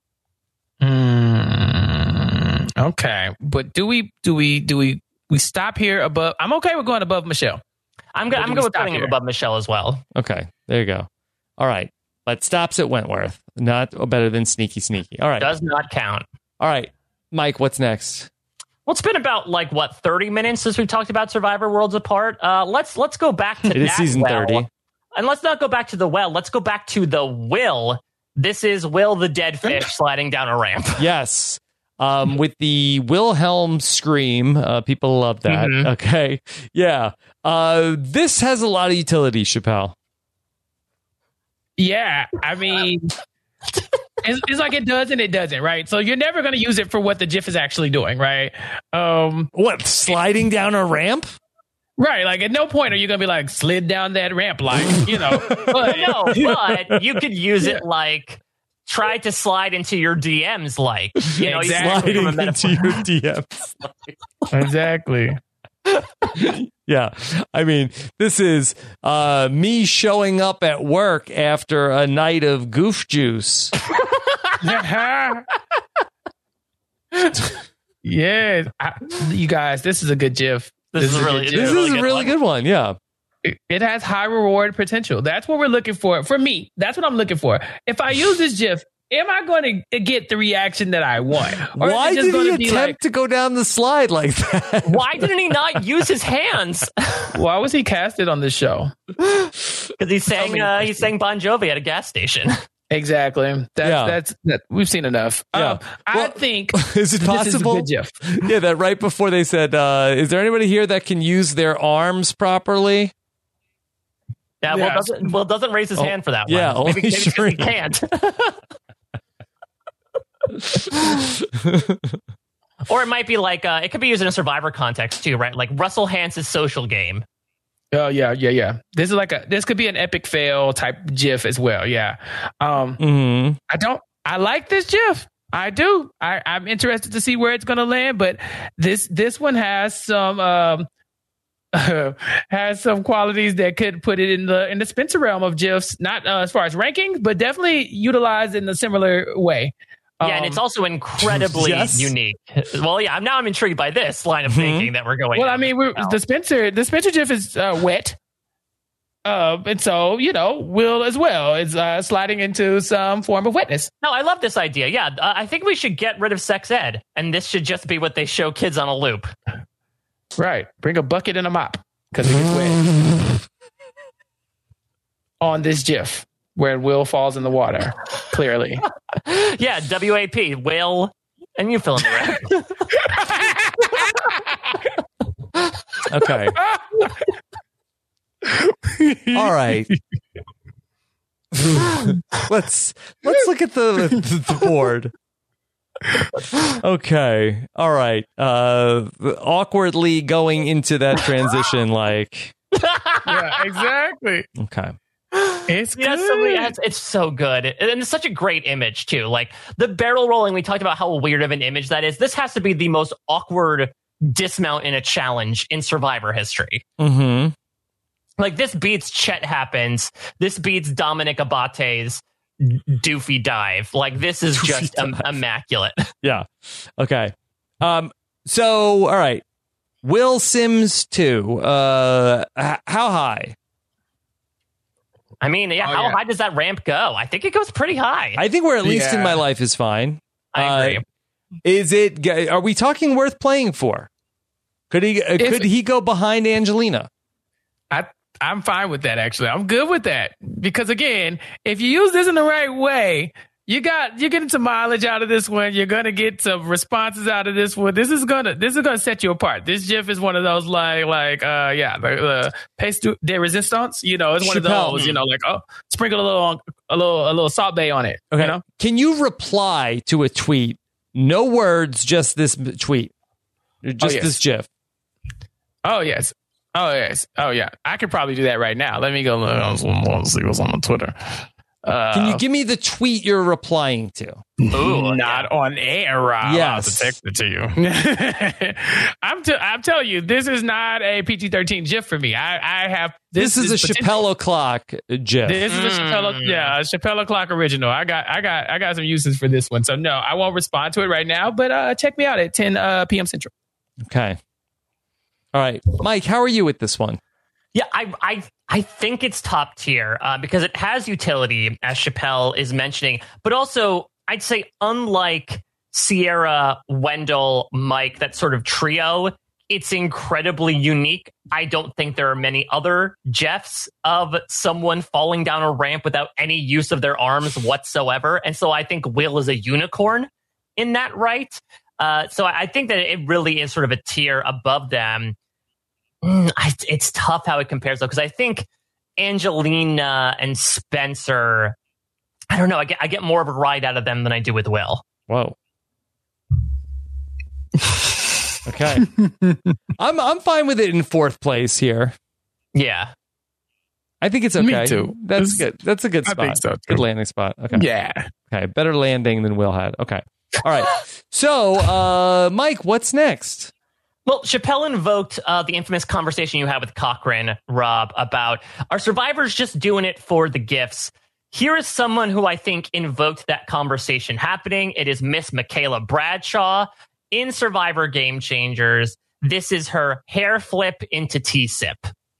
Mm, okay, but do we do we do we we stop here above? I'm okay with going above Michelle. I'm go- But I'm do we going with stop putting him here? above Michelle as well. Okay, there you go. All right, but stops at Wentworth, not better than Sneaky Sneaky. All right, Does not count. all right, Mike, what's next? Well, it's been about like what thirty minutes since we talked about Survivor Worlds Apart. Uh, let's let's go back to It is that season well. thirty. And let's not go back to the well. Let's go back to the Will. This is Will the dead fish sliding down a ramp. Yes. Um, with the Wilhelm scream, uh, people love that. Mhm. Okay, yeah. Uh, this has a lot of utility, Chappelle. Yeah, I mean, it's, it's like it does and it doesn't, right? So you're never going to use it for what the GIF is actually doing, right? Um, What, sliding down a ramp? right. Like at no point are you going to be like slid down that ramp, like you know. But, No, but you could use it like try to slide into your D Ms, like you know, you Exactly. can- from a Sliding metaphor. into your D Ms. exactly. Yeah, I mean, this is uh, me showing up at work after a night of goof juice. Yeah, I, you guys, this is a good GIF. This is a really- good Yeah, This GIF. really is a good really one. good one. Yeah. It, it has high reward potential. That's what we're looking for. For me, that's what I'm looking for. If I use this GIF, am I going to get the reaction that I want? Or is Why it just did going he to be attempt like, to go down the slide like that? Why didn't he not use his hands? why was he casted on this show? Because he's saying uh, he's saying Bon Jovi at a gas station. Exactly. That's Yeah. that's that. We've seen enough. Yeah. Um, I Well, think Is it this is a possible? good GIF. Yeah, that right before they said, uh, is there anybody here that can use their arms properly? Yeah, Yeah. well, doesn't well doesn't raise his Oh, hand for that yeah, one. Maybe, only maybe 'cause he Shreen. can't. Or it might be like uh, it could be used in a Survivor context too, right? Like Russell Hance's social game. Oh yeah, yeah, yeah. This is like a this could be an epic fail type GIF as well. Yeah. Um, hmm I don't. I like this GIF. I do. I, I'm interested to see where it's going to land. But this this one has some um, has some qualities that could put it in the in the Spencer realm of GIFs. Not uh, as far as rankings, but definitely utilized in a similar way. Yeah, and Um, it's also incredibly yes. unique. Well, yeah, now I'm intrigued by this line of thinking that we're going. Well, I down. mean, we're, Wow. the Spencer the Spencer GIF is uh, wet. Uh, and so, you know, Will as well is uh, sliding into some form of wetness. No, I love this idea. Yeah, uh, I think we should get rid of sex ed, and this should just be what they show kids on a loop. Right. Bring a bucket and a mop because it gets wet. On this GIF where Will falls in the water, clearly. Yeah, W A P, Will, and you fill in the rest. Okay. All right. let's let's look at the the board. Okay. All right. Uh, awkwardly going into that transition, like. Yeah, exactly. Okay. It's Yeah, good. somebody has, it's so good. And it's such a great image, too. Like the barrel rolling, we talked about how weird of an image that is. This has to be the most awkward dismount in a challenge in Survivor history. Mm-hmm. Like this beats Chet Happens. This beats Dominic Abate's doofy dive. Like this is Doofy just im- dive. immaculate. Yeah. Okay. Um. So, all right. Will Sims two. Uh. h- how high? I mean, yeah, Oh, how yeah. high does that ramp go? I think it goes pretty high. I think we're at least in Yeah. my life is fine. I agree. Uh, is it? Are we talking worth playing for? Could he? Uh, If- could he go behind Angelina? I, I'm fine with that, actually. I'm good with that. Because, again, if you use this in the right way, you got you're getting some mileage out of this one. You're gonna get some responses out of this one. This is gonna this is gonna set you apart. This GIF is one of those like like uh yeah the, the pace de resistance. You know, it's one Chappelle. of those. You know, like oh, sprinkle a little a little a little salt bay on it. Okay. You know, Can you reply to a tweet? No words, just this m- tweet. Just yes. this GIF. oh yes, oh yes, oh yeah. I could probably do that right now. Let me go look. Let's see what's on the Twitter. Uh, Can you give me the tweet you're replying to? Ooh, not yeah. on air, Rob. Yes. I'll have to text it to you. I'm, t- I'm telling you, this is not a P G thirteen GIF for me. I, I have This, this, is, is a Chappelle O'Clock GIF. This is a Chappelle, yeah, a Chappelle O'Clock original. I got, I got, I got some uses for this one. So no, I won't respond to it right now. But uh, check me out at ten uh, p.m. Central. Okay. All right, Mike. How are you with this one? Yeah, I I I think it's top tier uh, because it has utility, as Chappelle is mentioning, but also I'd say unlike Sierra, Wendell, Mike, that sort of trio, it's incredibly unique. I don't think there are many other Jeffs of someone falling down a ramp without any use of their arms whatsoever, and so I think Will is a unicorn in that right. Uh, so I think that it really is sort of a tier above them. Mm, I, it's tough how it compares, though, because I think Angelina and Spencer, I don't know, I get, I get more of a ride out of them than I do with Will. Whoa. Okay. I'm I'm fine with it in fourth place here. Yeah. I think it's okay. Me too. That's It's- good. That's a good I spot. think so, too. Good landing spot. Okay. Yeah. Okay. Better landing than Will had. Okay. All right. So, uh, Mike, what's next? Well, Chappelle invoked uh, the infamous conversation you had with Cochran, Rob, about are survivors just doing it for the gifts? Here is someone who I think invoked that conversation happening. It is Miss Michaela Bradshaw in Survivor Game Changers. This is her hair flip into T-Sip.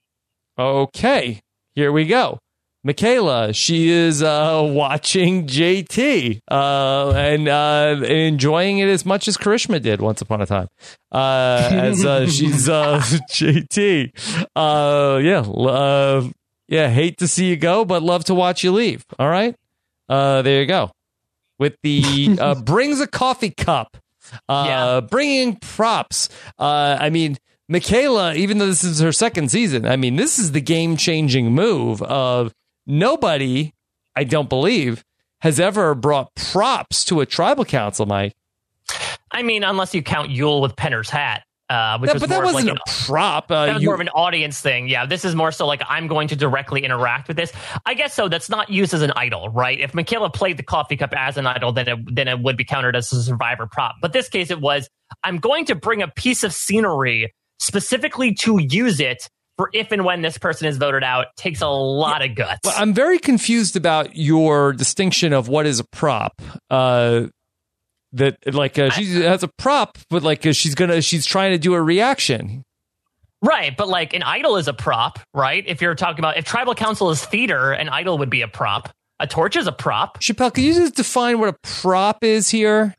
Okay. Here we go. Michaela, she is uh, watching J T uh, and uh, enjoying it as much as Karishma did once upon a time. Uh, as uh, she's uh, J T. Uh, yeah. Uh, yeah. Hate to see you go, but love to watch you leave. All right. Uh, there you go. With the uh, brings a coffee cup. Uh, Yeah. Bringing props. Uh, I mean, Michaela, even though this is her second season, I mean, this is the game-changing move of nobody, I don't believe, has ever brought props to a tribal council, Mike. I mean, unless you count Yule with Penner's hat, uh, which Yeah, was but more that of wasn't like an, a prop. Uh, that was you- more of an audience thing. Yeah, this is more so like I'm going to directly interact with this. I guess so. That's not used as an idol, right? If Michaela played the coffee cup as an idol, then it, then it would be counted as a survivor prop. But this case, it was I'm going to bring a piece of scenery specifically to use it for if and when this person is voted out. Takes a lot of guts. Well, I'm very confused about your distinction of what is a prop. Uh, that like uh, she has a prop, but like uh, she's gonna she's trying to do a reaction. Right, but like an idol is a prop, right? If you're talking about if tribal council is theater, an idol would be a prop. A torch is a prop. Chappelle, could you just define what a prop is here?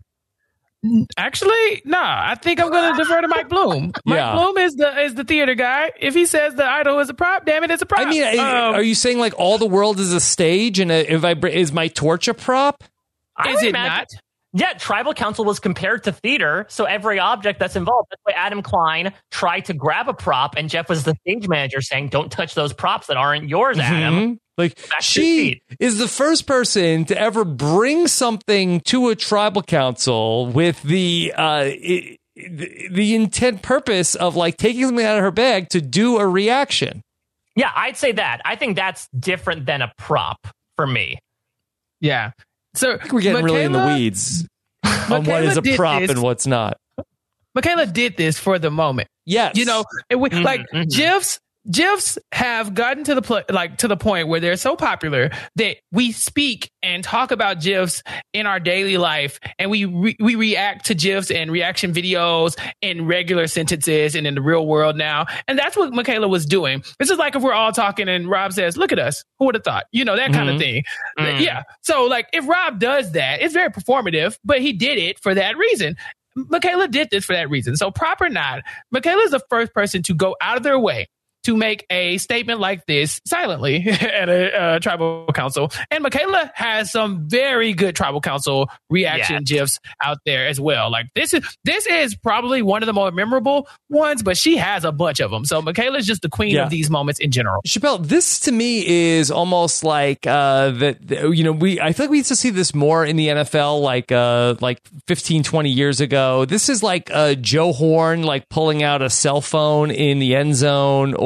Actually, no. I think I'm going to defer to Mike Bloom. Mike Yeah. Bloom is the is the theater guy. If he says the idol is a prop, damn it, it's a prop. I mean, Um, are you saying like all the world is a stage, and a, if I br- is my torch a prop? I Is would it imagine- not? Yeah, tribal council was compared to theater, so every object that's involved. That's why Adam Klein tried to grab a prop, and Jeff was the stage manager saying, "Don't touch those props that aren't yours, Adam." Mhm. Like Back to your she seat. is the first person to ever bring something to a tribal council with the uh, i- the, the intent purpose of like taking something out of her bag to do a reaction. Yeah, I'd say that. I think that's different than a prop for me. yeah. So I think we're getting really in the Michaela- weeds on what Michaela is a did prop this- and what's not. Michaela did this for the moment. Yes, You know, it, we, Mhm, like mhm. GIFs. GIFs have gotten to the pl- like to the point where they're so popular that we speak and talk about GIFs in our daily life, and we re- we react to GIFs and reaction videos in regular sentences and in the real world now. And that's what Michaela was doing. This is like if we're all talking and Rob says, "Look at us, who would have thought?" You know, that kind Mhm. of thing. Mm. Yeah. So like if Rob does that, it's very performative, but he did it for that reason. Michaela did this for that reason. So prop or not, Michaela is the first person to go out of their way to make a statement like this silently at a uh, tribal council. And Michaela has some very good tribal council reaction GIFs out there as well. Like this is this is probably one of the more memorable ones, but she has a bunch of them. So Michaela's just the queen Yeah. of these moments in general. Chappelle, this to me is almost like uh, that. You know, we I feel like we used to see this more in the N F L, like uh, like fifteen, twenty years ago. This is like uh, Joe Horn like pulling out a cell phone in the end zone, or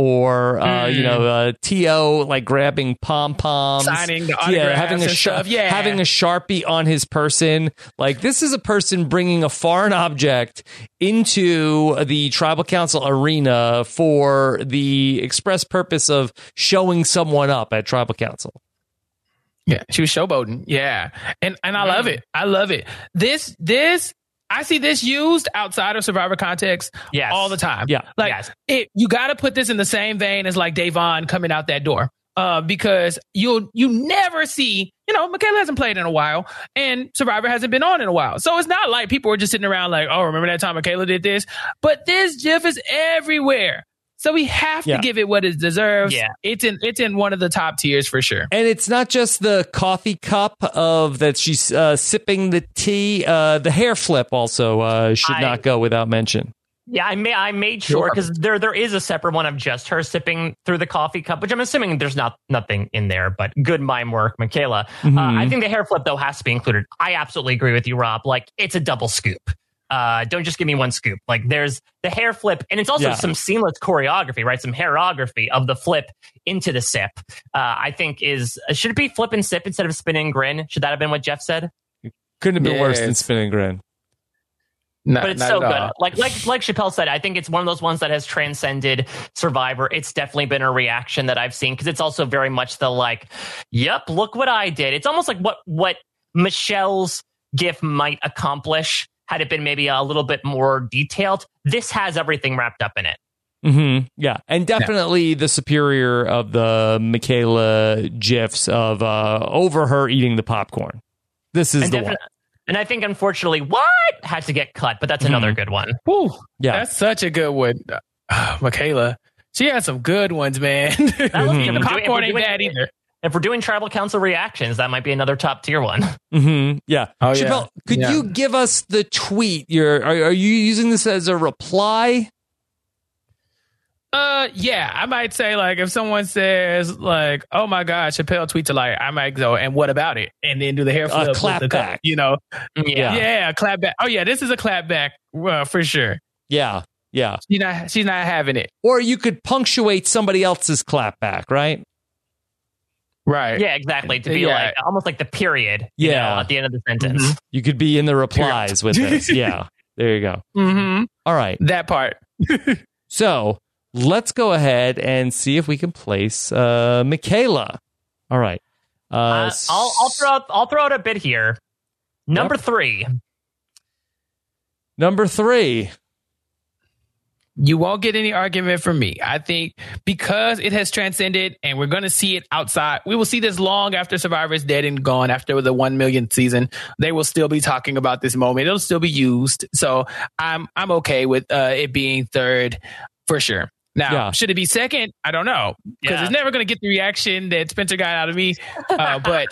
or uh, Mm. you know, uh, T O like grabbing pom poms, Signing the yeah, autographs having a and sh- stuff. Yeah. having a Sharpie on his person. Like, this is a person bringing a foreign object into the tribal council arena for the express purpose of showing someone up at tribal council. Yeah, she was showboating. Yeah, and and I love it. I love it. This this I see this used outside of Survivor context Yes. all the time. Yeah. like Yes. it. You got to put this in the same vein as like Davon coming out that door, uh, because you'll you never see. You know, Michaela hasn't played in a while, and Survivor hasn't been on in a while. So it's not like people are just sitting around like, oh, remember that time Michaela did this? But this GIF is everywhere. So we have Yeah. to give it what it deserves. Yeah. It's in it's in one of the top tiers for sure. And it's not just the coffee cup of that she's uh, sipping the tea. Uh, the hair flip also uh, should I- not go without mention. Yeah, I made I made sure because there there is a separate one of just her sipping through the coffee cup, which I'm assuming there's not nothing in there, but good mime work, Michaela. Mhm. Uh, I think the hair flip though has to be included. I absolutely agree with you, Rob. Like, it's a double scoop. Uh, don't just give me one scoop. Like, there's the hair flip, and it's also Yeah. some seamless choreography, right? Some hairography of the flip into the sip. Uh, I think is should it be flip and sip instead of spin and grin? Should that have been what Jeff said? Couldn't have been worse than Yes. spin and grin. Not, But it's not so at good. all. Like like like Chappelle said, I think it's one of those ones that has transcended Survivor. It's definitely been a reaction that I've seen because it's also very much the like, yep, look what I did. It's almost like what what Michelle's GIF might accomplish had it been maybe a little bit more detailed. This has everything wrapped up in it. Mm-hmm. Yeah, and definitely the superior of the Michaela gifs of uh, over her eating the popcorn. This is And, the defi- one. and I think, unfortunately, what had to get cut, but that's another good one. Whew, Yeah. that's such a good one. Uh, Michaela, she had some good ones, man. That was- the if we're doing- if popcorn we're ain't doing- bad either. If we're doing tribal council reactions, that might be another top tier one. Mm-hmm. Yeah. Oh, yeah. Chappelle, could Yeah. you give us the tweet? You're, are, are you using this as a reply? Uh, yeah, I might say like if someone says like, "Oh my God, Chappelle tweets a lie," I might go, "And what about it?" And then do the hair flip, with clap the back. you know, Yeah. yeah, clap back. Oh yeah, this is a clap back uh, for sure. Yeah. Yeah. She's not, she's not having it. Or you could punctuate somebody else's clapback, right? Right. Yeah, exactly. To be Yeah. like almost like the period, you Yeah. know, at the end of the sentence. Mm-hmm. You could be in the replies with this. Yeah. There you go. Mm-hmm. All right. That part. So let's go ahead and see if we can place uh, Michaela. All right. Uh, Uh, I'll, I'll throw out, I'll throw out a bit here. Number Yep. three. Number three. You won't get any argument from me. I think because it has transcended and we're going to see it outside, we will see this long after Survivor is dead and gone after the one millionth season. They will still be talking about this moment. It'll still be used. So I'm I'm okay with uh, it being third for sure. Now, Yeah. should it be second? I don't know because Yeah. it's never going to get the reaction that Spencer got out of me. Uh, but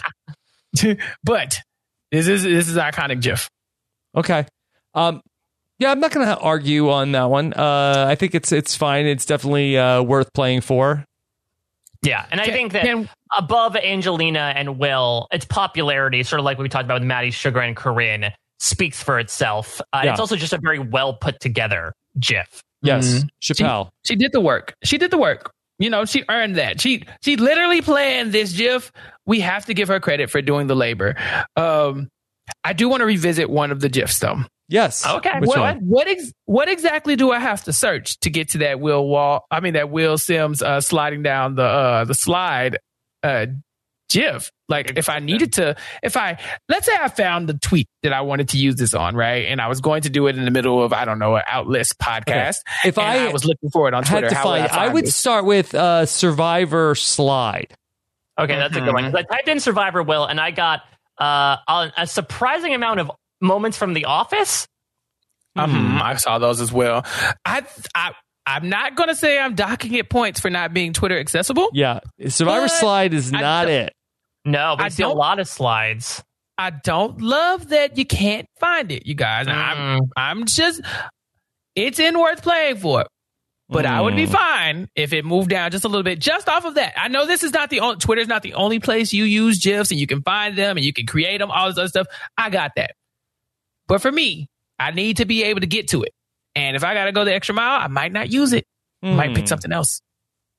but this is this is iconic GIF. Okay. Um, yeah, I'm not going to argue on that one. Uh, I think it's it's fine. It's definitely uh, worth playing for. Yeah, and I Can- think that can- above Angelina and Will, its popularity, sort of like we talked about with Maddie, Sugar, and Corinne, speaks for itself. Uh, Yeah. It's also just a very well put together GIF. Yes, Mhm. Chappelle. She did the work. She did the work. You know, she earned that. She she literally planned this GIF. We have to give her credit for doing the labor. Um, I do want to revisit one of the GIFs though. Yes. Okay. Which what one? what ex- what exactly do I have to search to get to that Will Wall? I mean that Will Sims uh, sliding down the uh, the slide uh, GIF. Like if I needed to, if I let's say I found the tweet that I wanted to use this on, right, and I was going to do it in the middle of I don't know an Outlist podcast. If and I I was looking for it on had Twitter, to how would find, I, I find would this? start with uh, Survivor slide. Okay, that's a good one. 'Cause I typed in Survivor Will, and I got uh, a, a surprising amount of moments from The Office. Um, I saw those as well. I, I, I'm not going to say I'm docking it points for not being Twitter accessible. Yeah, Survivor But slide is I not don't- it. No, but I I see a don't- lot of slides. I don't love that you can't find it, you guys. Mm. I'm, I'm just, it's in worth playing for. But I would be Mm. fine if it moved down just a little bit, just off of that. I know this is not the only, Twitter's not the only place you use GIFs and you can find them and you can create them, all this other stuff. I got that. But for me, I need to be able to get to it. And if I got to go the extra mile, I might not use it. Might pick Hmm. something else.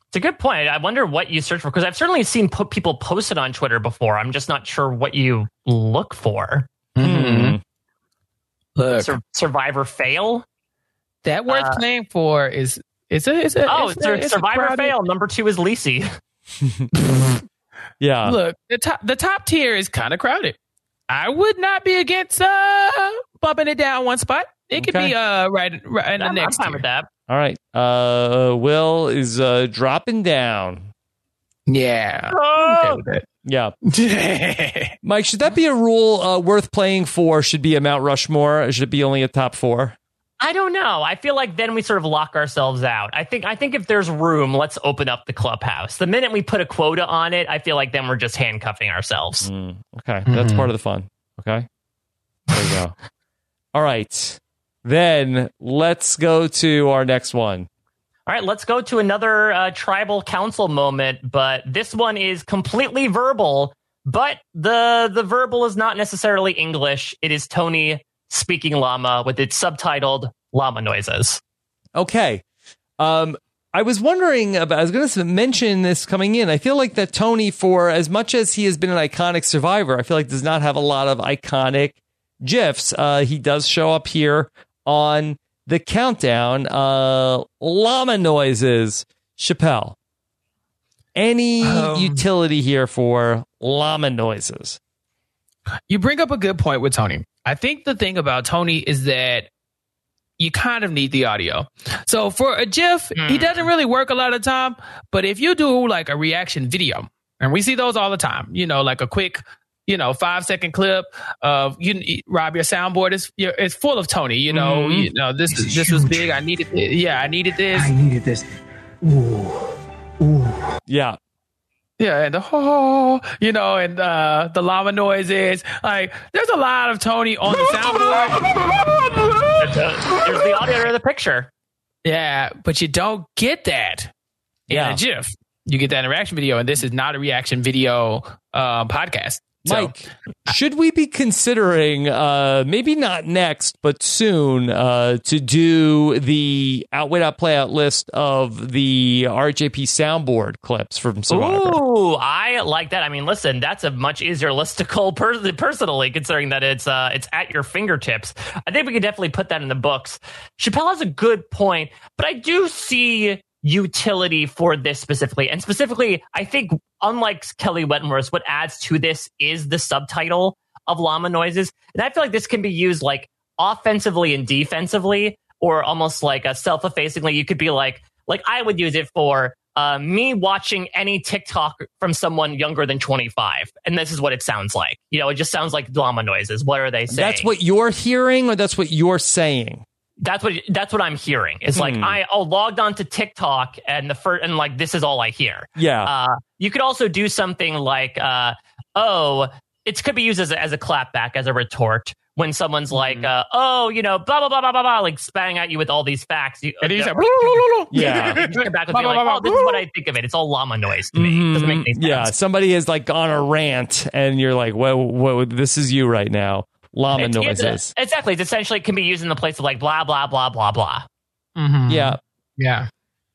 It's a good point. I wonder what you search for, because I've certainly seen po- people post it on Twitter before. I'm just not sure what you look for. Mm-hmm. Look, Sur- Survivor fail. that worth uh, playing for is it's a it's a Oh, it's it's a, a it's a Survivor crowded- fail. Number two is Lacey. Yeah. Look, the top the top tier is kind of crowded. I would not be against uh bumping it down one spot. It could Okay. be uh right right in the I'm, next I'm fine tier. with that. All right. Uh, Will is uh, dropping down. Yeah. Oh! Okay Yeah. with that. Mike, should that be a rule uh, worth playing for? Should be a Mount Rushmore? Or should it be only a top four? I don't know. I feel like then we sort of lock ourselves out. I think I think if there's room, let's open up the clubhouse. The minute we put a quota on it, I feel like then we're just handcuffing ourselves. Mm, okay. That's part of the fun. Okay. There you go. All right. Then let's go to our next one. All right, let's go to another uh, tribal council moment, but this one is completely verbal, but the the verbal is not necessarily English. It is Tony speaking llama with its subtitled llama noises. Okay. Um, I was wondering about, I was going to mention this coming in. I feel like that Tony, for as much as he has been an iconic survivor, I feel like does not have a lot of iconic GIFs. Uh, he does show up here on the countdown. Uh, llama noises. Chappelle. Any Um, utility here for llama noises? You bring up a good point with Tony. I think the thing about Tony is that you kind of need the audio. So for a GIF, Mm. he doesn't really work a lot of the time. But if you do like a reaction video, and we see those all the time, you know, like a quick, you know, five second clip of you, Rob, your soundboard is it's full of Tony. You know, Mhm. you know this This is this was huge. big. I needed this. Yeah, I needed this. I needed this. Ooh. Ooh. Yeah. Yeah, and the oh, you know, and uh, the llama noises. Like, there's a lot of Tony on the soundboard. There's the audio or the picture. Yeah, but you don't get that in Yeah. a GIF. You get that in a reaction video, and this is not a reaction video uh, podcast. So, Mike, should we be considering, uh, maybe not next, but soon, uh, to do the Outwit Out Playout list of the R J P soundboard clips from Survivor? Ooh, I like that. I mean, listen, that's a much easier listicle per- personally, considering that it's uh, it's at your fingertips. I think we could definitely put that in the books. Chappelle has a good point, but I do see utility for this specifically. And specifically, I think, unlike Kelly Wentworth, what adds to this is the subtitle of llama noises. And I feel like this can be used like offensively and defensively, or almost like a self-effacingly. You could be like, like I would use it for uh, me watching any TikTok from someone younger than twenty-five. And this is what it sounds like. You know, it just sounds like llama noises. What are they saying? That's what you're hearing, or that's what you're saying? That's what that's what I'm hearing. It's like Hmm. I oh, logged on to TikTok and the first and like this is all I hear. Yeah. Uh, you could also do something like uh, oh, it could be used as a, as a clapback, as a retort when someone's like uh, oh, you know, blah blah blah blah blah blah, like spouting at you with all these facts. You, and he's uh, like, Yeah. you just come back and be like, oh, this is what I think of it. It's all llama noise to me. It doesn't make any sense. Yeah, somebody is like on a rant, and you're like, "Well, well this is you right now." Llama It's- it's- noises. exactly. It's essentially it can be used in the place of like blah blah blah blah blah. Mhm. Yeah, yeah.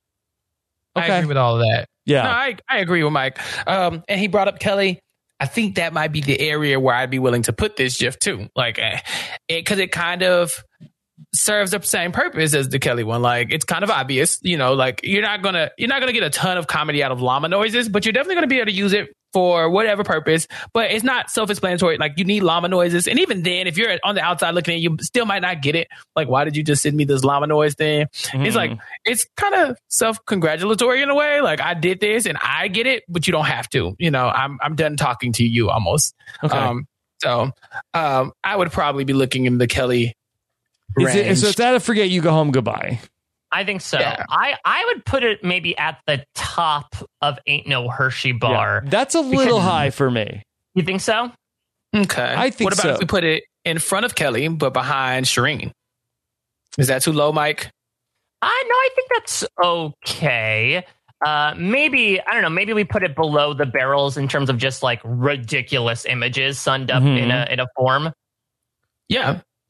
I Okay. agree with all of that. yeah. No, I, I agree with Mike. Um, and he brought up Kelly. I think that might be the area where I'd be willing to put this GIF too. Like, eh, it, cause it kind of serves the same purpose as the Kelly one. Like, it's kind of obvious, you know, like you're not gonna, you're not gonna get a ton of comedy out of llama noises, but you're definitely gonna be able to use it for whatever purpose. But it's not self-explanatory. Like, you need llama noises. And even then, if you're on the outside looking at it, you still might not get it. Like, why did you just send me this llama noise thing? Mm-hmm. It's like, it's kind of self-congratulatory in a way. Like, I did this and I get it, but you don't have to. You know, I'm I'm done talking to you almost. Okay. Um, so um, I would probably be looking in the Kelly Is it, range. so it's out of Forget You Go Home Goodbye. I think so. Yeah. I, I would put it maybe at the top of Ain't No Hershey Bar. Yeah, that's a little high for me. You think so? Okay. I think What about so. if we put it in front of Kelly, but behind Shireen? Is that too low, Mike? I no, I think that's okay. Uh, maybe I don't know. Maybe we put it below the barrels in terms of just like ridiculous images sunned up Mhm. in a in a form. Yeah.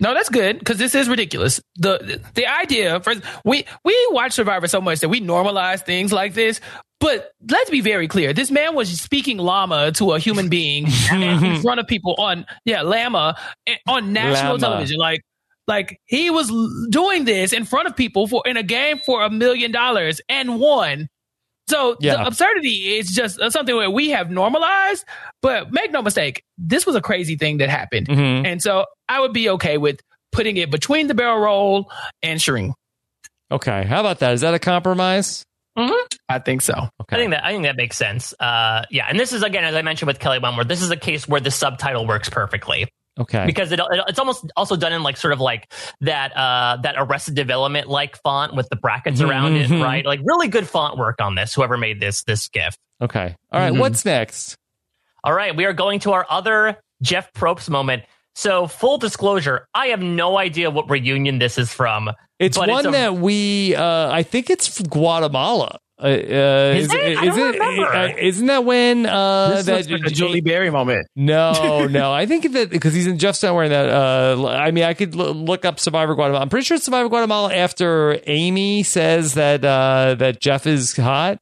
No, that's good because this is ridiculous. The the idea for we we watch Survivor so much that we normalize things like this. But let's be very clear. This man was speaking llama to a human being in front of people on yeah llama on national Llama. television. Like like he was doing this in front of people for in a game for a million dollars and won. So Yeah. the absurdity is just something that we have normalized. But make no mistake, this was a crazy thing that happened. Mhm. And so I would be okay with putting it between the barrel roll and Shireen. Okay, how about that? Is that a compromise? Mm-hmm. I think so. Okay. I think that I think that makes sense. Uh, yeah, and this is again, as I mentioned with Kelly Wentworth, this is a case where the subtitle works perfectly. Okay. Because it, it it's almost also done in like sort of like that uh that Arrested Development like font with the brackets around Mhm. it, right? Like really good font work on this. Whoever made this this GIF. Okay. All right, Mhm. what's next? All right, we are going to our other Jeff Probst moment. So full disclosure, I have no idea what reunion this is from. It's but one it's a- that we, uh, I think it's from Guatemala. Uh, uh, Is it? I don't remember. uh, isn't that when uh, This that looks like a Julie Berry moment. No, no. I think that because he's in Jeff's not wearing that. Uh, I mean, I could l- look up Survivor Guatemala. I'm pretty sure it's Survivor Guatemala after Amy says that uh, that Jeff is hot.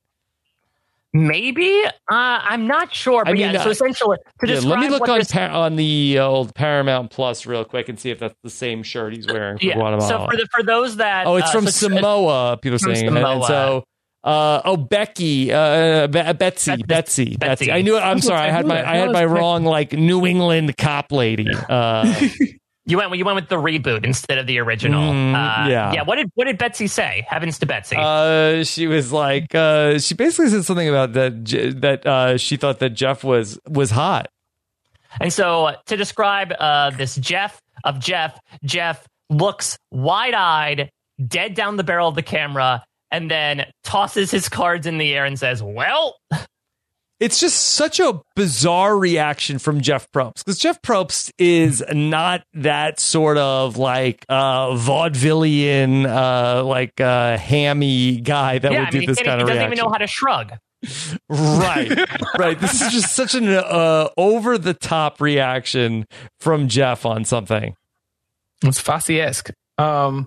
Maybe uh, I'm not sure. But I mean, yeah, so uh, essentially, to Yeah, describe let me look what on this, par- on the uh, old Paramount Plus real quick and see if that's the same shirt he's wearing for yeah. Guatemala. So for the for those that oh, it's uh, from so- Samoa. People are from saying, and, and Samoa. so. Uh, oh, Becky, uh, Be- Betsy, Betsy. Betsy, Betsy, Betsy. I knew it. I'm sorry. I had my, I had my wrong, like New England cop lady. Uh, You went you went with the reboot instead of the original. Mm, uh, yeah. yeah. What did what did Betsy say? Heavens to Betsy. uh, she was like, uh, she basically said something about that, Je- that, uh, she thought that Jeff was, was hot. And so uh, to describe uh, this Jeff of Jeff, Jeff looks wide eyed, dead down the barrel of the camera, and then tosses his cards in the air and says, "Well." It's just such a bizarre reaction from Jeff Probst because Jeff Probst is not that sort of like uh, vaudevillian, uh, like uh, hammy guy that Yeah, would I do mean, this he, kind he of doesn't reaction. even know how to shrug. Right, right. This is just such an uh, over the top reaction from Jeff on something. It's Fosse-esque. Um,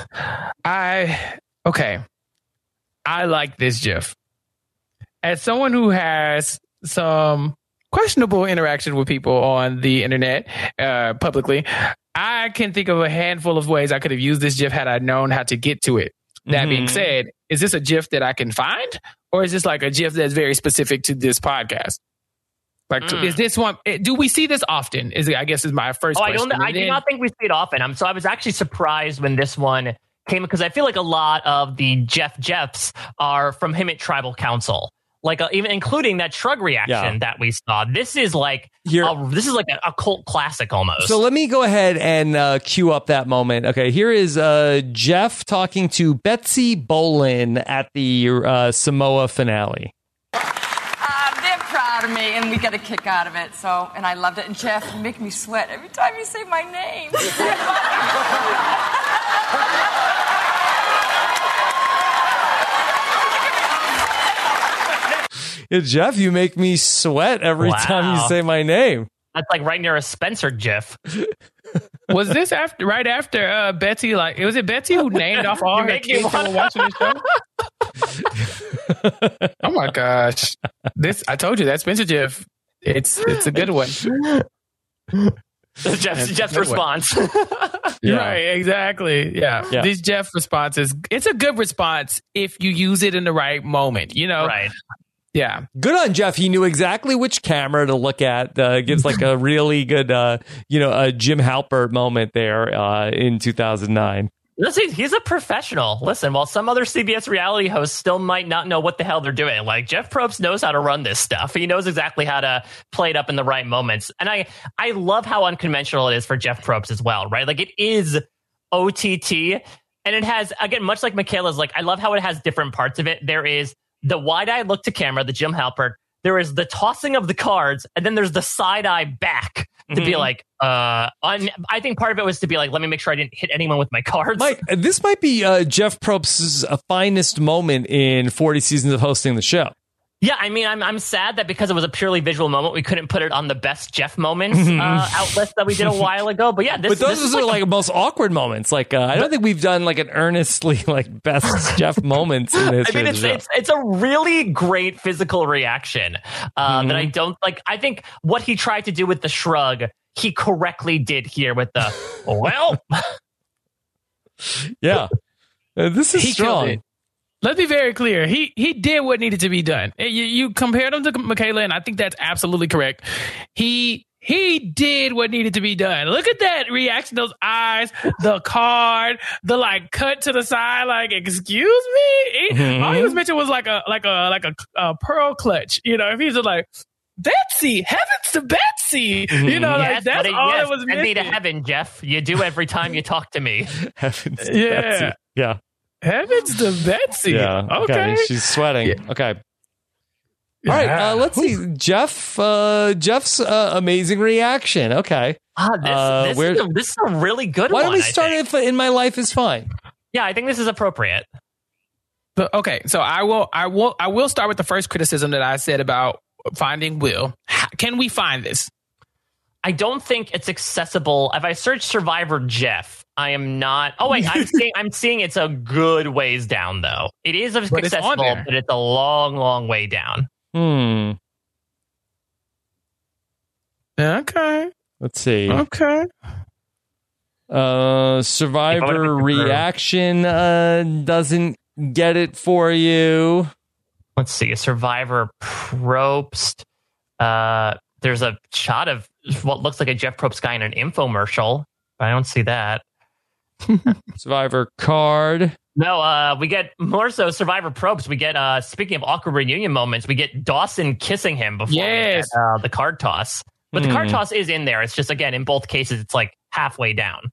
I okay. I like this GIF. As someone who has some questionable interaction with people on the internet, uh, publicly, I can think of a handful of ways I could have used this GIF had I known how to get to it. That Mhm. being said, is this a GIF that I can find, or is this like a GIF that's very specific to this podcast? Like, Mm. is this one? Do we see this often? Is I guess is my first Oh, I question. don't. I And do then- not think we see it often. I'm so I was actually surprised when this one came because I feel like a lot of the Jeff Jeffs are from him at Tribal Council, like uh, even including that shrug reaction Yeah. that we saw. This is like Here- a, this is like a, a cult classic almost. So let me go ahead and uh, cue up that moment. Okay, here is uh, Jeff talking to Betsy Bolin at the uh, Samoa finale. Uh, they're proud of me, and we got a kick out of it. So, and I loved it. And Jeff, you make me sweat every time you say my name. Yeah, Jeff, you make me sweat every Wow. time you say my name. That's like right near a Spencer GIF. Was this after right after uh, Betsy? Like, was it Betsy who named off all You her make me kids who wanna- were watching the show? Oh my gosh! This I told you that Spencer GIF. It's it's a good one. Jeff's, That's Jeff's a good one. response. Yeah. Right? Exactly. Yeah. Yeah. This Jeff response is it's a good response if you use it in the right moment. You know. Right. Yeah. Good on Jeff. He knew exactly which camera to look at. Uh, gives like a really good, uh, you know, a Jim Halpert moment there uh, in two thousand nine. Listen, he's a professional. Listen, while some other C B S reality hosts still might not know what the hell they're doing, like Jeff Probst knows how to run this stuff. He knows exactly how to play it up in the right moments. And I, I love how unconventional it is for Jeff Probst as well, right? Like it is O T T, and it has, again, much like Michaela's, like I love how it has different parts of it. There is the wide-eye look to camera, the Jim Halpert. There is the tossing of the cards, and then there's the side-eye back to be Mhm. like, uh, on, I think part of it was to be like, let me make sure I didn't hit anyone with my cards. Mike, this might be uh, Jeff Probst's uh, finest moment in forty seasons of hosting the show. Yeah, I mean, I'm I'm sad that because it was a purely visual moment, we couldn't put it on the best Jeff moments uh, outlist that we did a while ago. But yeah, this, but those this are is like, like like most awkward moments. Like uh, I don't think we've done like an earnestly like best Jeff moments in this. I mean, it's, it's it's a really great physical reaction uh, mm-hmm. that I don't like. I think what he tried to do with the shrug, he correctly did here with the well. Yeah, uh, this is he strong. Let's be very clear. He he did what needed to be done. You, you compared him to Michaela, and I think that's absolutely correct. He he did what needed to be done. Look at that reaction, those eyes, the card, the like cut to the side. Like, excuse me. Mm-hmm. All he was mentioning was like a like a like a, a pearl clutch. You know, if he's just like Betsy, heavens to Betsy. Mm-hmm. You know, yes, like that's it, all yes, it was. Send me to heaven, Jeff. You do every time you talk to me. Heavens to yeah. Betsy. Yeah. Heavens to Betsy. Yeah. Okay. okay. She's sweating. Yeah. Okay. All right. Uh, let's see. Jeff. Uh, Jeff's uh, amazing reaction. Okay. Ah, this, uh, this, is a, this is a really good why one. Why don't we start if In My Life Is Fine? Yeah, I think this is appropriate. But, okay. So I will. I will. I will start with the first criticism that I said about finding Will. How, can we find this? I don't think it's accessible. If I search Survivor Jeff, I am not. Oh wait, I'm seeing. I'm seeing it's a good ways down though. It is accessible, it's but it's a long, long way down. Hmm. Okay. Let's see. Okay. Uh, Survivor reaction uh, doesn't get it for you. Let's see. A Survivor Probst. Uh, there's a shot of what looks like a Jeff Probst guy in an infomercial. I don't see that. Survivor card. No, uh, we get more so Survivor Probst. We get, uh, speaking of awkward reunion moments, we get Dawson kissing him before yes. we get, uh, the card toss. But mm. the card toss is in there. It's just, again, in both cases, it's like halfway down.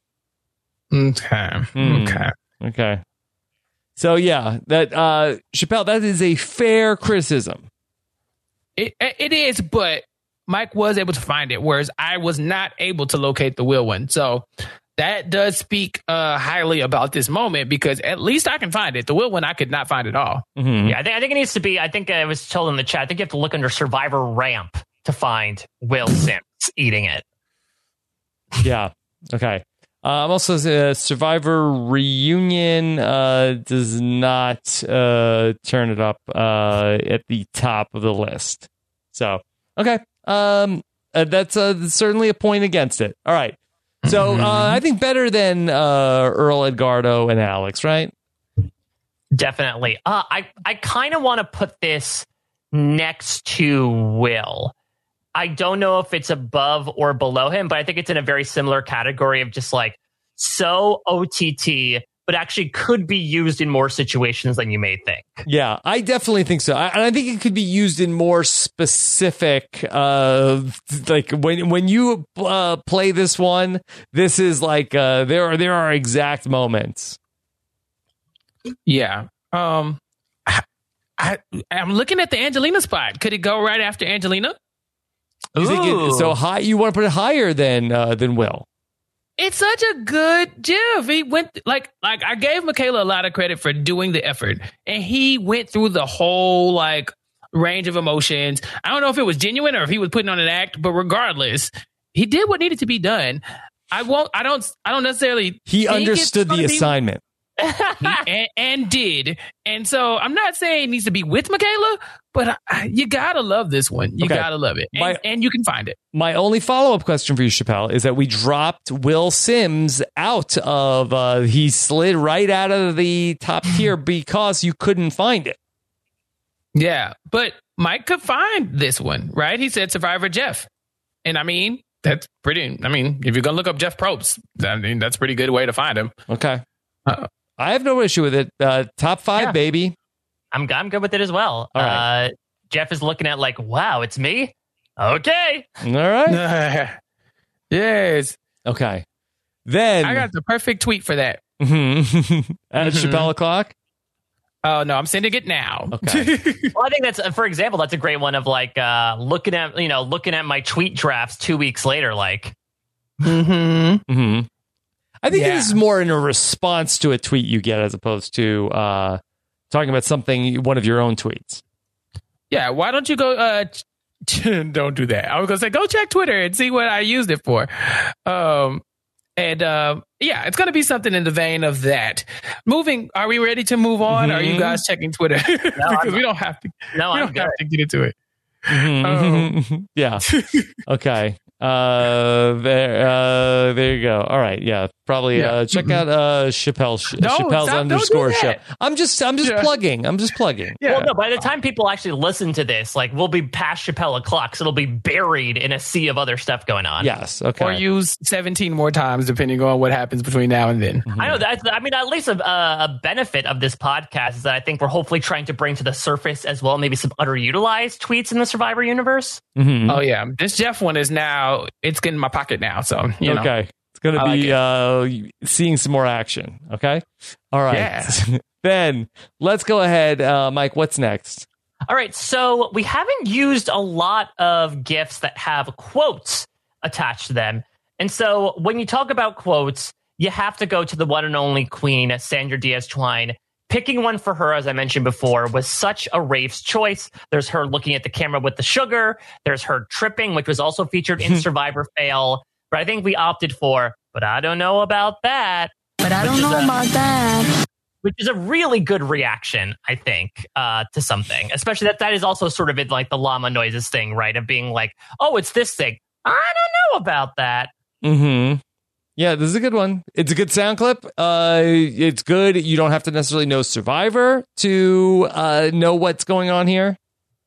Okay. Mm. Okay. Okay. So, yeah, that uh, Chappelle, that is a fair criticism. It It is, but Mike was able to find it, whereas I was not able to locate the Will one. So that does speak uh, highly about this moment because at least I can find it. The Will one, I could not find at all. Mm-hmm. Yeah, I think, I think it needs to be, I think I was told in the chat, I think you have to look under Survivor Ramp to find Will Sims eating it. Yeah. Okay. Uh, I'm also uh, Survivor Reunion uh, does not uh, turn it up uh, at the top of the list. So, okay. Um, uh, that's uh, certainly a point against it. All right. So uh, I think better than uh, Earl, Edgardo, and Alex, right? Definitely. Uh, I, I kind of want to put this next to Will. I don't know if it's above or below him, but I think it's in a very similar category of just like so O T T, but actually could be used in more situations than you may think. Yeah, I definitely think so. I, and I think it could be used in more specific, uh, like when when you uh, play this one, this is like uh, there are there are exact moments. Yeah. Um, I, I I'm looking at the Angelina spot. Could it go right after Angelina? You think it, so high? You want to put it higher than uh, than Will? It's such a good Jeff. He went like like I gave Michaela a lot of credit for doing the effort, and he went through the whole like range of emotions. I don't know if it was genuine or if he was putting on an act, but regardless, he did what needed to be done. I won't. I don't. I don't necessarily. He understood the assignment. he, and, and did. And so I'm not saying it needs to be with Michaela, but I, you gotta love this one. You okay. gotta love it. And, my, and you can find it. My only follow-up question for you, Chappelle, is that we dropped Will Sims out of, uh, he slid right out of the top tier because you couldn't find it. Yeah, but Mike could find this one, right? He said Survivor Jeff. And I mean, that's pretty, I mean, if you're gonna look up Jeff Probst, I mean, that's a pretty good way to find him. Okay. Uh, I have no issue with it. Uh, top five, yeah. baby. I'm I'm good with it as well. All right. Uh, Jeff is looking at like, wow, it's me. Okay. All right. Yes. Okay. Then I got the perfect tweet for that. At mm-hmm. Chappelle o'clock. Oh no, I'm sending it now. Okay. Well, I think that's, for example, that's a great one of like uh, looking at you know looking at my tweet drafts two weeks later, like. Mm-hmm. Mm-hmm. I think yeah. this is more in a response to a tweet you get as opposed to uh, talking about something, one of your own tweets. Yeah, why don't you go? Uh, don't do that. I was gonna say go check Twitter and see what I used it for. Um, and uh, yeah, it's gonna be something in the vein of that. Moving, are we ready to move on? Mm-hmm. Are you guys checking Twitter? No, because I'm, we don't have to. No, we I'm don't good. have to get into it. Mm-hmm. Um, yeah. Okay. Uh, there, uh, there you go. All right. Yeah. Probably, yeah. uh, check out, uh, Chappelle, sh- no, Chappelle's stop, underscore do show. I'm just, I'm just yeah. plugging. I'm just plugging. Yeah. Well, no, by the time people actually listen to this, like we'll be past Chappelle o'clock, so it'll be buried in a sea of other stuff going on. Yes. Okay. Or use seventeen more times, depending on what happens between now and then. Mm-hmm. I know that. I mean, at least a, a benefit of this podcast is that I think we're hopefully trying to bring to the surface as well, maybe some underutilized tweets in the Survivor universe. Mm-hmm. Oh yeah. This Jeff one is now, it's getting in my pocket now. So, you know. Okay. It's going to be like uh, seeing some more action. Okay. All right. Yeah. Then let's go ahead. Uh, Mike, what's next? All right. So we haven't used a lot of GIFs that have quotes attached to them. And so when you talk about quotes, you have to go to the one and only queen, Sandra Diaz-Twine. Picking one for her, as I mentioned before, was such a Rafe's choice. There's her looking at the camera with the sugar. There's her tripping, which was also featured in Survivor Fail. But I think we opted for, but I don't know about that. But I don't know a, about that. Which is a really good reaction, I think, uh, to something. Especially that that is also sort of in, like the llama noises thing, right? Of being like, oh, it's this thing. I don't know about that. Mm-hmm. Yeah, this is a good one. It's a good sound clip. Uh, it's good. You don't have to necessarily know Survivor to uh, know what's going on here.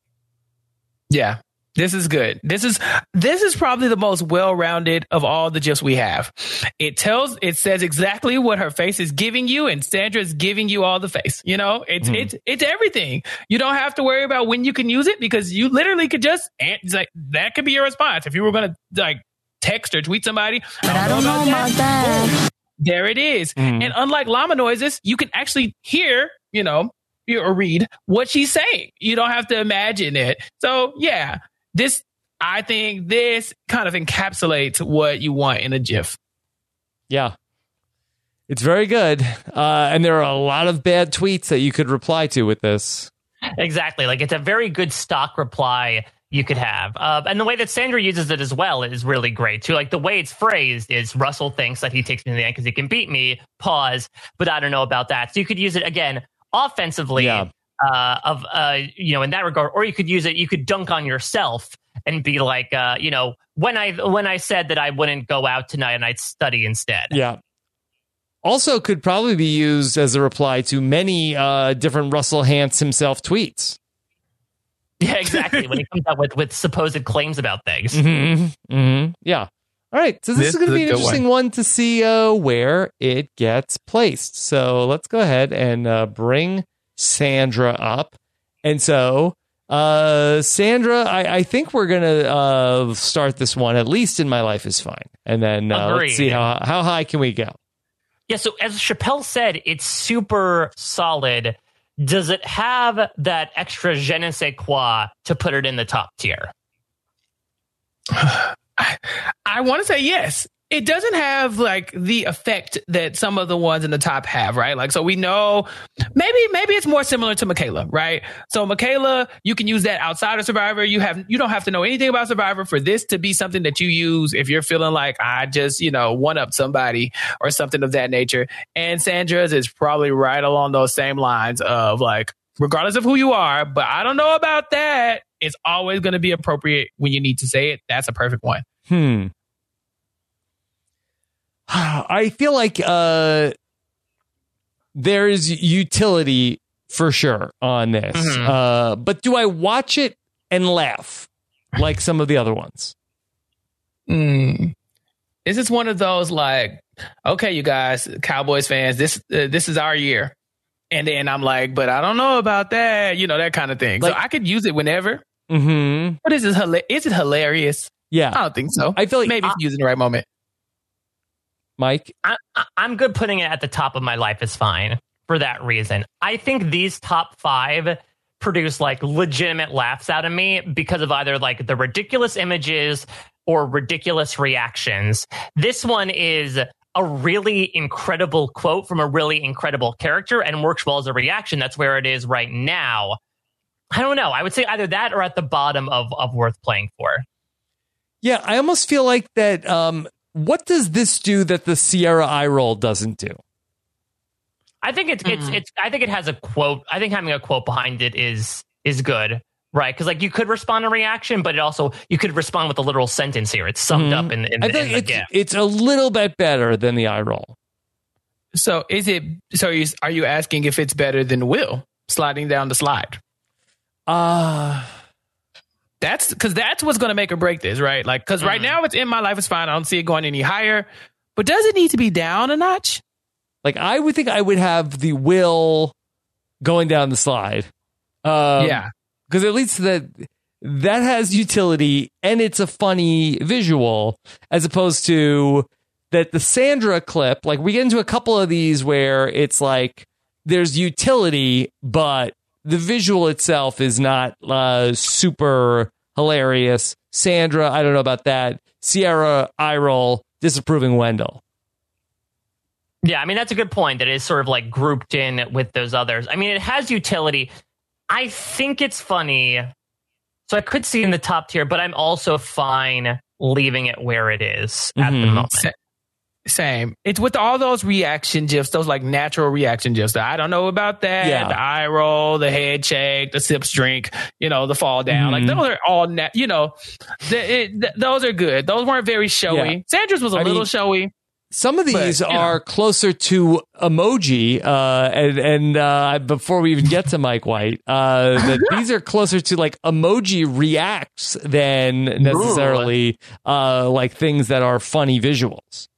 Yeah. This is good. This is this is probably the most well-rounded of all the GIFs we have. It tells, it says exactly what her face is giving you, and Sandra's giving you all the face. You know, it's mm-hmm. it's it's everything. You don't have to worry about when you can use it because you literally could just it's like that could be your response if you were gonna like text or tweet somebody. But I don't, I don't know, know about, about that. that. There it is. Mm-hmm. And unlike llama noises, you can actually hear. You know, or read what she's saying. You don't have to imagine it. So yeah. This, I think this kind of encapsulates what you want in a GIF. Yeah. It's very good. Uh, and there are a lot of bad tweets that you could reply to with this. Exactly. Like it's a very good stock reply you could have. Uh, and the way that Sandra uses it as well is really great too. Like the way it's phrased is Russell thinks that he takes me to the end because he can beat me, pause, but I don't know about that. So you could use it again offensively. Yeah. Uh, of uh, you know, in that regard, or you could use it. You could dunk on yourself and be like, uh, you know, when I when I said that I wouldn't go out tonight and I'd study instead. Yeah. Also, could probably be used as a reply to many uh, different Russell Hantz himself tweets. Yeah, exactly. When he comes out with with supposed claims about things. Mm-hmm. Mm-hmm. Yeah. All right. So this, this is going to be an interesting one. one to see uh, where it gets placed. So let's go ahead and uh, bring Sandra up. And so uh Sandra, I, I think we're gonna uh start this one at least in My Life Is Fine, and then uh, let's see how how high can we go. Yeah, so as Chappelle said, it's super solid. Does it have that extra je ne sais quoi to put it in the top tier? I, I want to say yes. It doesn't have like the effect that some of the ones in the top have, right? Like, so we know maybe, maybe it's more similar to Michaela, right? So Michaela, you can use that outside of Survivor. You have, you don't have to know anything about Survivor for this to be something that you use if you're feeling like I just, you know, one up somebody or something of that nature. And Sandra's is probably right along those same lines of like, regardless of who you are, but I don't know about that. It's always going to be appropriate when you need to say it. That's a perfect one. Hmm. I feel like uh, there is utility for sure on this. Mm-hmm. Uh, but do I watch it and laugh like some of the other ones? Mm. Is this one of those like, okay, you guys, Cowboys fans, this uh, this is our year. And then I'm like, but I don't know about that, you know, that kind of thing. Like, so I could use it whenever. Mm-hmm. But is it, is it hilarious? Yeah. I don't think so. I feel like maybe I- it's using the right moment. Mike? I, I'm good putting it at the top of My Life Is Fine for that reason. I think these top five produce like legitimate laughs out of me because of either like the ridiculous images or ridiculous reactions. This one is a really incredible quote from a really incredible character and works well as a reaction. That's where it is right now. I don't know. I would say either that or at the bottom of, of worth playing for. Yeah, I almost feel like that. Um, what does this do that the Sierra eye roll doesn't do? I think it's it's it's. I think it has a quote. I think having a quote behind it is is good, right? Because like you could respond to reaction, but it also you could respond with a literal sentence here. It's summed Mm-hmm. up in, in, I the, think in the it's, gift. it's a little bit better than the eye roll. So is it? So is, are you asking if it's better than Will sliding down the slide? Uh that's because that's what's going to make or break this, right? Like, because right now it's in my life is fine. I don't see it going any higher. But does it need to be down a notch? Like, I would think I would have the Will going down the slide. Um, yeah. Because at least that that has utility and it's a funny visual, as opposed to that the Sandra clip. Like, we get into a couple of these where it's like there's utility, but the visual itself is not uh, super hilarious. Sandra, I don't know about that. Sierra, eye roll, disapproving Wendell. Yeah, I mean, that's a good point. That it is sort of like grouped in with those others. I mean, it has utility. I think it's funny. So I could see in the top tier, but I'm also fine leaving it where it is at Mm-hmm. the moment. Same. It's with all those reaction gifs, those like natural reaction gifs. The, I don't know about that. Yeah. The eye roll, the head shake, the sips drink, you know, the fall down. Mm-hmm. Like those are all, nat- you know, the, it, th- those are good. Those weren't very showy. Yeah. Sandra's was a I little mean, showy. Some of these But, you are know. closer to emoji, uh, and and uh, before we even get to Mike White, uh, that these are closer to like emoji reacts than necessarily uh, like things that are funny visuals.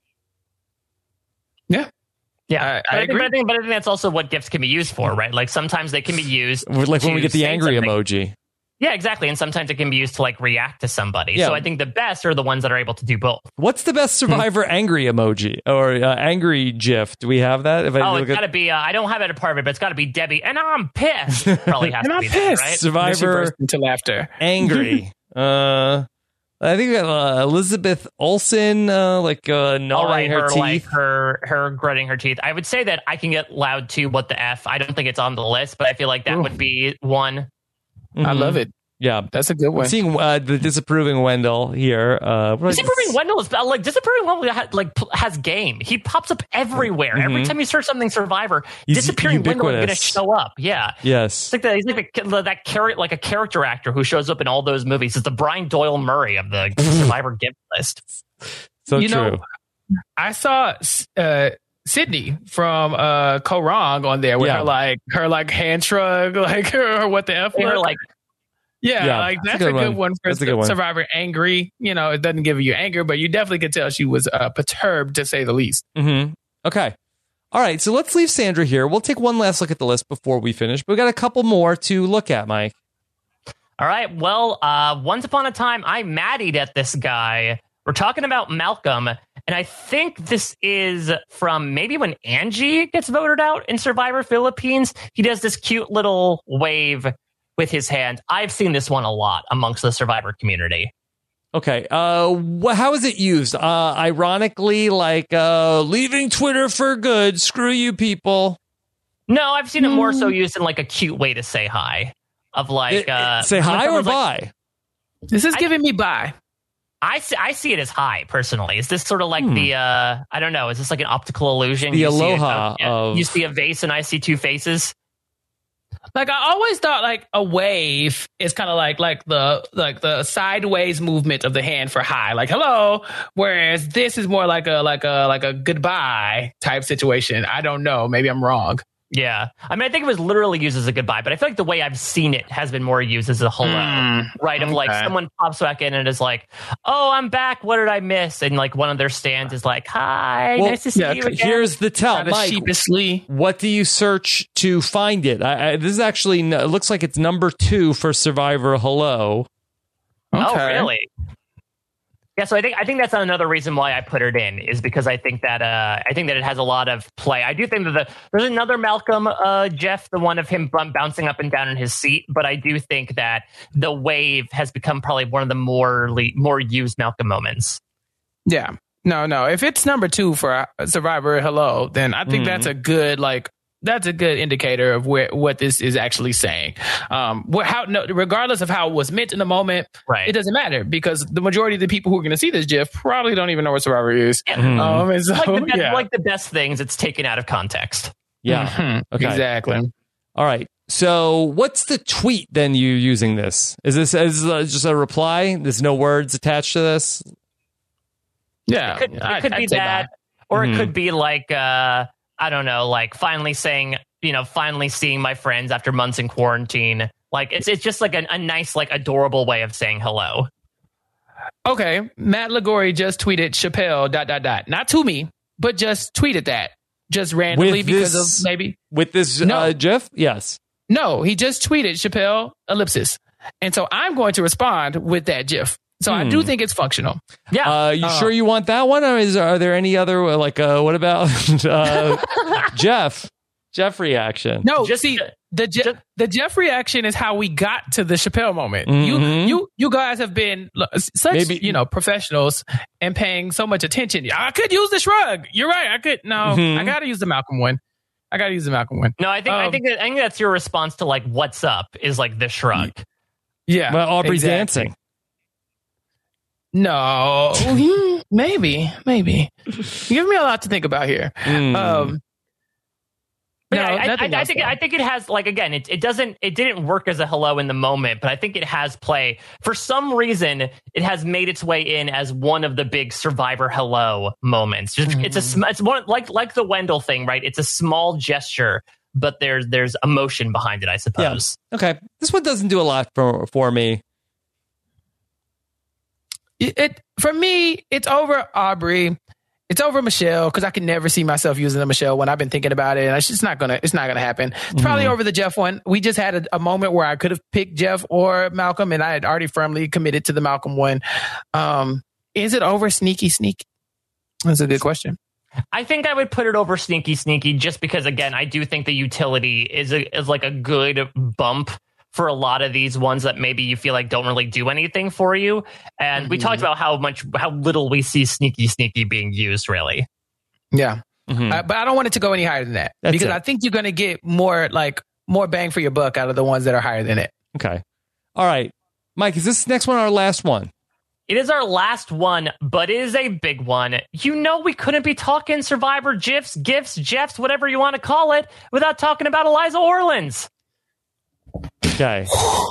Yeah. Yeah, I- but, I I think, agree. but I think, but I think that's also what gifts can be used for, right? Like sometimes they can be used, Like when we to get the say angry something. emoji. Yeah, exactly. And sometimes it can be used to like react to somebody. Yeah. So I think the best are the ones that are able to do both. What's the best Survivor angry emoji or uh, angry GIF? Do we have that? If I Oh, look it's at- got to be. Uh, I don't have it apartment, but it's got to be Debbie, and I'm pissed. Probably has And to I'm be pissed. that, right? Then she Survivor burst into laughter. angry. uh, I think we got uh, Elizabeth Olsen, uh, like uh, gnawing All right, her, her, teeth. like her her gritting her teeth. I would say that I can get loud too. What the f? I don't think it's on the list, but I feel like that Ooh. would be one. I Mhm. love it. Yeah, That's a good I'm one. seeing uh, the disapproving Wendell here. Uh, what- Disapproving Wendell is like disapproving Wendell ha- like pl- has game. He pops up everywhere. Every Mhm. time you search something Survivor, He's disappearing Wendell is going to ubiquitous. show up. Yeah. Yes. It's like that. He's like the, that character, like a character actor who shows up in all those movies. It's the Brian Doyle Murray of the Survivor gift list. So You true. know, I saw uh, Sydney from uh, Korong on there with Yeah. her like her like hand shrug, like her, her what the f They were look. like, Yeah, Yeah, like that's that's, a a good good one. one, for That's a good one. Survivor angry. You know, it doesn't give you anger, but you definitely could tell she was uh, perturbed to say the least. Mm-hmm. Okay. All right. So let's leave Sandra here. We'll take one last look at the list before we finish. But we got a couple more to look at, Mike. all right, well, uh, once upon a time, I maddied at this guy. We're talking about Malcolm, and I think this is from maybe when Angie gets voted out in Survivor Philippines. He does this cute little wave with his hand. I've seen this one a lot amongst the Survivor community. Okay. Uh, wh- how is it used? Uh, ironically, like uh, leaving Twitter for good. Screw you, people. No, I've seen it more so used in like a cute way to say hi. Of like, It- it- uh, say when hi or someone's like- bye. This is I- giving me bye. I see, I see it as hi personally. Is this sort of like Hmm. the uh I don't know? Is this like an optical illusion? The You see a- aloha yeah, of- you see a vase and I see two faces. Like I always thought, like a wave is kind of like like the like the sideways movement of the hand for hi, like hello. Whereas this is more like a like a like a goodbye type situation. I don't know. Maybe I'm wrong. Yeah, I mean, I think it was literally used as a goodbye, but I feel like the way I've seen it has been more used as a hello, Mm, right? Of like okay. someone pops back in and is like, "Oh, I'm back. What did I miss?" And like one of their stands is like, "Hi, Well, nice to see yeah, you again." Here's the tell, Kind of Mike. sheepishly. What do you search to find it? I, I, this is actually n- it looks like it's number two for Survivor Hello. Oh, Okay. really? Yeah, so I think I think that's another reason why I put it in is because I think that uh, I think that it has a lot of play. I do think that the, there's another Malcolm uh, Jeff, the one of him b- bouncing up and down in his seat, but I do think that the wave has become probably one of the more le- more used Malcolm moments. Yeah. No, no. If it's number two for uh, Survivor Hello, then I think Mhm. that's a good like that's a good indicator of where what this is actually saying. Um, what, how, no, regardless of how it was meant in the moment, right. it doesn't matter because the majority of the people who are going to see this GIF probably don't even know what Survivor is. Yeah. Mm-hmm. Um, and so, like, the best, yeah. like the best things, it's taken out of context. Yeah. Mm-hmm. Okay. Exactly. All right. So what's the tweet then you using this? Is this is this just a reply? There's no words attached to this? Yeah. It could, it I, could I'd be say that. that. Or Mhm. it could be like, uh, I don't know, like finally saying, you know, finally seeing my friends after months in quarantine. Like it's it's just like a, a nice, like adorable way of saying hello. Okay. Matt Lagori just tweeted Chappelle dot dot dot. Not to me, but just tweeted that. Just randomly With because this- of maybe. With this No. uh, GIF? Yes. No, he just tweeted Chappelle ellipsis. And so I'm going to respond with that GIF. So I do Hmm. think it's functional. Yeah. Uh, you Uh, sure you want that one, or is are there any other uh, like? Uh, what about uh, Jeff? Jeff reaction? No, Just- see the Je- just- the Jeff reaction is how we got to the Chappelle moment. Mhm. You you you guys have been look, such Maybe- you know professionals and paying so much attention. I could use the shrug. You're right. I could no. Mhm. I got to use the Malcolm one. I got to use the Malcolm one. no, I think I um, think that, I think that's your response to like what's up is like the shrug. Yeah, Well, Aubrey's exactly. dancing. No, maybe, maybe. You give me a lot to think about here. Mm. Um, But no, yeah, I, I, nothing I else, think though. I think it has like again it, it doesn't it didn't work as a hello in the moment, but I think it has play for some reason. It has made its way in as one of the big Survivor hello moments. Just, It's a sm- it's one like like the Wendell thing, right? It's a small gesture, but there's there's emotion behind it, I suppose. Okay, this one doesn't do a lot for for me. It, it for me, it's over Aubrey. It's over Michelle because I can never see myself using the Michelle one. I've been thinking about it, and it's just not gonna. It's not gonna happen. It's probably over the Jeff one. We just had a, a moment where I could have picked Jeff or Malcolm, and I had already firmly committed to the Malcolm one. Um, is it over Sneaky Sneak? That's a good question. I think I would put it over Sneaky Sneaky just because again I do think the utility is a, is like a good bump for a lot of these ones that maybe you feel like don't really do anything for you. And we talked about how much, how little we see Sneaky Sneaky being used, really. Yeah, Mhm. uh, but I don't want it to go any higher than that That's because it. I think you're gonna get more like more bang for your buck out of the ones that are higher than it. Okay, all right, Mike. Is this next one our last one? It is our last one, but it is a big one. You know, we couldn't be talking Survivor GIFs, GIFs, Jeffs, whatever you want to call it, without talking about Eliza Orlins. Okay,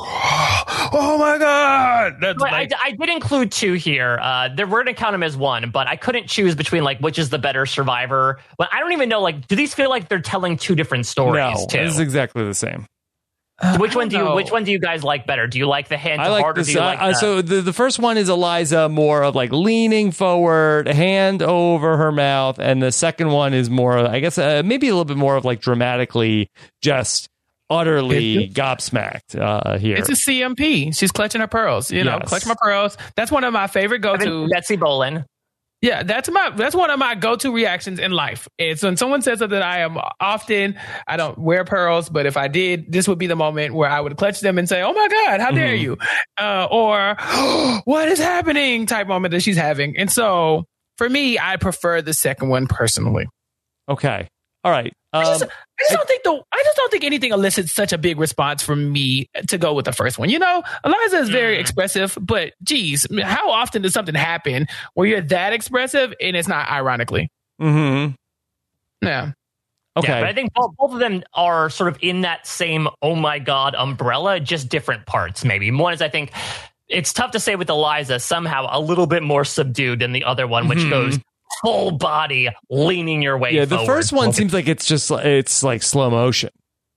Oh my god! That's But like, I, I did include two here. Uh, there we're gonna count them as one, but I couldn't choose between like which is the better Survivor. But I don't even know. Like, do these feel like they're telling two different stories no, too? this is exactly the same. Which one do you know. Which one do you guys like better? Do you like the hand I to like heart, or this. do you Uh, like uh, the, so the the first one is Eliza, more of like leaning forward, hand over her mouth, and the second one is more, I guess, uh, maybe a little bit more of like dramatically just utterly gobsmacked uh, here. it's a C M P. She's clutching her pearls. You know, Yes. clutch my pearls. That's one of my favorite go I think to. Betsy Bolin? Yeah, that's my that's one of my go to reactions in life. It's when someone says something I am often. I don't wear pearls, but if I did, this would be the moment where I would clutch them and say, "Oh my God, how dare Mhm. you!" Uh, or "What is happening?" type moment that she's having. And so for me, I prefer the second one personally. Okay, all right. Um, I just, I just don't think the I just don't think anything elicits such a big response from me to go with the first one. You know, Eliza is very Mm. expressive, but geez, how often does something happen where you're that expressive and it's not ironically? mhm. Yeah. Okay. Yeah, but I think both, both of them are sort of in that same oh my god umbrella, just different parts. Maybe one is I think it's tough to say with Eliza, somehow a little bit more subdued than the other one, which Mhm. goes full body leaning your way yeah, the forward. first one seems like it's just it's like slow motion.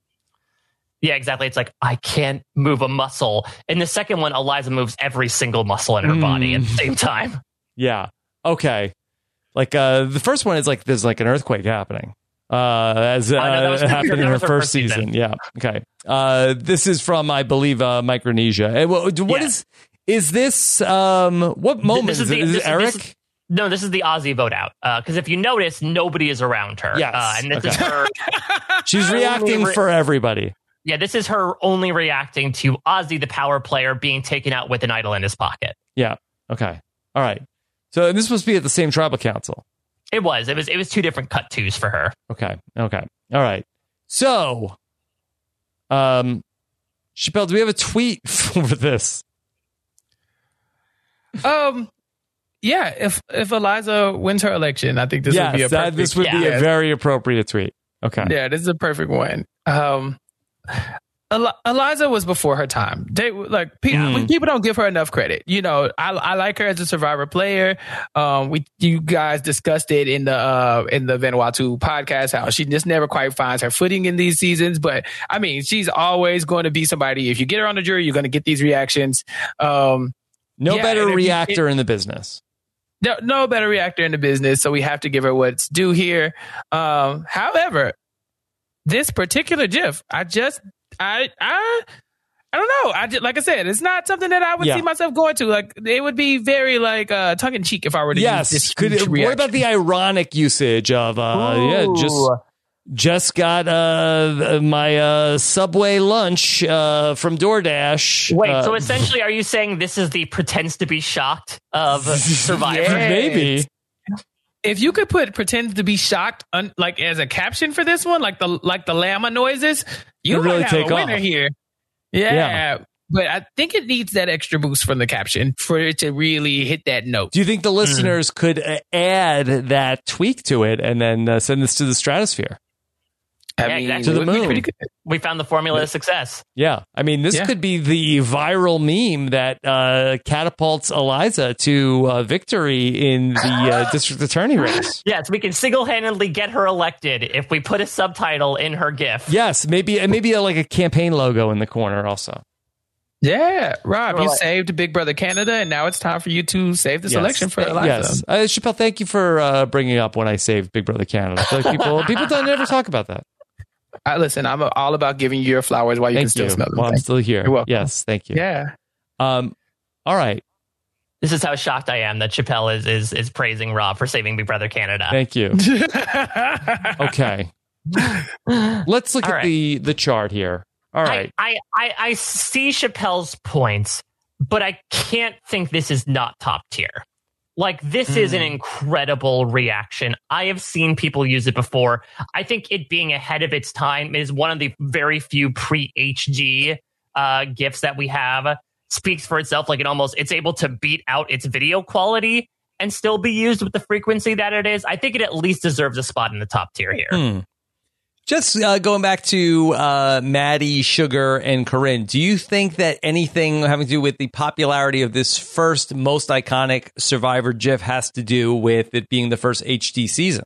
Yeah, exactly. It's like I can't move a muscle. In the second one, Eliza moves every single muscle in her Mm. body at the same time. Yeah. Okay. Like uh, the first one is like there's like an earthquake happening. Uh, as uh, Oh, no, that was- happened in that her was her first first season. season. Yeah. Okay. Uh, this is from I believe uh, Micronesia. Uh, What what Yeah. is is this? Um, what moment This is, is it? the- Is this it is- Eric? this is- No, this is the Aussie vote out. Because if you notice, nobody is around her. Yes. Uh, and this is Okay. her. She's only reacting re- for everybody. Yeah, this is her only reacting to Ozzy, the power player, being taken out with an idol in his pocket. Yeah. Okay. All right. So and this must be at the same tribal council. It was. It was. It was two different cut twos for her. Okay. Okay. All right. So, um, Chappelle, do we have a tweet for this? Um, yeah. If if Eliza wins her election, I think this yes, would be a perfect, that, this would be yeah. a very appropriate tweet. Okay. Yeah, this is a perfect one. Um, Eli- Eliza was before her time. They like pe- Mm. people don't give her enough credit. You know, I, I like her as a Survivor player. Um, we you guys discussed it in the uh, in the Vanuatu podcast how she just never quite finds her footing in these seasons. But I mean, she's always going to be somebody. If you get her on the jury, you're going to get these reactions. Um, no yeah, better and if you- reactor it- in the business. No, no better reactor in the business, so we have to give her what's due here. Um, however, this particular GIF, I just, I, I, I don't know. I just, like I said, it's not something that I would Yeah. see myself going to. Like, it would be very like uh, tongue in cheek if I were to Yes. use this. Could huge it, what reaction. about the ironic usage of, uh, yeah, just. Just got uh, my uh, Subway lunch uh, from DoorDash. Wait, uh, so essentially, are you saying this is the pretends to be shocked of Survivor? Yes. Maybe. If you could put pretend to be shocked, un, like as a caption for this one, like the like the llama noises, you It'd might really have take a winner off. here. Yeah. Yeah. But I think it needs that extra boost from the caption for it to really hit that note. Do you think the listeners could uh, add that tweak to it and then uh, send this to the stratosphere? I Yeah, mean, exactly. To the it would be moon. pretty good. We found the formula of success. Yeah. I mean, this Yeah. could be the viral meme that uh, catapults Eliza to uh, victory in the uh, district attorney race. Yes, we can single-handedly get her elected if we put a subtitle in her GIF. Yes. Maybe, and maybe uh, like a campaign logo in the corner also. Yeah, Rob, you Right. saved Big Brother Canada, and now it's time for you to save this Yes. election for Eliza. Yes. Uh, Chappelle, thank you for uh, bringing up when I saved Big Brother Canada. I feel like people, people don't ever talk about that. I, listen, I'm all about giving you your flowers while you can Thank still you. smell them. Well, I'm Thank still here. You're welcome. Yes. Thank you. you. Yeah. Um, all right. This is how shocked I am that Chappelle is is is praising Rob for saving Big Brother Canada. Thank you. Okay. Let's look All at right. the the chart here. All right. I, I, I, I see Chappelle's points, but I can't think this is not top tier. Like, this is an incredible reaction. I have seen people use it before. I think it being ahead of its time is one of the very few pre-H G uh, GIFs that we have. Speaks for itself. Like, it almost, it's able to beat out its video quality and still be used with the frequency that it is. I think it at least deserves a spot in the top tier here. Hmm. Just uh, going back to uh, Maddie, Sugar, and Corinne, do you think that anything having to do with the popularity of this first most iconic Survivor GIF has to do with it being the first H D season?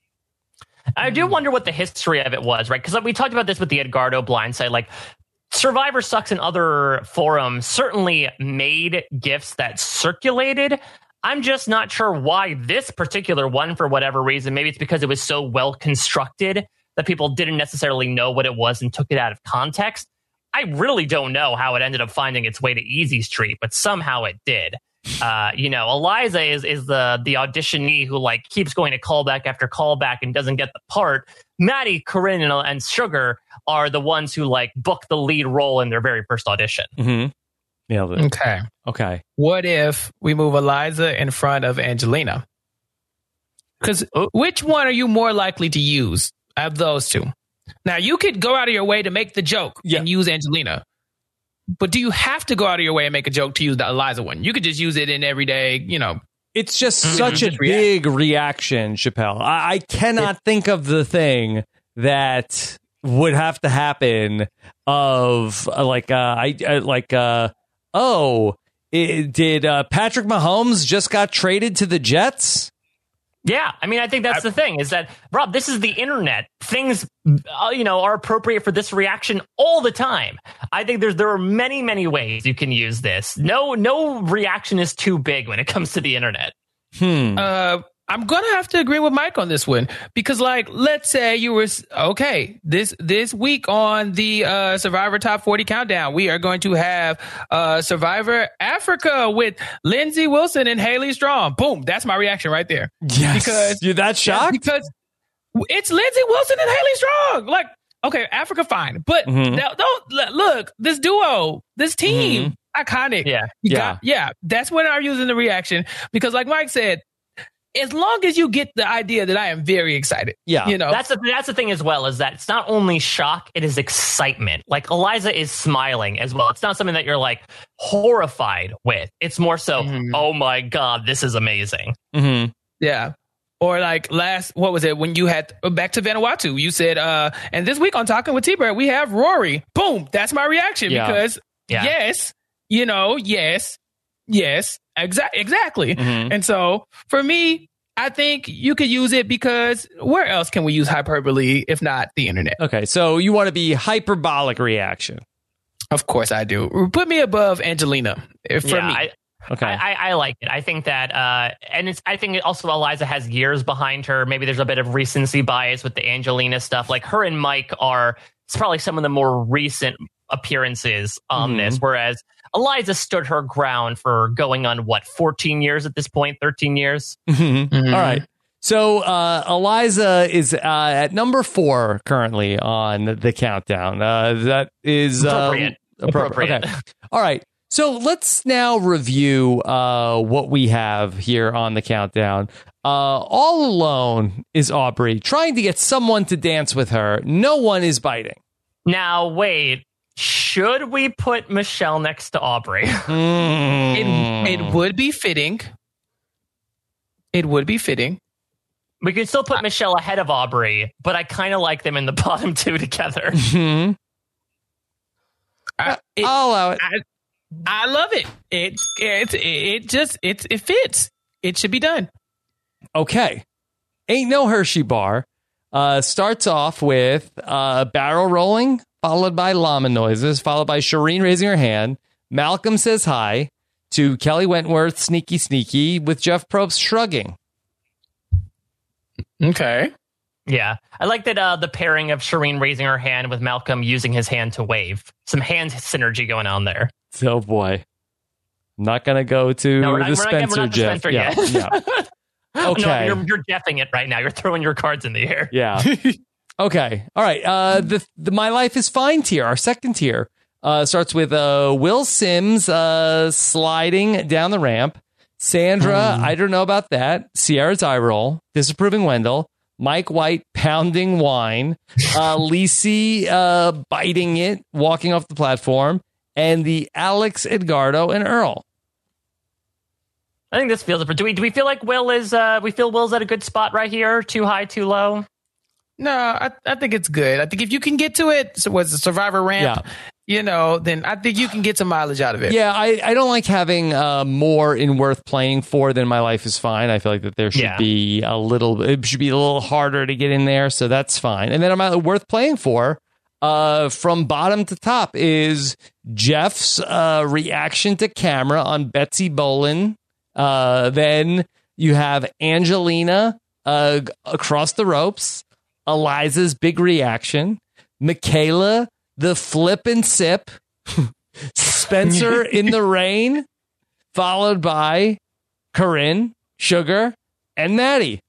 I do wonder what the history of it was, right? Because we talked about this with the Edgardo blindside. Like, Survivor Sucks and other forums certainly made GIFs that circulated. I'm just not sure why this particular one, for whatever reason, maybe it's because it was so well constructed that people didn't necessarily know what it was and took it out of context. I really don't know how it ended up finding its way to Easy Street, but somehow it did. Uh, you know, Eliza is is the the auditionee who like keeps going to callback after callback and doesn't get the part. Maddie, Corinne, and, and Sugar are the ones who like book the lead role in their very first audition. Mm-hmm. Nailed it. Okay. Okay. What if we move Eliza in front of Angelina? Because which one are you more likely to use of those two? Now, you could go out of your way to make the joke Yeah. and use Angelina. But do you have to go out of your way and make a joke to use the Eliza one? You could just use it in everyday, you know. It's just Mhm. such a Just react. big reaction, Chappelle. I, I cannot think of the thing that would have to happen of uh, like uh, I uh, like uh, oh, it, did uh, Patrick Mahomes just got traded to the Jets? Yeah, I mean, I think that's the thing is that, Rob, this is the internet. Things, uh, you know, are appropriate for this reaction all the time. I think there's there are many, many ways you can use this. No, no reaction is too big when it comes to the internet. Hmm. Uh, I'm gonna have to agree with Mike on this one because, like, let's say you were okay this this week on the uh, Survivor Top forty Countdown, we are going to have uh, Survivor Africa with Lindsey Wilson and Haley Strong. Boom, that's my reaction right there. Yes, because you're that shocked because it's Lindsey Wilson and Haley Strong. Like, okay, Africa, fine, but Mhm. now, don't look this duo, this team, iconic. Yeah, You Yeah. got- yeah. That's when I'm using the reaction because, like Mike said. as long as you get the idea that I am very excited. Yeah. You know, That's the that's the thing as well, is that it's not only shock, it is excitement. Like Eliza is smiling as well. It's not something that you're like horrified with. It's more so, Mhm. oh my God, this is amazing. Mm-hmm. yeah. Or like last, what was it when you had back to Vanuatu? You said, uh, and this week on Talking with T-Bird, we have Rory. Boom. That's my reaction Yeah. because Yeah. yes, you know, yes, yes, exa- exactly. Mhm. And so for me, I think you could use it because where else can we use hyperbole if not the internet? Okay, so you want to be hyperbolic reaction. Of course I do. Put me above Angelina uh, for yeah, me. I, Okay. I, I, I like it. I think that, uh, and it's. I think it also Eliza has years behind her. Maybe there's a bit of recency bias with the Angelina stuff. Like her and Mike are. It's probably some of the more recent appearances on Mhm. this, whereas Eliza stood her ground for going on what fourteen years at this point, thirteen years. Mhm. Mhm. All right. So uh, Eliza is uh, at number four currently on the countdown. Uh, that is uh, Appropriate. Appropriate. Okay. All right. So let's now review uh, what we have here on the countdown. Uh, all alone is Aubrey trying to get someone to dance with her. No one is biting. Now wait, should we put Michelle next to Aubrey? Mm. It, it would be fitting. It would be fitting. We could still put Michelle ahead of Aubrey, but I kind of like them in the bottom two together. Mhm. I, it, I'll allow it. I, I love it. It it it just it it fits. It should be done. Okay. Ain't No Hershey Bar uh, starts off with uh, barrel rolling, followed by llama noises, followed by Shireen raising her hand. Malcolm says hi to Kelly Wentworth, sneaky, sneaky, with Jeff Probst shrugging. Okay. Yeah, I like that uh, the pairing of Shireen raising her hand with Malcolm using his hand to wave. Some hand synergy going on there. Oh, boy. I'm not going to go to No, we're the not, we're not, we're Spencer, not the Jeff. Spencer yeah, yet. yeah. Okay. No, you're, you're jeffing it right now. You're throwing your cards in the air. Yeah. Okay. All right. Uh, the, the My Life is Fine tier, our second tier, uh, starts with uh, Will Sims uh, sliding down the ramp. Sandra, Hmm. I don't know about that. Sierra's eye roll. Disapproving Wendell. Mike White pounding wine. Uh, Lisi uh, biting it, walking off the platform. And the Alex, Edgardo, and Earl. I think this feels. Do we do we feel like Will is? Uh, we feel Will's at a good spot right here. Too high, too low. No, I, I think it's good. I think if you can get to it, so was the Survivor ramp, Yeah. you know, then I think you can get some mileage out of it. Yeah, I, I don't like having uh, more in Worth Playing For than My Life is Fine. I feel like that there should Yeah. be a little, it should be a little harder to get in there, so that's fine. And then My Worth Playing For, uh, from bottom to top, is Jeff's uh, reaction to camera on Betsy Bolin. Uh, then you have Angelina uh, across the ropes, Eliza's big reaction, Michaela, the flip and sip, Spencer in the rain, followed by Corinne, Sugar, and Maddie.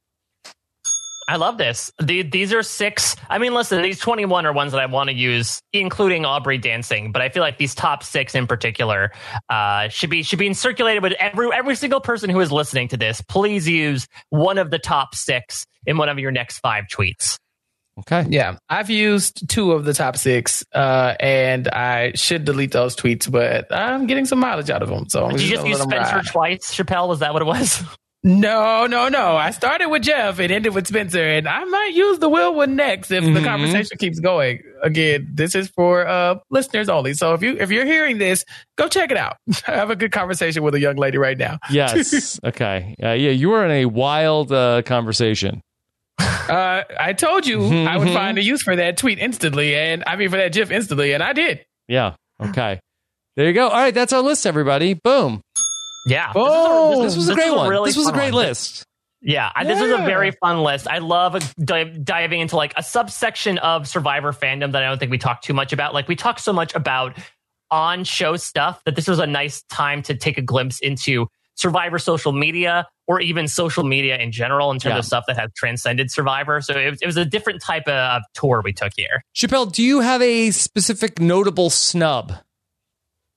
I love this. The, these are six. I mean, listen, these twenty-one are ones that I want to use, including Aubrey dancing. But I feel like these top six in particular uh, should be should be circulated with every every single person who is listening to this. Please use one of the top six in one of your next five tweets. Okay. Yeah, I've used two of the top six, uh, and I should delete those tweets, but I'm getting some mileage out of them. So I'm Did you just gonna use let 'em Spencer ride. twice, Chappelle? Was that what it was? No, no, no. I started with Jeff and ended with Spencer, and I might use the Will one next if Mhm. the conversation keeps going. Again, this is for uh, listeners only. So if you if you're hearing this, go check it out. I have a good conversation with a young lady right now. Yes. Okay. Uh, yeah, you were in a wild uh, conversation. Uh, I told you I would find a use for that tweet instantly, and I mean for that GIF instantly, and I did. Yeah. Okay. There you go. All right. That's our list, everybody. Boom. Yeah. Oh, This was a this great is a one. really This was a fun great one. list. Yeah, I this is a Yeah. very fun list. I love di- diving into like a subsection of Survivor fandom that I don't think we talk too much about. Like we talk so much about on show stuff that this was a nice time to take a glimpse into Survivor social media or even social media in general in terms Yeah. of stuff that has transcended Survivor. So it was, it was a different type of tour we took here. Chappelle, do you have a specific notable snub?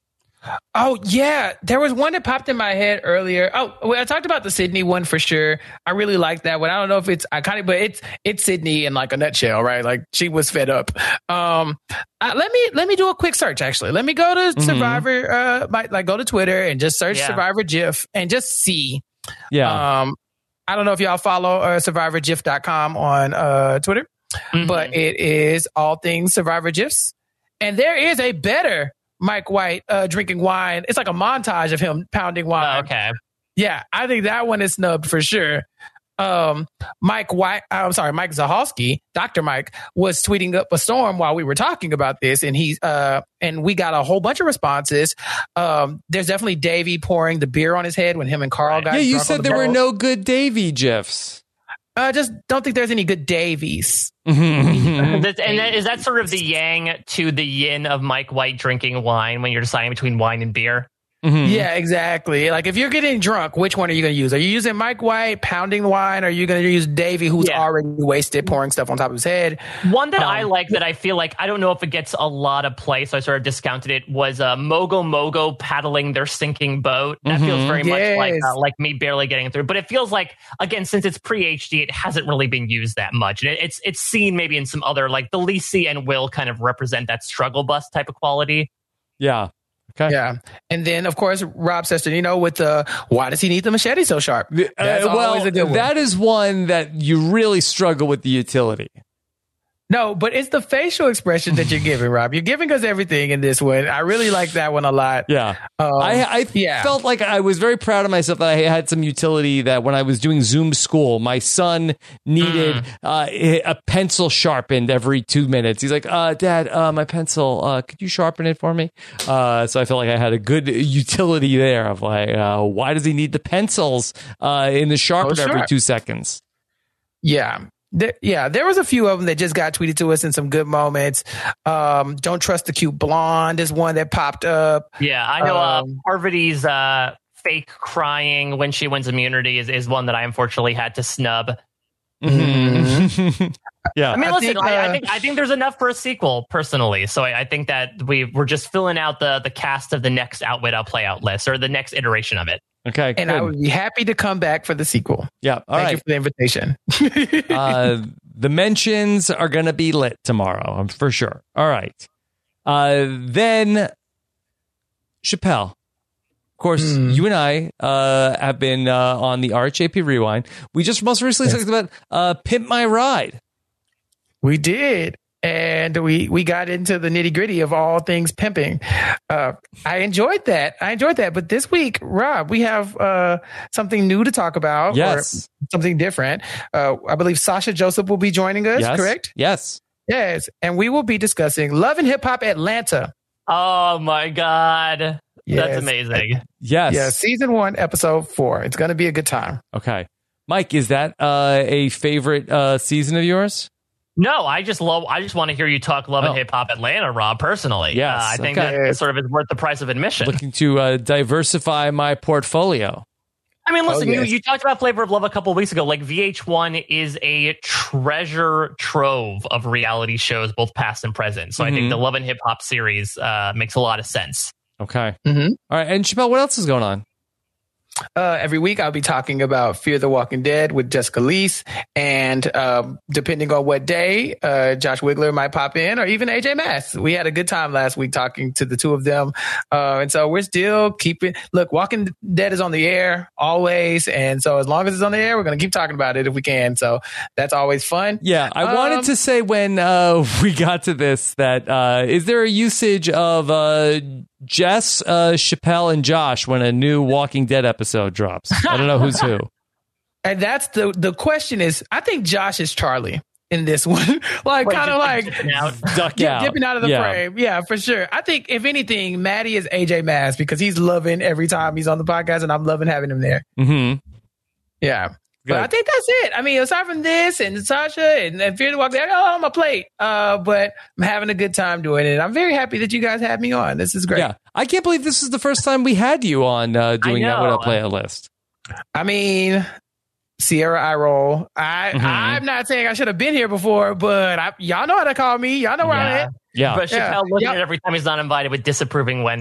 Oh, yeah. There was one that popped in my head earlier. Oh, well, I talked about the Sydney one for sure. I really like that one. I don't know if it's iconic, but it's it's Sydney in like a nutshell, right? Like she was fed up. Um, uh, let me let me do a quick search, actually. Let me go to mm-hmm. Survivor, uh, my, like go to Twitter and just search yeah. Survivor GIF and just see. Yeah. Um, I don't know if y'all follow uh, survivor gif dot com on uh, Twitter, mm-hmm. but it is all things Survivor GIFs. And there is a better Mike White uh, drinking wine. It's like a montage of him pounding wine. Oh, okay. Yeah, I think that one is snubbed for sure. Um, Mike White, I'm sorry, Mike Zahalski, Doctor Mike, was tweeting up a storm while we were talking about this, and he's uh, and we got a whole bunch of responses. Um, there's definitely Davey pouring the beer on his head when him and Carl right. got. Yeah, you drunk said the there boat. were no good Davey GIFs. I uh, just don't think there's any good Davies. That's, and that, is that sort of the yang to the yin of Mike White drinking wine when you're deciding between wine and beer? Mm-hmm. Yeah, exactly. Like if you're getting drunk, which one are you going to use? Are you using Mike White pounding the wine? Or are you going to use Davey, who's yeah. already wasted, pouring stuff on top of his head? One that um, I like that I feel like, I don't know if it gets a lot of play, so I sort of discounted it, was uh, Mogo Mogo paddling their sinking boat. That mm-hmm. feels very yes. much like uh, like me barely getting through. But it feels like, again, since it's pre-H D, it hasn't really been used that much. And it, it's it's seen maybe in some other, like the Lisi and Will kind of represent that struggle bus type of quality. Yeah. Okay. Yeah. And then, of course, Rob Seston, you know, with the why does he need the machete so sharp? That's uh, well, always a good one. That is one that you really struggle with the utility. No, but it's the facial expression that you're giving, Rob. You're giving us everything in this one. I really like that one a lot. Yeah. Um, I, I yeah. felt like I was very proud of myself that I had some utility, that when I was doing Zoom school, my son needed mm. uh, a pencil sharpened every two minutes. He's like, uh, Dad, uh, my pencil, uh, could you sharpen it for me? Uh, so I felt like I had a good utility there of like, uh, why does he need the pencils uh, in the sharpen oh, every two seconds? Yeah. There, yeah, there was a few of them that just got tweeted to us in some good moments. Um, Don't trust the cute blonde is one that popped up. Yeah, I know um, uh, Parvati's uh, fake crying when she wins immunity is, is one that I unfortunately had to snub. Mm-hmm. Yeah, I mean, I listen, think, uh, I, I think I think there's enough for a sequel, personally. So I, I think that we we're just filling out the the cast of the next Outwit Out Play Out list, or the next iteration of it. Okay, and good. I would be happy to come back for the sequel. Yeah, all Thank right. you for the invitation. uh, the mentions are going to be lit tomorrow, I'm for sure. All right. Uh, then Chappelle. Of course, mm. you and I uh, have been uh, on the R H A P Rewind. We just most recently yes. talked about uh, Pimp My Ride. We did. And we, we got into the nitty gritty of all things pimping. Uh, I enjoyed that. I enjoyed that. But this week, Rob, we have uh, something new to talk about. Yes. Or something different. Uh, I believe Sasha Joseph will be joining us, yes. correct? Yes. Yes. And we will be discussing Love and Hip Hop Atlanta. Oh, my God. Yes. That's amazing. Yes. Yeah. Season one, episode four. It's going to be a good time. Okay. Mike, is that uh, a favorite uh, season of yours? No, I just love. I just want to hear you talk Love oh. and Hip Hop Atlanta, Rob. Personally, yes, uh, I think okay. that sort of is worth the price of admission. Looking to uh, diversify my portfolio. I mean, listen, oh, yes. you, you talked about Flavor of Love a couple of weeks ago. Like V H one is a treasure trove of reality shows, both past and present. So mm-hmm. I think the Love and Hip Hop series uh, makes a lot of sense. Okay. Mm-hmm. All right, and Chappelle, what else is going on? Uh, every week I'll be talking about Fear the Walking Dead with Jessica Leese, and um, depending on what day, uh, Josh Wigler might pop in, or even A J Mass. We had a good time last week talking to the two of them, uh, and so we're still keeping. Look, Walking Dead is on the air always, and so as long as it's on the air, we're going to keep talking about it if we can. So that's always fun. Yeah, I um, wanted to say when uh, we got to this that uh, is there a usage of uh, Jess, uh, Chappelle, and Josh when a new Walking Dead episode drops? I don't know who's who. And that's the the question is, I think Josh is Charlie in this one. like, kind of like dipping out. Duck dip, out. dipping out of the yeah. frame. Yeah, for sure. I think, if anything, Maddie is A J Mass because he's loving every time he's on the podcast, and I'm loving having him there. Mm-hmm. Yeah. Good. But I think that's it. I mean, aside from this and Sasha and, and Fear the Walking Dead, I got a lot on my plate. Uh, but I'm having a good time doing it. I'm very happy that you guys had me on. This is great. Yeah, I can't believe this is the first time we had you on uh, doing that with a playlist. I mean, Sierra I roll. I Mm-hmm. I'm not saying I should have been here before, but I, y'all know how to call me. Y'all know where Yeah. I'm at. Yeah, But Chappelle Yeah. looking Yep. at every time he's not invited with disapproving Wendell.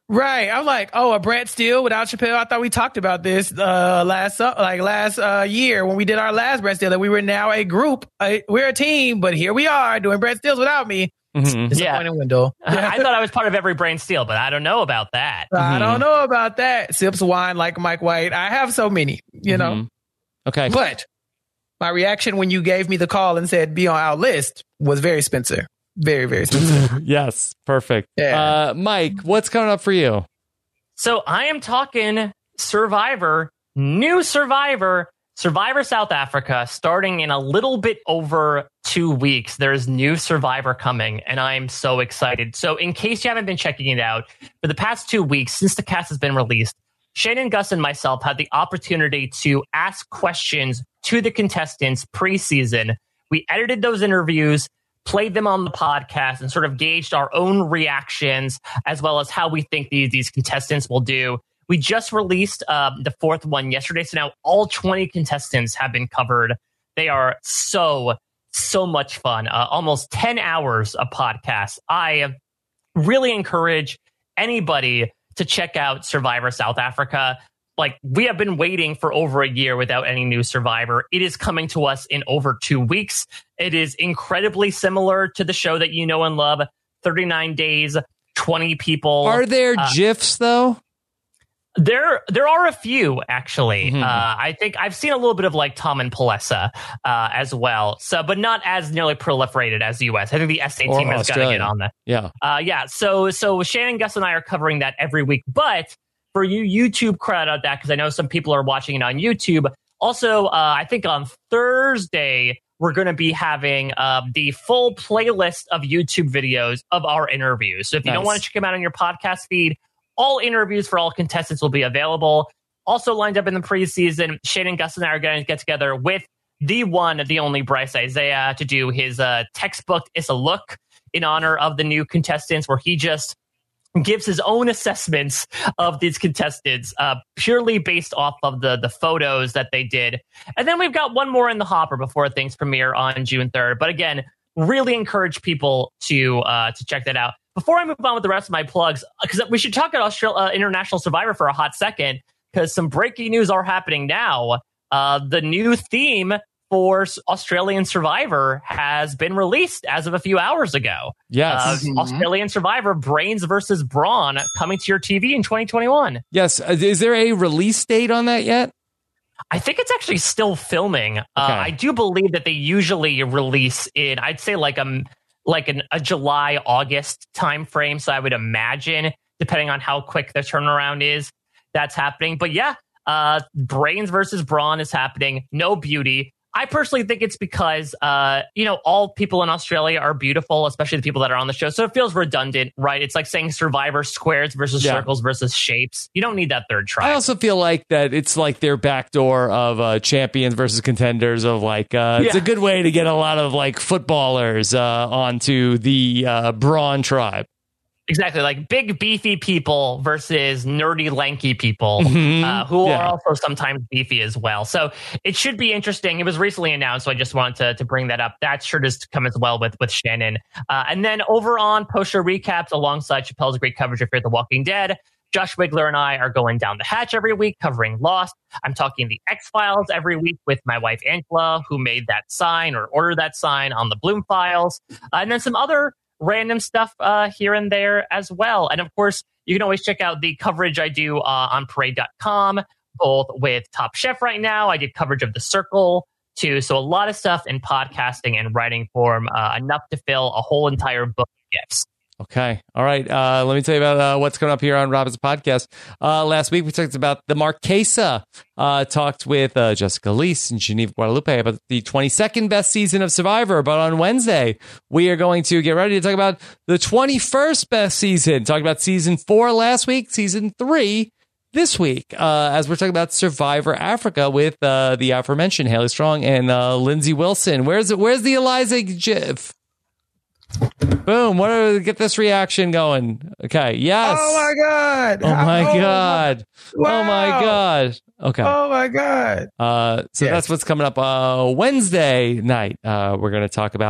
Right. I'm like, oh, a Brett Steele without Chappelle. I thought we talked about this uh, last uh, like last uh, year when we did our last Brett Steele, that we were now a group. Uh, we're a team, but here we are doing Brett Steeles without me. Mm-hmm. Disappointing, yeah. Wendell. I thought I was part of every Brain Steel, but I don't know about that. I mm-hmm. don't know about that. Sips wine like Mike White. I have so many, you mm-hmm. know. Okay. But my reaction when you gave me the call and said be on our list was very Spencer. Very, very Spencer. Yes. Perfect. Yeah. Uh, Mike, what's coming up for you? So I am talking Survivor, new Survivor, Survivor South Africa, starting in a little bit over two weeks. There's new Survivor coming, and I'm so excited. So in case you haven't been checking it out, for the past two weeks, since the cast has been released, Shannon, Gus, and myself had the opportunity to ask questions to the contestants pre-season. We edited those interviews, played them on the podcast, and sort of gauged our own reactions as well as how we think these, these contestants will do. We just released uh, the fourth one yesterday, so now all twenty contestants have been covered. They are so, so much fun. Uh, almost ten hours of podcasts. I really encourage anybody to check out Survivor South Africa. Like, we have been waiting for over a year without any new Survivor. It is coming to us in over two weeks. It is incredibly similar to the show that you know and love, thirty-nine days, twenty people. Are there uh, GIFs, though? There there are a few, actually. Mm-hmm. Uh, I think I've seen a little bit of, like, Tom and Palessa uh, as well, So, but not as nearly proliferated as the U S. I think the S A or team has got to get on that. Yeah. Uh, yeah, so, so Shannon, Gus, and I are covering that every week, but for you YouTube crowd out that, because I know some people are watching it on YouTube. Also, uh, I think on Thursday, we're going to be having uh, the full playlist of YouTube videos of our interviews. So if you nice. don't want to check them out on your podcast feed, all interviews for all contestants will be available. Also lined up in the preseason, Shannon, Gus, and I are going to get together with the one, the only Bryce Isaiah to do his uh, textbook It's a Look in honor of the new contestants, where he just gives his own assessments of these contestants uh, purely based off of the, the photos that they did. And then we've got one more in the hopper before things premiere on June third. But again, really encourage people to uh, to check that out. Before I move on with the rest of my plugs, because we should talk about Australia, uh, International Survivor for a hot second, because some breaking news are happening now. Uh, the new theme for Australian Survivor has been released as of a few hours ago. Yes. Uh, mm-hmm. Australian Survivor, Brains versus Brawn, coming to your T V in twenty twenty-one. Yes. Is there a release date on that yet? I think it's actually still filming. Okay. Uh, I do believe that they usually release in, I'd say like a, like an, a July, August timeframe. So I would imagine, depending on how quick the turnaround is, that's happening. But yeah, uh, Brains versus Brawn is happening. No beauty. I personally think it's because, uh, you know, all people in Australia are beautiful, especially the people that are on the show. So it feels redundant, right? It's like saying Survivor squares versus yeah. circles versus shapes. You don't need that third try. I also feel like that it's like their backdoor of uh, champions versus contenders of like, uh, it's yeah. a good way to get a lot of like footballers uh, onto the uh, Brawn tribe. Exactly, like big, beefy people versus nerdy, lanky people mm-hmm. uh, who yeah. are also sometimes beefy as well. So it should be interesting. It was recently announced, so I just wanted to, to bring that up. That sure does come as well with, with Shannon. Uh, and then over on post-show recaps, alongside Chappelle's great coverage of Fear the Walking Dead, Josh Wigler and I are going down the hatch every week, covering Lost. I'm talking the X-Files every week with my wife, Angela, who made that sign or ordered that sign on the Bloom Files. Uh, and then some other random stuff uh, here and there as well. And of course, you can always check out the coverage I do uh, on parade dot com, both with Top Chef right now. I did coverage of The Circle too. So a lot of stuff in podcasting and writing form, uh, enough to fill a whole entire book of gifts. Okay. All right. Uh, let me tell you about uh, what's coming up here on Robin's podcast. Uh, last week, we talked about the Marquesa. Uh, talked with uh, Jessica Leese and Geneva Guadalupe about the twenty-second best season of Survivor. But on Wednesday, we are going to get ready to talk about the twenty-first best season. Talked about season four last week, season three this week, uh, as we're talking about Survivor Africa with uh, the aforementioned Haley Strong and uh, Lindsay Wilson. Where's it? Where's the Eliza GIF? Boom. What are, get this reaction going. Okay. Yes. Oh my God. Oh my oh, God. Wow. Oh my God. Okay. Oh my God. Uh, so yes. that's what's coming up uh, Wednesday night. Uh, we're going to talk about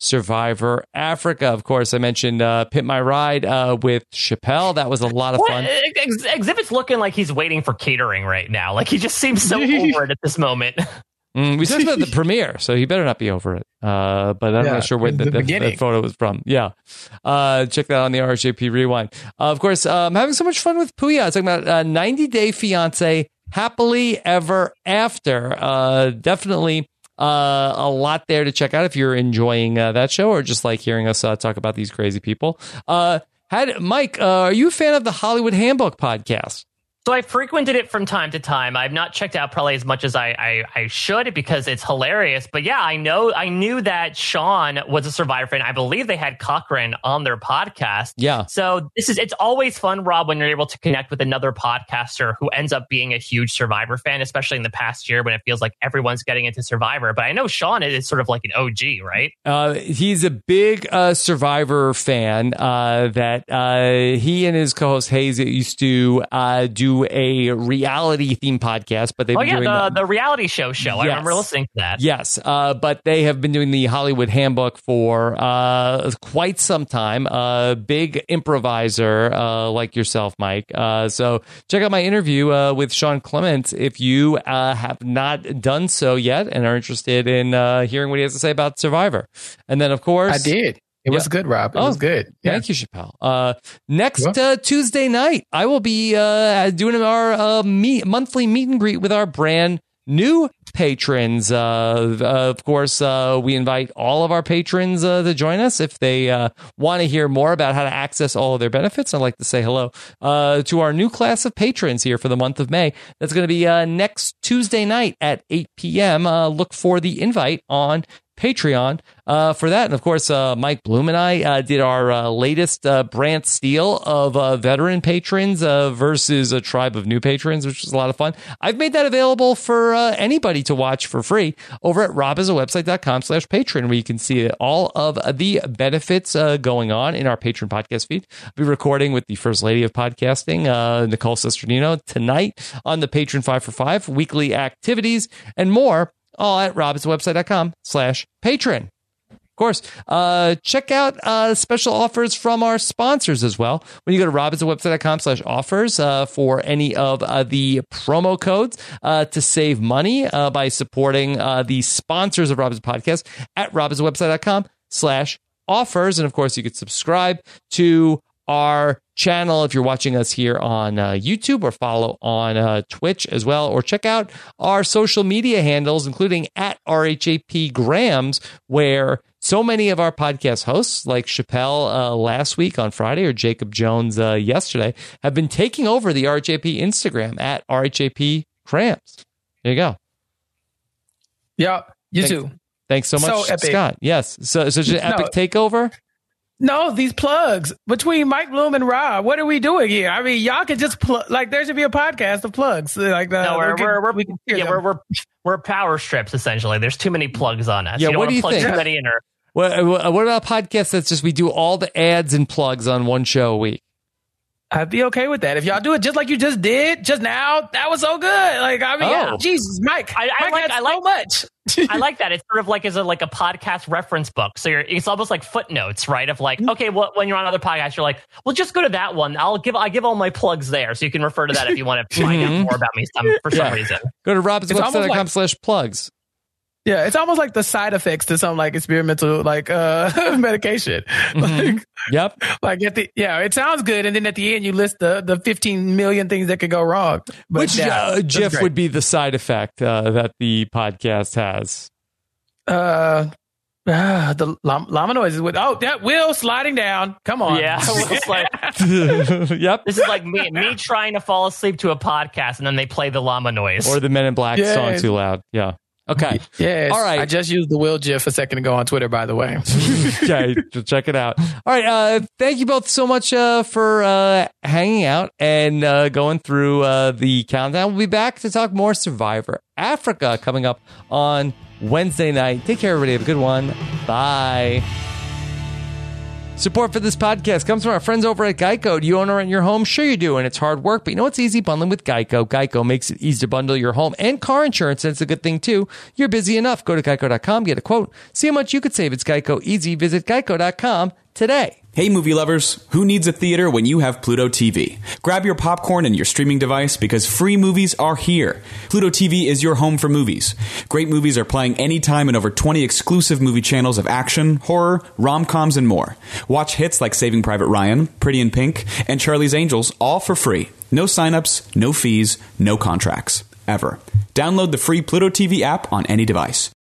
Survivor Africa. Of course, I mentioned uh, Pit My Ride uh, with Chappelle. That was a lot of What? fun. Ex- Exhibit's looking like he's waiting for catering right now. Like he just seems so over it at this moment. Mm, we talked about the premiere, so he better not be over it. Uh, but I'm Yeah, not sure where the, the the, the beginning. photo was from. Yeah. Uh, check that out on the R H A P Rewind. Uh, of course, uh, I'm having so much fun with Puya. I was talking about uh, ninety Day Fiancé, Happily Ever After. Uh, definitely uh, a lot there to check out if you're enjoying uh, that show or just like hearing us uh, talk about these crazy people. Uh, had Mike, uh, are you a fan of the Hollywood Handbook podcast? So I frequented it from time to time. I've not checked out probably as much as I, I, I should because it's hilarious. But yeah, I know I knew that Sean was a Survivor fan. I believe they had Cochran on their podcast. Yeah. So this is it's always fun, Rob, when you're able to connect with another podcaster who ends up being a huge Survivor fan, especially in the past year when it feels like everyone's getting into Survivor. But I know Sean is sort of like an O G, right? Uh, he's a big uh, Survivor fan. Uh, that uh, he and his co-host Hayes used to uh, do a reality theme podcast, but they've Oh been yeah, doing the, the, the reality show show. I Yes. remember listening to that. Yes, uh, but they have been doing the Hollywood Handbook for uh, quite some time. Uh, big improviser uh, like yourself, Mike. Uh, so check out my interview uh, with Sean Clements if you uh, have not done so yet and are interested in uh, hearing what he has to say about Survivor. And then, of course, I did. It Yeah. was good, Rob. It Oh, was good. Yeah. Thank you, Chappelle. Uh, next uh, Tuesday night, I will be uh, doing our uh, meet, monthly meet and greet with our brand new patrons. Uh, uh, of course, uh, we invite all of our patrons uh, to join us if they uh, want to hear more about how to access all of their benefits. I'd like to say hello uh, to our new class of patrons here for the month of May. That's going to be uh, next Tuesday night at eight p.m. Uh, look for the invite on Patreon uh, for that. And of course, uh, Mike Bloom and I uh, did our uh, latest uh, Brant Steele of uh, veteran patrons uh, versus a tribe of new patrons, which was a lot of fun. I've made that available for uh, anybody to watch for free over at robisawebsite.com slash patron, where you can see all of the benefits uh, going on in our patron podcast feed. I'll be recording with the First Lady of Podcasting, uh, Nicole Sesternino, tonight on the Patron five for five, weekly activities, and more, all at robiswebsite.com slash patron. Of course, uh, check out uh, special offers from our sponsors as well. When you go to robiswebsite.com slash offers uh, for any of uh, the promo codes uh, to save money uh, by supporting uh, the sponsors of Robin's podcast at robiswebsite.com slash offers. And of course, you could subscribe to our channel if you're watching us here on uh, YouTube, or follow on uh, Twitch as well, or check out our social media handles, including at R H A P Grams, where so many of our podcast hosts, like Chappelle uh, last week on Friday or Jacob Jones uh, yesterday, have been taking over the R H A P Instagram at R H A P Grams. There you go. Yeah, you Thanks, too. Thanks so much, So epic. Scott. Yes. So, such an epic No. takeover. No, these plugs between Mike Bloom and Rob. What are we doing here? I mean, y'all could just plug. Like, there should be a podcast of plugs. Like, uh, No, we're we could- we're we're, we could hear yeah, them. we're we're we're power strips essentially. There's too many plugs on us. Yeah, you don't what want do to you plug think? too many in her. What, what about a podcast that's just we do all the ads and plugs on one show a week? I'd be okay with that if y'all do it just like you just did just now. That was so good. Like, I mean, Oh. Jesus, Mike. I, I Mike like had I so like much. I like that. It's sort of like as a like a podcast reference book. So you're it's almost like footnotes, right? Of like, okay, well, when you're on other podcasts, you're like, well, just go to that one. I'll give I give all my plugs there, so you can refer to that if you want to find out more about me some, for some Yeah. reason. Go to It's almost robbinswebsite.com like- slash plugs. Yeah, it's almost like the side effects to some like experimental like uh medication. Like, Yep. like at the yeah, it sounds good, and then at the end you list the the fifteen million things that could go wrong. But Which yeah, uh, that's GIF great. would be the side effect uh, that the podcast has. uh ah, the llama, llama noises with oh that wheel sliding down. Come on, Yeah, it's like Yep. this is like me me trying to fall asleep to a podcast, and then they play the llama noise. Or the Men in Black Yeah. song too loud. Yeah. Okay. Yes. All right. I just used the wheel GIF a second ago on Twitter, by the way. Okay. Check it out. All right. Uh, thank you both so much uh, for uh, hanging out and uh, going through uh, the countdown. We'll be back to talk more Survivor Africa coming up on Wednesday night. Take care, everybody. Have a good one. Bye. Support for this podcast comes from our friends over at Geico. Do you own or rent your home? Sure you do, and it's hard work, but you know what's easy? Bundling with Geico. Geico makes it easy to bundle your home and car insurance, and it's a good thing, too. You're busy enough. Go to geico dot com, get a quote, see how much you could save. It's Geico easy. Visit geico dot com today. Hey, movie lovers, who needs a theater when you have Pluto T V? Grab your popcorn and your streaming device because free movies are here. Pluto T V is your home for movies. Great movies are playing anytime in over twenty exclusive movie channels of action, horror, rom-coms, and more. Watch hits like Saving Private Ryan, Pretty in Pink, and Charlie's Angels all for free. No signups, no fees, no contracts. Ever. Download the free Pluto T V app on any device.